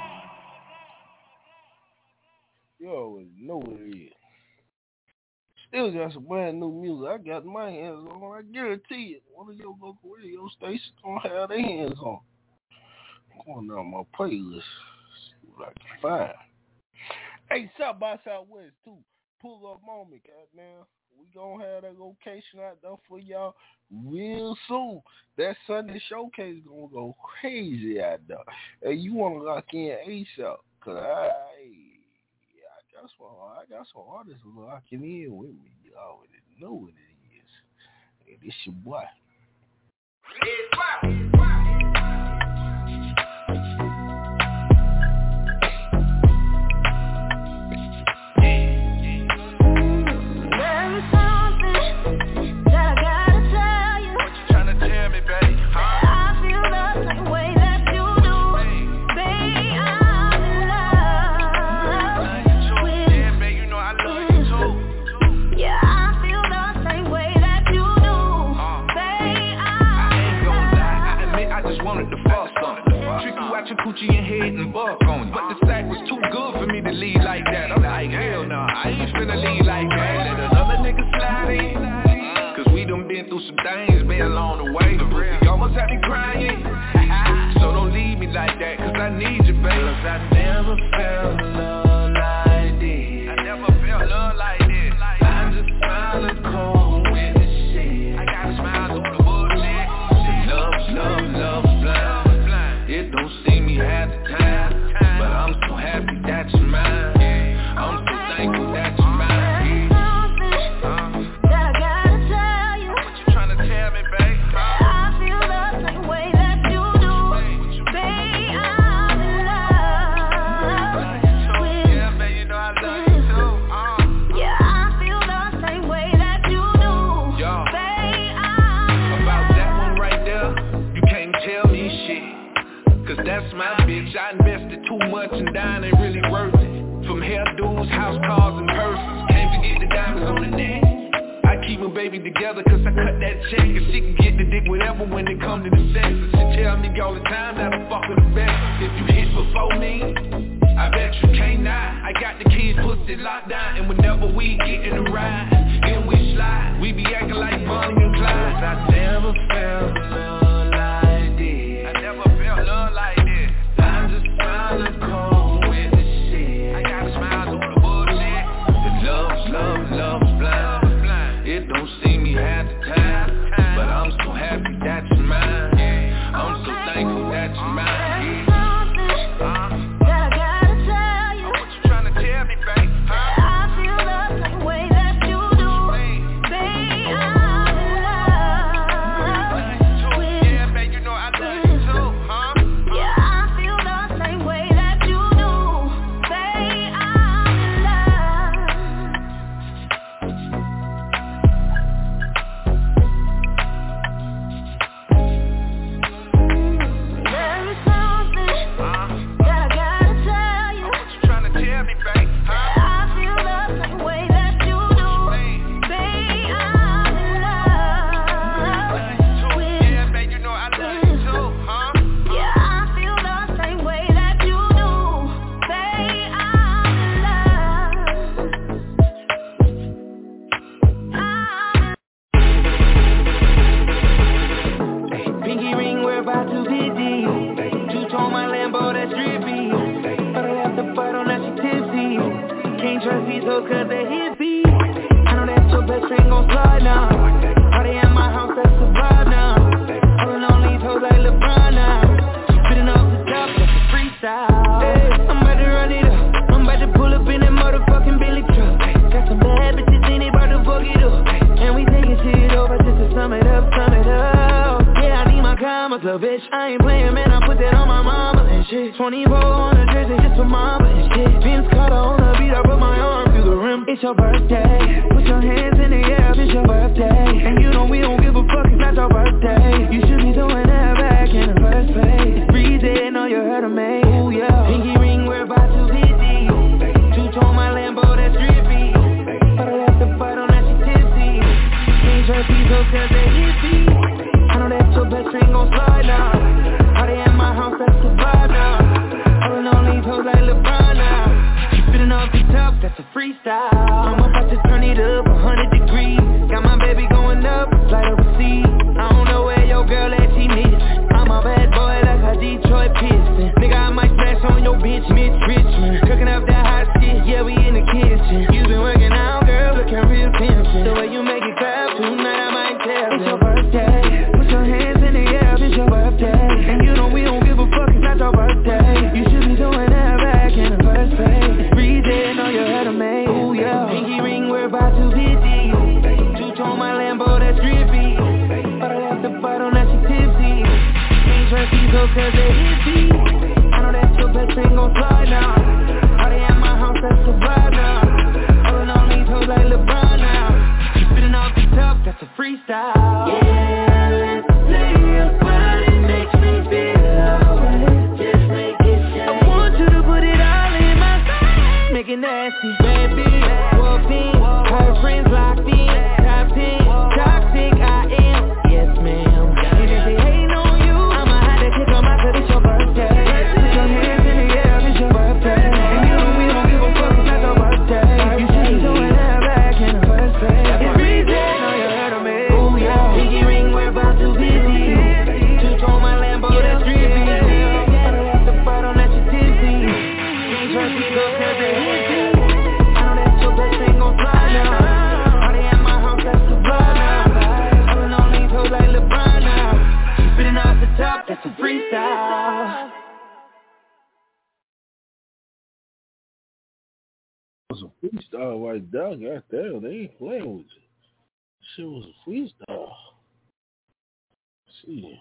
You always know what it is. Still got some brand new music. I got my hands on. I guarantee it. One of your local radio stations gonna have their hands on. I'm going down my playlist. See what I can find. Hey, South by Southwest too. Pull up moment, goddamn. We gonna have that location out there for y'all real soon. That Sunday showcase gonna go crazy out there. Hey, you wanna lock in ASAP? Cause I. That's why I got some artists locking in with me. You already know what it is. Hey, this your boy. There is something that I gotta tell you. What you tryna tell me, baby? Huh? I feel the same way that you do. Baby, I'm in love. Yeah, I feel the same way that you do. Uh, Babe, I ain't gon' lie, I admit I just wanted to fuck something. Trick you out your coochie and head and buck on you. But the stack was too good for me to leave like that. I'm like, hell nah, I ain't finna leave like that. Let another nigga slide in. Cause we done been through some things, been along the way. You almost had me crying. So don't leave me like that, cause I need you, baby. Cause I never felt love like this. I never felt love like this. Smile and cold with the shit. I got a smile on the bullshit. Love, love, love, blind. It don't see me half the time, but I'm so happy that you're mine. I'm so thankful that you're mine. Uh, that I gotta tell you. What you tryna tell me, babe? Huh? I feel the same way that you do. Babe, I'm in love with you. Yeah, babe, you know I love you too. Uh. Yeah, I feel the same way that you do. Yo. Babe, I'm about that one right there, you can't tell me shit. Cause that's my bitch. I invested too much and dying ain't really worth it. From hairdos, house cars, and purses. Can't forget the diamonds on the neck. I keep my baby together cause I cut that check. And she can get the dick whatever when it come to the sex. And she tell me all the time that I fuck with the best. If you hit before me, I bet you can't lie. I got the kids pussy locked down. And whenever we get in the ride and we slide, we be acting like Bonnie and Clyde. I never felt love like this. I never felt love like this. I'm just smiling cold with the shit. I got smiles on the bullshit. The love, love, love, blind. It don't see me half the time, but I'm so happy that you're mine. I'm so thankful that you're mine. Uh, that I gotta tell you. What you tryna tell me, babe? Huh? I feel the same way that you do. Babe, I'm in love with you. Yeah, babe, you know I love you too, huh? Yeah, I feel the same way that you do. Babe, I'm in love. There is something that I gotta tell you. What you tryna tell me, babe? Huh? I feel the same way that you do. Babe, I'm in love with you. Yeah, babe, you know I love you too, huh? Yeah, I feel the same way that you do. Babe, I'm in love. I'm Pinky ring, we're about to be deep. Two-tone my Lambo, that's drippy. But I have to fight on that, she tipsy. Can't trust these hoes cause they hippie. I know that your best friend gon' slide now. Party at my house, that's the vibe now. Pulling on these hoes like LeBron now. Spitting off the top, that's a freestyle. Hey, I'm about to run it up. I'm about to pull up in that motherfucking Billy truck. Got some bad bitches in it, about to fuck it up. And we taking shit over just to sum it up, sum it up. Yeah, I need my commas, little bitch. I ain't playing, man, I put that on my mama. and shit. twenty-four on the jersey, hits for mama and shit. Vince Carter on the beat, I put my arm through the rim. It's your birthday, put your hands in the air, it's your birthday. And you know we don't give a fuck, it's not your birthday. You should be doing that back in the first place. It's breezy, know you heard of me. Ooh yeah, pinky ring, we're about to hit these. Two-tone my Lambo, that's drippy. But I left the fight on that she tipsy. Change her piece up cause they hippie. I know that your best friend gon' slide now. Party at my house, that's the vibe now. All in all these hoes like LeBron now. She spitting off the top, that's a freestyle. I'm about to turn it up one hundred degrees. Got my baby going up, slide overseas. I don't know where your girl at, she missing. I'm a bad boy like a Detroit Pistons. Nigga, I might smash on your bitch, Mitch Richmond. Cooking up that hot shit, yeah, we in the kitchen. You been working out, girl, looking real pimpin'. The way you make it clap, tonight I might tell. It's your birthday, put your hands in the air, it's your birthday. And you know we don't give a fuck, it's not your birthday. You should be doing that back in the first place. It's breezy, know you heard of me. Ooh yeah, pinky ring, we're about to hit these. Two-tone my Lambo, that's drippy. But I left the fight on that she tipsy. Ain't trying to go cause they hippie. I know that your best friend gon' slide now. Party at my house, that's the vibe now. All in all these hoes like LeBron now. She spitting off the top, that's a freestyle. Yeah, let's play your body, makes me feel alright. Just make it shine. I want you to put it all in my face. Make it nasty, baby. Walk in, her friends locked in. Top ten, toxic I am. Yes ma'am. And if they hating on you, I'ma have to kick them out cause it's your birthday. Put your hands in the air, it's your birthday. And you know we don't give a fuck, it's not your birthday. You should be doing that back in the first place. It's breezy, know you heard of me. Ooh yeah, pinky ring, we're about to busy. Two-tone my Lambo, that's drippy. But I left the fight on that shit tipsy. Ain't trying to go cause they hippie. I know that your best friend gon' slide now. Party at my house, that's the vibe now. All in all these hoes like LeBron now. She spitting off the top, that's a freestyle. was a freestyle right there. God damn, they ain't playing with you. Shit was a freestyle. Let's see.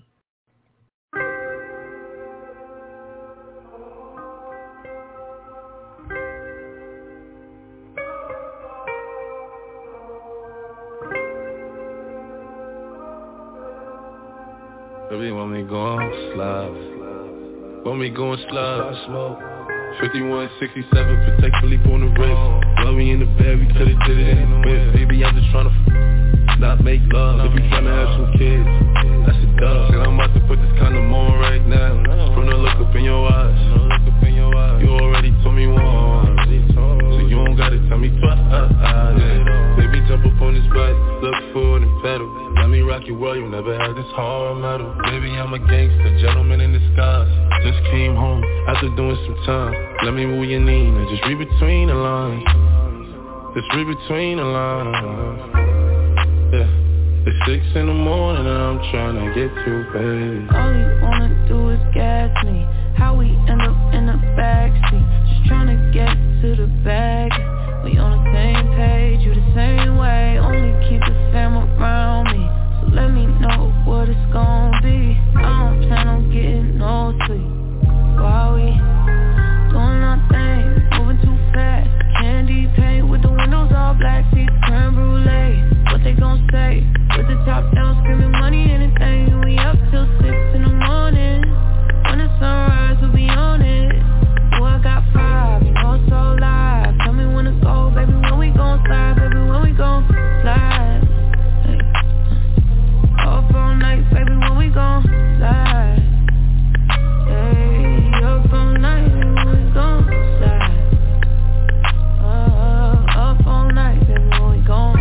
Baby, want me going slow? Want me going slow? fifty-one sixty-seven, protect Philippe on the wrist. Love me in the bed, we could've did it in the whip. Baby, I'm just tryna f- not make love. If you tryna have some kids, that's a dub. Said I'm about to put this condom on right now. From the look up in your eyes, you already told me once, so you don't gotta tell me twice. Baby, jump up on this bike, look forward and pedal. Let me rock your world, you never had this hard metal. Baby, I'm a gangster, gentleman in disguise. Just came home after doing some time. Let me move your knee and just read between the lines. Just read between the lines. Yeah, it's six in the morning and I'm trying to get you, baby. All you wanna do is gas me. How we end up in the backseat, just trying to get to the bag. We on the same page, you the same way. Only keep the fam around me, so let me know what it's gon' be. I don't plan on getting no sleep while we doing our thing, moving too fast. Candy paint with the windows all black, seats creme brulee. What they gon' say? With the top down, screaming money, anything. We up till six in the morning. When the sunrise, we'll be on it. Oh, I got five, you know it's so live. Tell me when to go, baby, when we gon' slide, baby, when we gon' slide. Hey. Up all night, baby, when we gon' slide. Hey, up all night, baby, when we gon' slide. Uh, up all night, baby, when we gon'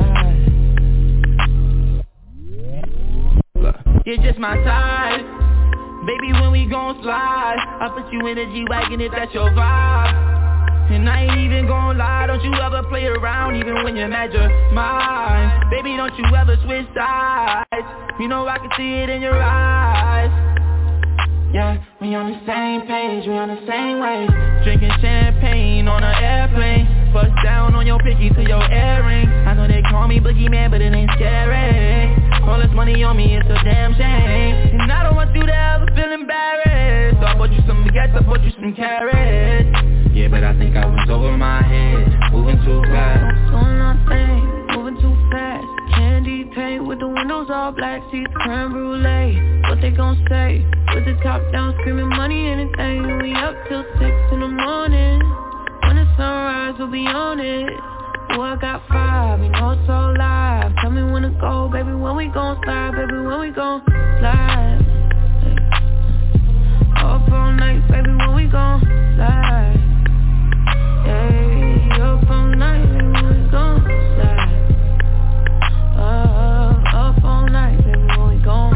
slide. You're just my type. Baby, when we gon' slide, I put you in a G-Wagon if that's your vibe. And I ain't even gon' lie, don't you ever play around even when you're mad you're mine. Baby, don't you ever switch sides, you know I can see it in your eyes. Yeah, we on the same page, we on the same wave. Drinking champagne on an airplane. Bust down on your picky to your earring. I know they call me boogeyman, but it ain't scary. All this money on me, it's a damn shame. And I don't want you to ever feel embarrassed. So I bought you guess I bought you some carrots. Yeah, but I think I was over my head, moving too fast. Doing nothing, moving too fast. Candy paint with the windows all black, seats creme brulee. What they gon' say? With the top down, screaming money, anything. We up till six in the morning. When the sunrise, we'll be on it. Oh, I got five, you know it's all live. Tell me when to go, baby, when we gon' slide, baby, when we gon' slide. Up all night, baby, when we gon' slide. Hey, up all night, baby, when we gon' slide. Uh, up all night, baby, when we gon'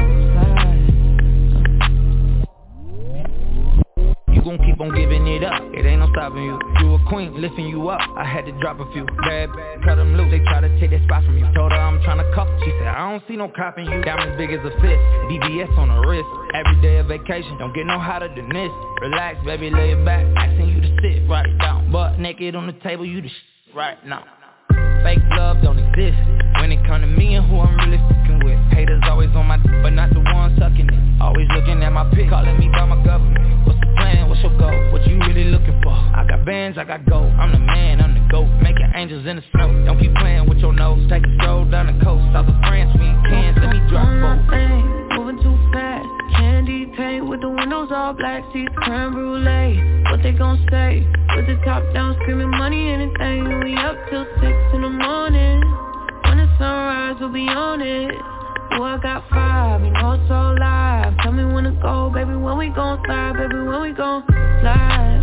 slide. You gon' keep on giving it up, it ain't no stopping you. You a queen, lifting you up, I had to drop a few. Bad, bad, cut them loose, they try to take that spot from you. Told her I'm tryna cuff, she said I don't see no cop in you. Diamonds big as a fist, B B S on the wrist. Every day a vacation, don't get no hotter than this. Relax, baby, lay it back, asking you to sit right down. Butt naked on the table, you the shit right now. Fake love don't exist when it come to me and who I'm really fucking with. Haters always on my d- but not the one sucking it. Always looking at my pic, calling me by my government. What's the plan, what's your goal, what you really looking for? I got bands, I got gold, I'm the man, I'm the GOAT. Making angels in the snow, don't keep playing with your nose. Take a stroll down the coast, south of France, we in Cairns, let me drop both. Moving too fast, candy paint with the windows all black, seats creme brulee. What they gon' say? With the top down, screaming money, anything. We up till six in the morning. When the sunrise, we'll be on it. Oh, I got five, you know it's all live. Tell me when to go, baby, when we gon' slide, baby, when we gon' slide.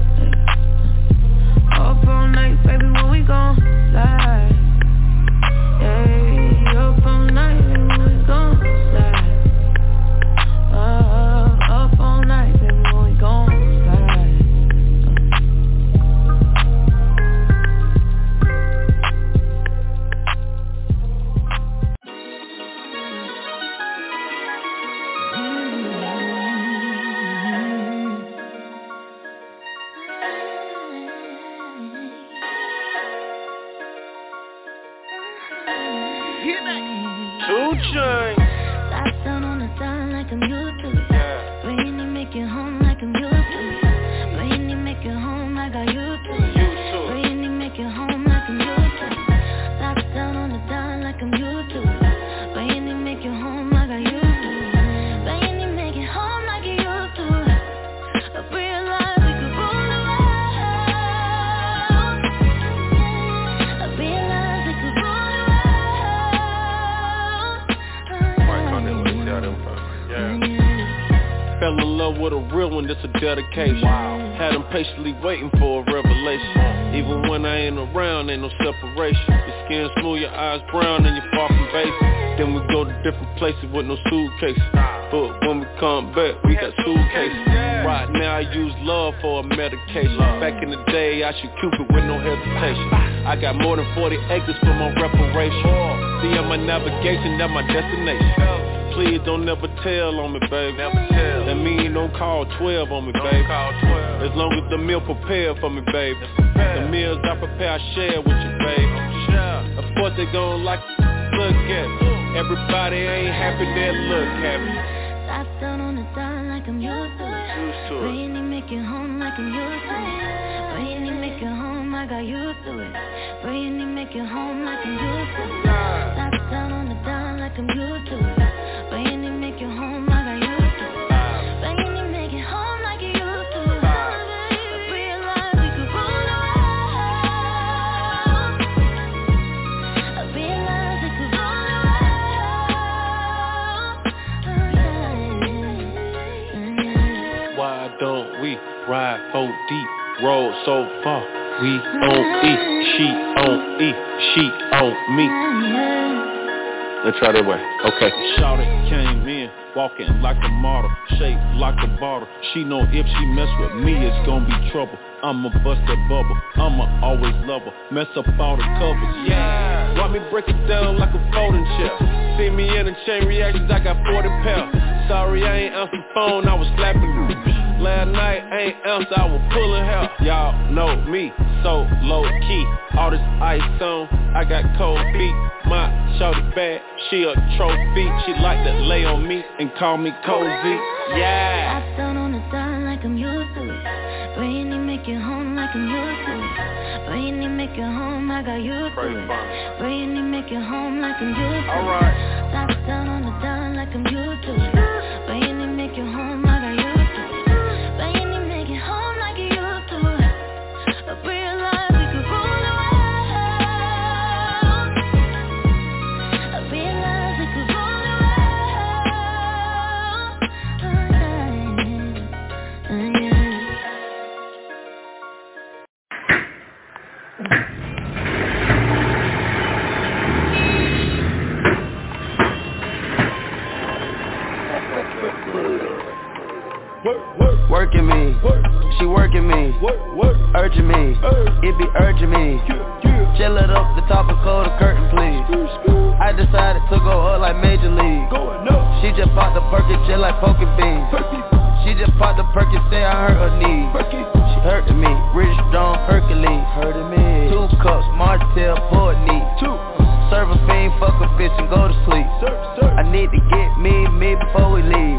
Up all night, baby, when we gon' slide. Hey, up all night, baby, when we gon' slide. Uh, up all night, baby, when we gon' slide. Two chains. Lights down on the dime like I'm used to it. Bringing it, make it home like I'm used to it. Bringing it, make it home like I used to it. Bringing it, make it home like I'm used to it. Lights down on the dime like I'm used to it. Bringing it, make it home like I used to it. Bringing it, make it home like you used to it. I realize we could rule the world. I realize we could rule the world. Fell in love with a real one, that's a dedication. Wow. Had them patiently waiting for a revelation. Even when I ain't around, ain't no separation. Your skin smooth, your eyes brown, and you're far from basic. Then we go to different places with no suitcases. But when we come back, we got suitcases. Right now I use love for a medication. Back in the day, I shoot Cupid with no hesitation. I got more than forty acres for my reparation. See, I'm my navigation, that's my destination. Please don't never tell on me, baby. Never tell. That mean don't call twelve on me, don't baby. Call twelve. As long as the meal prepared for me, baby. The meals I prepare, I share with you, baby. Sure. Of course they gon' like look at me. Everybody ain't happy, they look happy. Lights down on the dime like I'm used to it. Used to it. Bringing it, make it home like I'm used to it. Bringing it, make it home like I used to it. Bringing it, make it home like I'm used to it. Lights down on the dime like I'm used to it. Bringing it, make it home like I used to it. Bringing it, make it home like you used to it. I realize we could rule the world. I realize we could rule the world. Why don't we ride four deep, roll so far? We on E, she on E, she on me. Let's try that way. Okay. Shawty came in, walking like a model, shaped like a bottle. She know if she mess with me, it's gonna be trouble. I'ma bust that bubble, I'ma always love her. Mess up all the covers, yeah. Watch me break it down like a folding chair. See me in the chain reactions, I got forty pounds. Sorry I ain't answer the phone, I was slapping you. Last night I ain't answer, I was pulling hair. Y'all know me, so low key. All this ice on, I got cold feet. My shorty bad, she a trophy. She like to lay on me and call me cozy. Yeah. Lights down on the dime like like I'm used to it. Brainy make it home like I'm used to it. Brainy make it home, I got used to it. Brainy make it home like I'm used to it. Alright. Top down on the down like I'm used to it. Brainy make it home, I got used to it. Brainy make it home like you used to it. I realize we could rule the world. I realize we could rule the world. Uh, yeah. Working me, she working me, urging me, it be urging me. Chill it up, the top and close the curtain, please. I decided to go up like Major League. She just popped the Perky, chill like poking beans. She just popped the Perky, say I hurt her knee. She hurting me, Rich Strong Hercules. Hurting me. Two cups, Martell, pour knee. Two. Serve a fiend, fuck a bitch and go to sleep. I need to get me, me before we leave.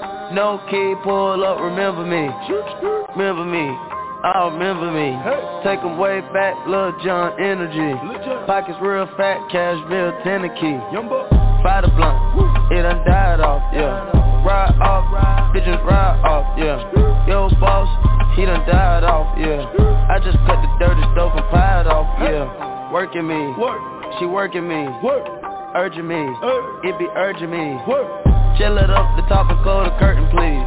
No key, pull up, remember me. Remember me, oh remember me. Take 'em way back, Lil Jon energy. Pockets real fat, Cashville, Tennessee. Fire the blunt, it done died off, yeah. Ride off, bitches ride off, yeah. Yo boss, he done died off, yeah. I just cut the dirty stove and pied off, yeah. Working me, she working me, urging me, it be urging me. Chill it up, the top and close the curtain, please.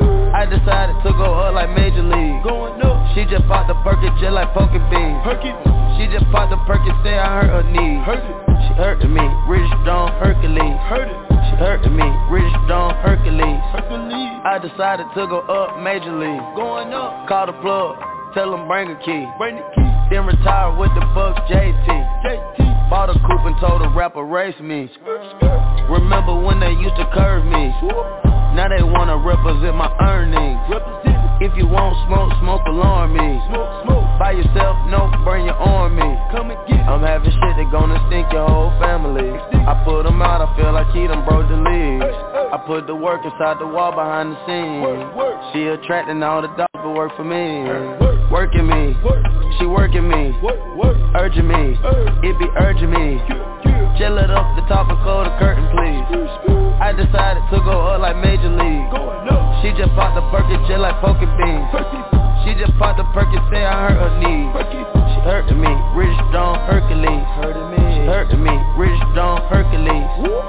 I decided to go up like Major League. She just popped the Perky, chill like poking beans. She just popped the Perky, say I hurt her knee. She hurting me, Rich Strong Hercules. She hurting me, Rich Strong Hercules. I decided to go up Major League. Call the plug, tell them bring a key. Then retire with the Bucks, J T. Bought a coupe and told a rapper race me. Remember when they used to curve me? Now they wanna represent my earnings. If you won't smoke, smoke alarm me. By yourself, no, burn your arm me. I'm having shit that gonna stink your whole family. I put them out, I feel like he done broke the leaves. I put the work inside the wall behind the scenes. She attracting all the dogs but work for me. Working me, she working me, urging me, it be urging me. Chill it up, the top and close the curtain, please. I decided to go up like Major League. She just popped the Perky, chill like poking beans. She just popped the Perky, say I hurt her knee. She hurting me, Rich Strong Hercules. She hurting me, Rich Strong Hercules.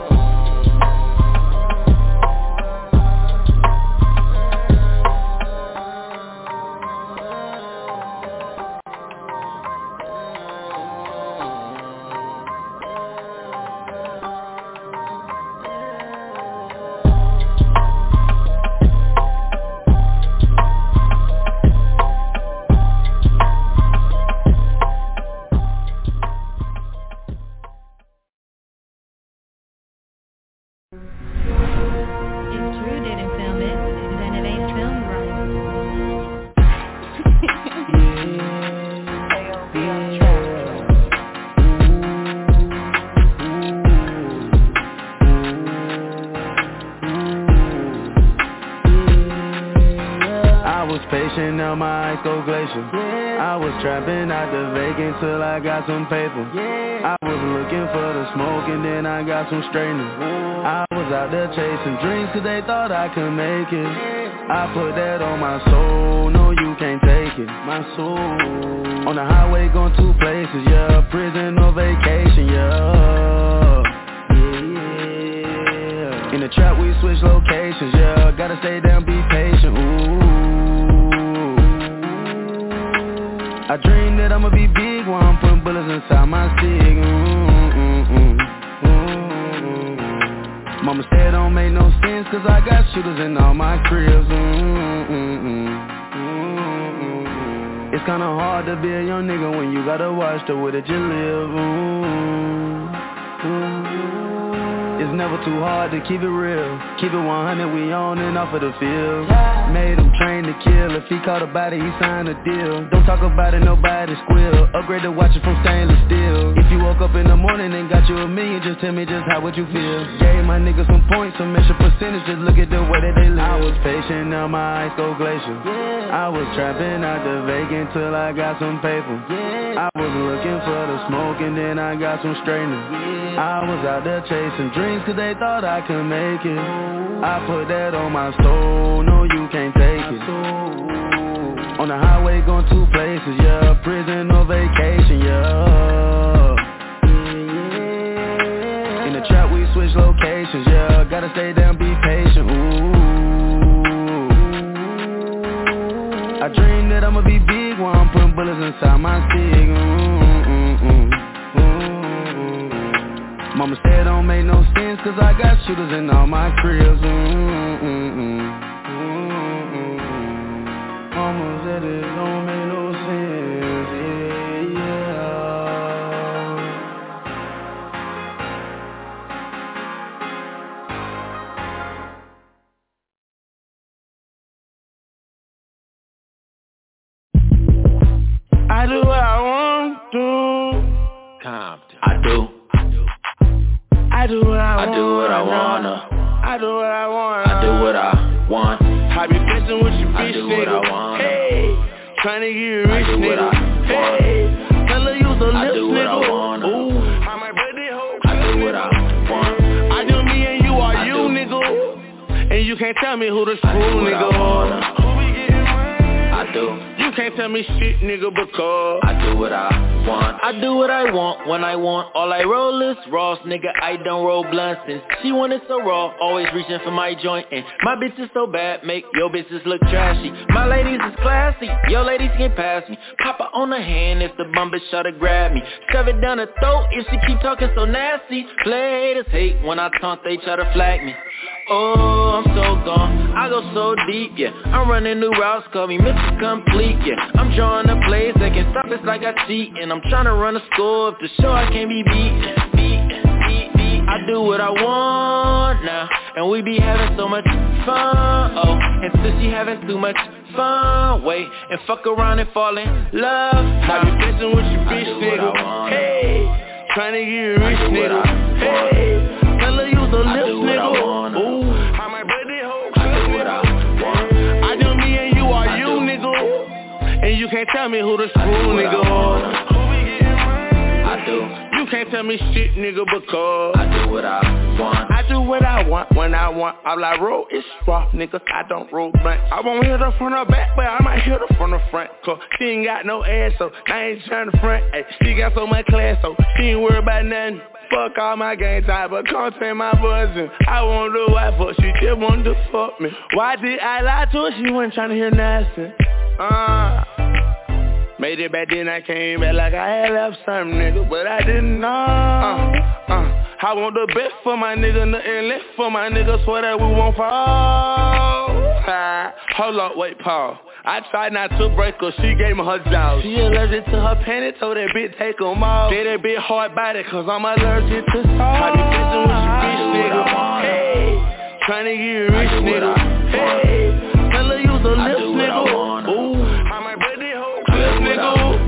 Trapping out the vacant till I got some paper. I was looking for the smoke and then I got some straightening. I was out there chasing dreams cause they thought I could make it. I put that on my soul, no you can't take it. My soul on the highway going two places, yeah. Prison or vacation, yeah. Yeah. In the trap we switch locations, yeah. Gotta stay down, be patient, ooh. I dream that I'ma be big while I'm putting bullets inside my stick. Mm-mm-mm. Mm-mm. Mama said don't make no sense cause I got shooters in all my cribs. Mm-mm-mm. Mm-mm. It's kinda hard to be a young nigga when you gotta watch the way that you live. Mm-mm. It's never too hard to keep it real. Keep it one hundred, we on and off of the field. Made him train to kill. If he caught a body, he signed a deal. Don't talk about it, nobody squeal. Upgrade the watch it from stainless steel. If you woke up in the morning and got you a million, just tell me just how would you feel. Gave my niggas some points, some extra percentage. Just look at the way that they live. I was patient, now my eyes go glacial. I was trapping out the vacant till I got some paper. I was looking for the smoke and then I got some straightening. I was out there chasing dreams cause they thought I could make it. I put that on my soul, no you can't take it. On the highway going two places, yeah, prison or vacation, yeah. In the trap we switch locations, yeah, gotta stay down, be patient, ooh. I dream that I'ma be big while I'm putting bullets inside my stick, mm-mm-mm. Mama said don't make no sense cause I got shooters in all my cribs. Mm-mm-mm. Mama said it don't make no sense. Yeah, I do what I want to. Compton. I do. I do what I, I want. do what I wanna. I do what I want. I do what I want. I be flexing with your I bitch, do what nigga. I wanna. Hey, tryna get you rich, I do what nigga. I Hey, tell her use the I lips, do what nigga. I wanna. Ooh, I might break the whole I do what I want. I do me and you are I you, do. nigga. And you can't tell me who the screw, I do what nigga. I wanna. Who be getting money? I do. You can't tell me shit, nigga, because I do what I want. I do what I want when I want. All I roll is Ross, nigga. I don't roll blunts. And she want it so raw, always reaching for my joint. And my bitch is so bad, make your bitches look trashy. My ladies is classy, your ladies can't pass me. Pop her on the hand if the bum bitch try to grab me. Shove it down her throat if she keep talking so nasty. Players hate when I taunt, they try to flag me. Oh, I'm so gone, I go so deep, yeah. I'm running new routes, call me Mister Complete, yeah. I'm drawing the plays that can stop, it's like I cheat. And I'm trying to run a score up to show I can't be beat, beat, beat, beat. I do what I want now, and we be having so much fun, oh. And since she having too much fun, wait, and fuck around and fall in love. I be flexing with your bitch, nigga. Hey, trying to get you rich, nigga. Hey, tell her use the lips, nigga. Ooh, I might break the whole clip, nigga. I do me and you are you, nigga. And you can't tell me who the screw, nigga. Who be getting money? I do. You can't tell me shit, nigga, because I do what I want. I do what I want when I want. All I roll is rough, nigga. I don't roll blunt. I won't hit her from the back, but I might hit her from the front. Cause she ain't got no ass, so I ain't trying to front. Ay, she got so much class, so she ain't worried about nothing. Fuck all my game time, but come take my buzzing. I want the wife, but she just wanted to fuck me. Why did I lie to her? She wasn't trying to hear nothing. Uh, made it back then, I came back like I had left something, nigga, but I didn't know. Uh, uh, I want the best for my nigga, nothing less for my nigga, swear that we won't fall. Uh, hold up, wait, Paul. I tried not to break her, she gave me her jaws. She allergic to her panties, told that bitch take them off. Say that bitch hard body, cause I'm allergic to salt. I be bitchin' with your bitch, nigga. Hey, tryna get you rich, nigga. Hey, tell her use the lips, nigga. Ooh, I might break the whole clip, nigga.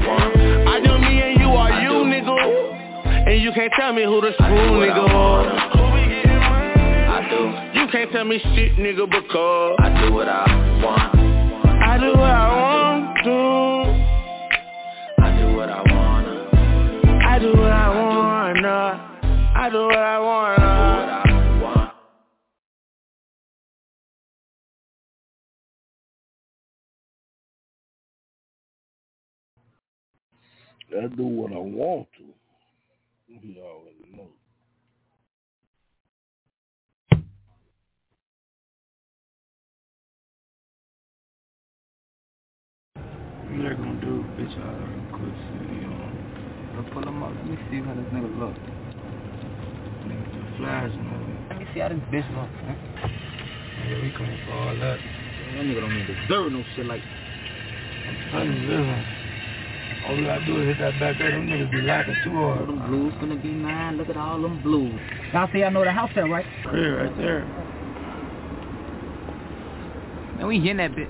I do me and you are you, nigga. And you can't tell me who the screw, nigga. Who be getting money? I do. You can't tell me shit, nigga, because I do what I want. I do what I want to. I do what I wanna. I do what I wanna. I do what I wanna. I do what I want to. You already know. You ain't gonna do, bitch, all them quick city on. Let's pull them up. Let me see how this nigga look. Nigga, the flash, man. Let me see how this bitch look, man. Yeah, we coming for all that. That nigga don't even deserve no shit like that. I'm telling you. All we gotta do is hit that back there. Them niggas be lacking too hard. All them blues gonna be mine. Look at all them blues. Y'all see, I know the house there, right? Clear right there. Man, we hitting that bit.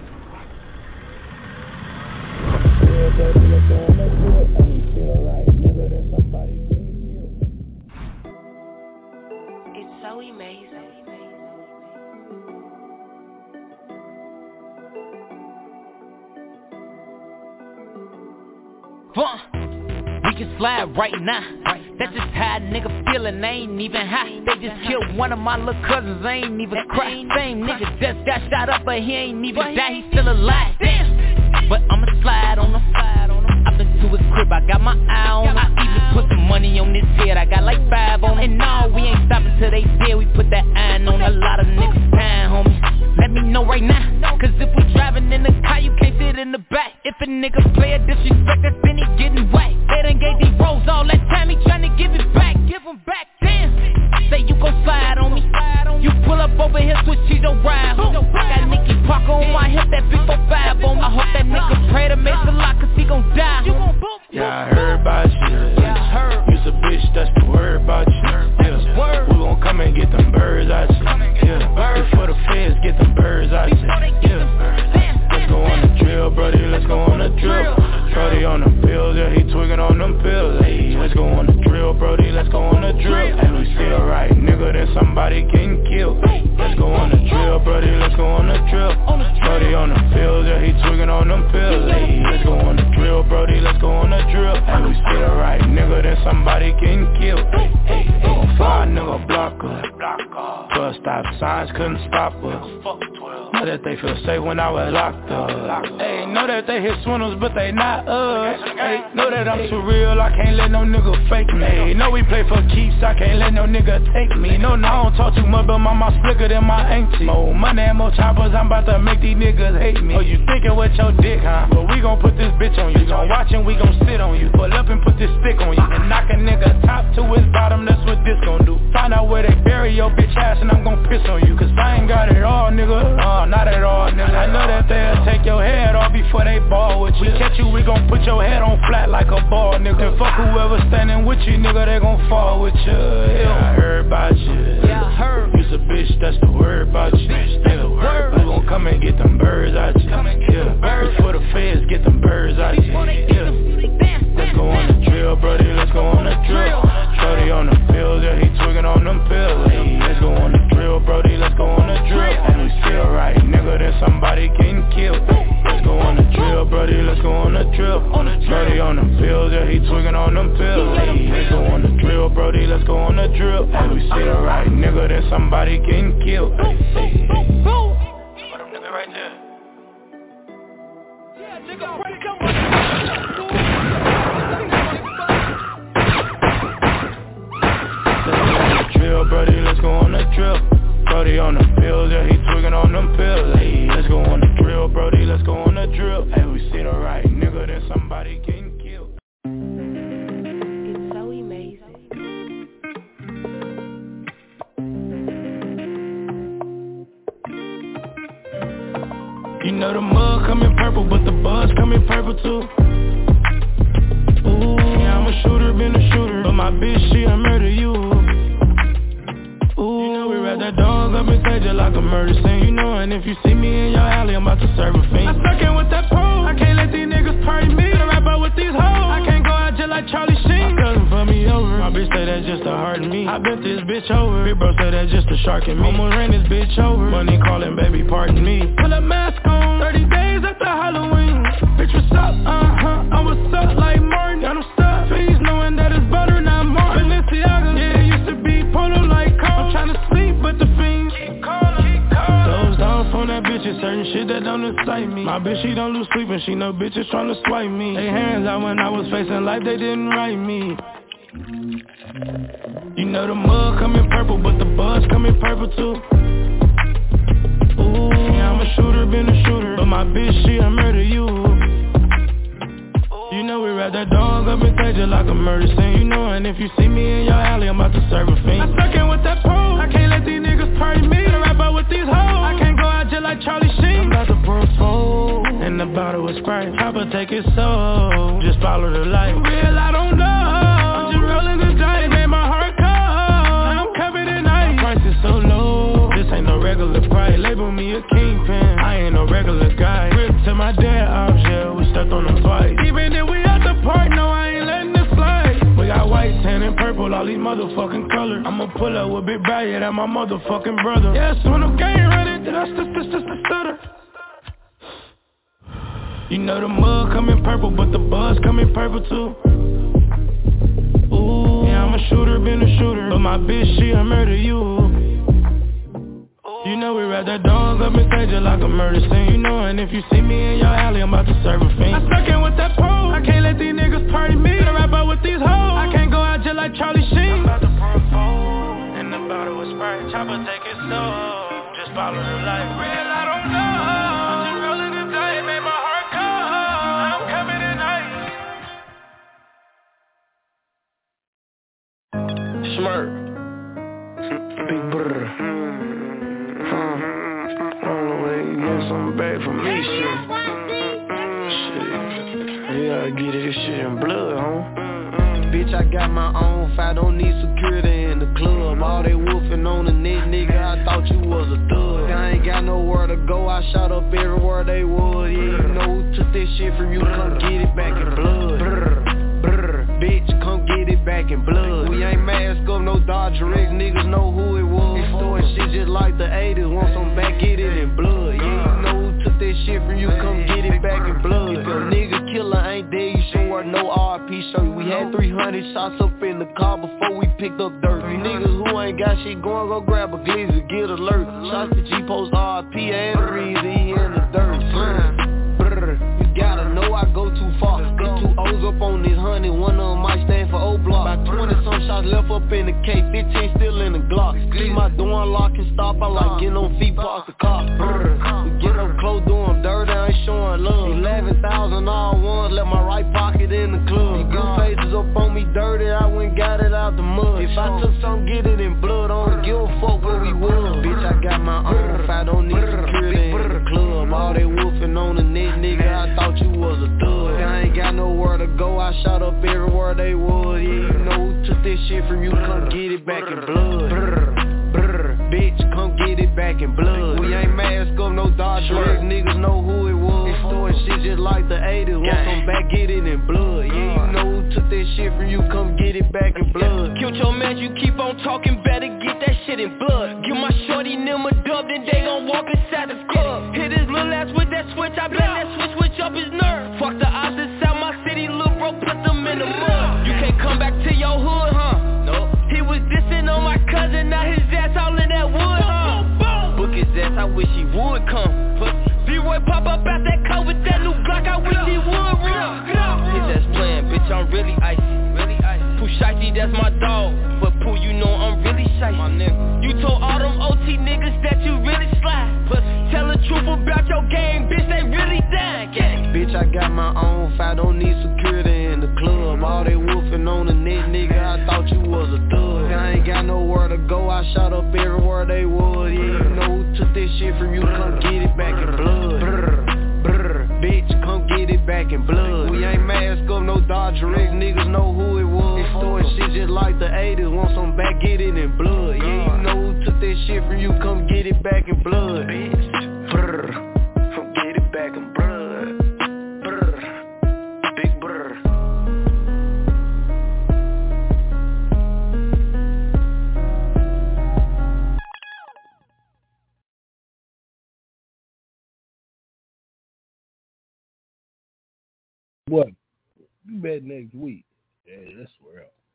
It's so amazing. Huh. We can slide right now. That's just how a nigga feelin', I ain't even high. They just killed one of my little cousins, I ain't even cry. Same nigga just got shot up, but he ain't even die, he still alive. Damn. But I'ma slide on him. I've been to his crib, I got my eye on him. I even put some money on his head, I got like five on him. And no, we ain't stopping till they dead, we put that iron on a lot of niggas dying, homie. Let me know right now, cause if we driving in the car, you can't sit in the back. If a nigga play a disrespect, that's then he getting whacked. They done gave these rolls all that time, he tryna give it back, give him back, damn. Say you gon' slide on me, you pull up over here, switch to your ride. I got Nicky Parker on my hip, that big four five on me. I hope that nigga pray to make a lot, cause he gon' die. Yeah, I heard about you. Yeah, I heard. You's a bitch, that's the word about you. Yeah, we gon' come and get them birds out you. Yeah, before the feds get them birds out you. Yeah, let's go on the drill, brody, let's go on the drill. Brody on the pills, yeah, he twiggin' on them pills. Hey, let's go on the drill, brody, let's go on the drill. And we see the right nigga, then somebody getting killed. Let's go on the drill, brody, let's go on the drill. Brody on the pills, yeah, he twiggin' on them pills. Hey, let's go on the drill, brody, let's go on the drill. And we see the right nigga, then somebody getting killed. Hey, hey, hey, fire nigga block us. Bus stop signs couldn't stop us. Know that they feel safe when I was locked up. Hey, know that they hit swindles, but they not us. Hey, know that I'm too real, I can't let no nigga fake me. Hey, know we play for keeps, I can't let no nigga take me. No, no, I don't talk too much, but my mouth slicker than my auntie. More money and more choppers, I'm about to make these niggas hate me. Oh, you thinking with your dick, huh? But we gon' put this bitch on you. You gon' watch and we gon' sit on you. Pull up and put this stick on you. And knock a nigga top to his bottom, that's what this gon' do. Find out where they bury your bitch ass and I'm gon' piss on you. Cause I ain't got it all, nigga. Uh, not at all, nigga. I know that they'll take your head off before they ball with you. We catch you, we gon' put your head on flat like a ball, nigga. And fuck whoever standing with you, nigga, they gon' fall with you. Yeah, I heard about you. Yeah, I heard. You's a bitch, that's the word about you. Yeah, we gon' come and get them birds out you. Yeah, before the feds get them birds out you. Yeah, let's go on the drill, brody, let's go on the drill. Shorty on the pills, yeah, he twiggin' on them pills. Hey, let's go on the drill, brody, let's go on the drill. And we still right, nigga, then somebody getting killed. Let's go on the drill, brody, let's go on the drill. Shorty on the pills, yeah, he twiggin' on them pills. Hey, let's go on the drill, brody, let's go on the drill. And we still right, nigga, then somebody getting killed. Hey, hey, hey. Put them nigga right there. Yeah, nigga, break up. Drill, brody, let's go on the drill. Brody on the pills, yeah, he twiggin' on them pills. Hey, let's go on the drill, brody, let's go on the drill. Hey, we see the right nigga, then somebody getting killed. It's so amazing. You know the mud coming purple, but the buzz coming purple too. Ooh, yeah, I'm a shooter, been a shooter, but my bitch, she a murder you. Ooh, you know we wrap that dog up and take it like a murder scene, you know. And if you see me in your alley, I'm about to serve a fiend. I stuck in with that pole, I can't let these niggas party me. Gotta rap out with these hoes, I can't go out just like Charlie Sheen. My cousin put me over, my bitch say that's just a heart in me. I bent this bitch over, big bro say that's just a shark in me. I'ma ran this bitch over, money calling, baby, pardon me. Pull a mask on, thirty days after Halloween. Bitch, what's up? Uh-huh, I was up like Martin, got him stuck. Please knowing that it's butter, not Martin. Balenciaga, yeah, it used to be polo like Cole. I'm tryna sleep, but the fiends keep calling, keep calling. Those dogs on that bitch is certain shit that don't excite me. My bitch, she don't lose sleep and she know bitches tryna swipe me. They hands out when I was facing life, they didn't write me. You know the mud coming purple, but the buzz coming purple too. Ooh, yeah, I'm a shooter, been a shooter, but my bitch, she a murder you. You know we wrap that dog up and take it like a murder scene, you know. And if you see me in your alley, I'm about to serve a fiend. I stuck in with that pole, I can't let these niggas party me. Gotta rap out with these hoes, I can't go out just like Charlie Sheen. I'm about to pour a fold, and the bottle is Sprite. Chopper take it slow, just follow follow the light. Real, I don't know. I'm just rolling the dice, made my heart cold. Now I'm covered in ice. My price is so low. This ain't no regular price. Label me a kingpin. I ain't no regular guy. Grip to my dad ops, yeah, we stepped on them twice. Even if we at the park, no, I ain't letting it slide. We got white, tan, and purple, all these motherfucking colors. I'ma pull up with Big Bad, yeah, that my motherfucking brother. Yeah, so when I'm gang running, that's the, that's the, the stutter. You know the mud coming purple, but the buzz coming purple too. Ooh, yeah, I'm a shooter, been a shooter, but my bitch, she'll murder you. You know we wrap that dog up and stage it like a murder scene. You know, and if you see me in your alley, I'm about to serve a fiend. I stuck in with that pole, I can't let these niggas party me. I rap out with these hoes, I can't go out just like Charlie Sheen. I'm about to propose, in the bottle with Sprite, chopper take it slow. Just follow the light. Real, I don't know. I'm just rolling the dice, made my heart cold. I'm covered in ice. Smirk. Big brother. Something back from me, shit. Shit. You gotta get this shit in blood, huh? Bitch, I got my own fight, don't need security in the club. All they wolfing on the net, nigga, I thought you was a thug. I ain't got nowhere to go, I shot up everywhere they was. Yeah, you know who took this shit from you, come get it back in blood. Brr, brr, bitch, come get it back in blood. We ain't mask up, no Dodger X, niggas know who it was. Throwing shit just like the eighties, want some back, get it in blood. Yeah, that shit from you, come get it back in blood. If your nigga killer ain't there, you should wear no R P shirt. We had three hundred shots up in the car before we picked up dirt. You niggas who ain't got shit going, go grab a glizzy, get alert. Shots to G-Post R P and the reason he in the dirt. Brr, you gotta know I go too far. Get two O's up on this honey, one of them might stand for O-Block. About twenty some shots left up in the K, fifteen still in the Glock. See my door unlock and stop, I like getting on feet, park the car. Brr, we get up close, doing dirt, I ain't showing love. Eleven thousand all ones, left my right pocket in the club. These good faces up on me dirty, I went got it out the mud. If I took some, get it in blood, I don't give a fuck where we was. Bitch, I got my own fight, don't need security in the club. All they wolfing on the net, nigga, I thought you was a thug. I ain't got nowhere to go, I shot up everywhere they was. Yeah, you know who took this shit from you, come get it back in blood. Brr, brr, bitch, come get it back in blood. We ain't mask up, no Dodger X, niggas know who it was. Throwing shit just like the eighties, want some back, get it in blood. Yeah, you know who took that shit from you, come get it back in blood. Killed your man, you keep on talking, better get that shit in blood. Give my shorty them a dub, then they gon' walk inside the club. Hit his little ass with that switch, I bet that switch switch up his nerve. Fuck the odds inside my city, lil' bro, put them in the mud. You can't come back to your hood, huh? No. He was dissing on my cousin, now his ass all in that wood, huh? Book his ass, I wish he would come. B-Roy pop up out that coat with that new Glock, I wish he would run. His ass playing, bitch, I'm really icy, really icy. Pooh Shiesty, that's my dog, but Pooh, you know I'm really shiesty. My nigga. You told all them O T niggas that you really slide. Tell the truth about your game, bitch, they really dying. Bitch, I got my own fight, don't need security in the club. All they wolfing on the net, nigga, I thought you was a thug. I ain't got nowhere to go, I shot up everywhere they was. Yeah, you know who took this shit from you, come get it back in blood. Brr, brr, bitch, come get it back in blood. We ain't mask up, no Dodger X, niggas know who it was. Throwing shit just like the eighties, want some back, get it in blood. Yeah, you know who took that shit from you, come get it back in blood. Bitch, brr, come get it back in blood. Brr, big brr. What? You bet next week. Yeah, that's where else.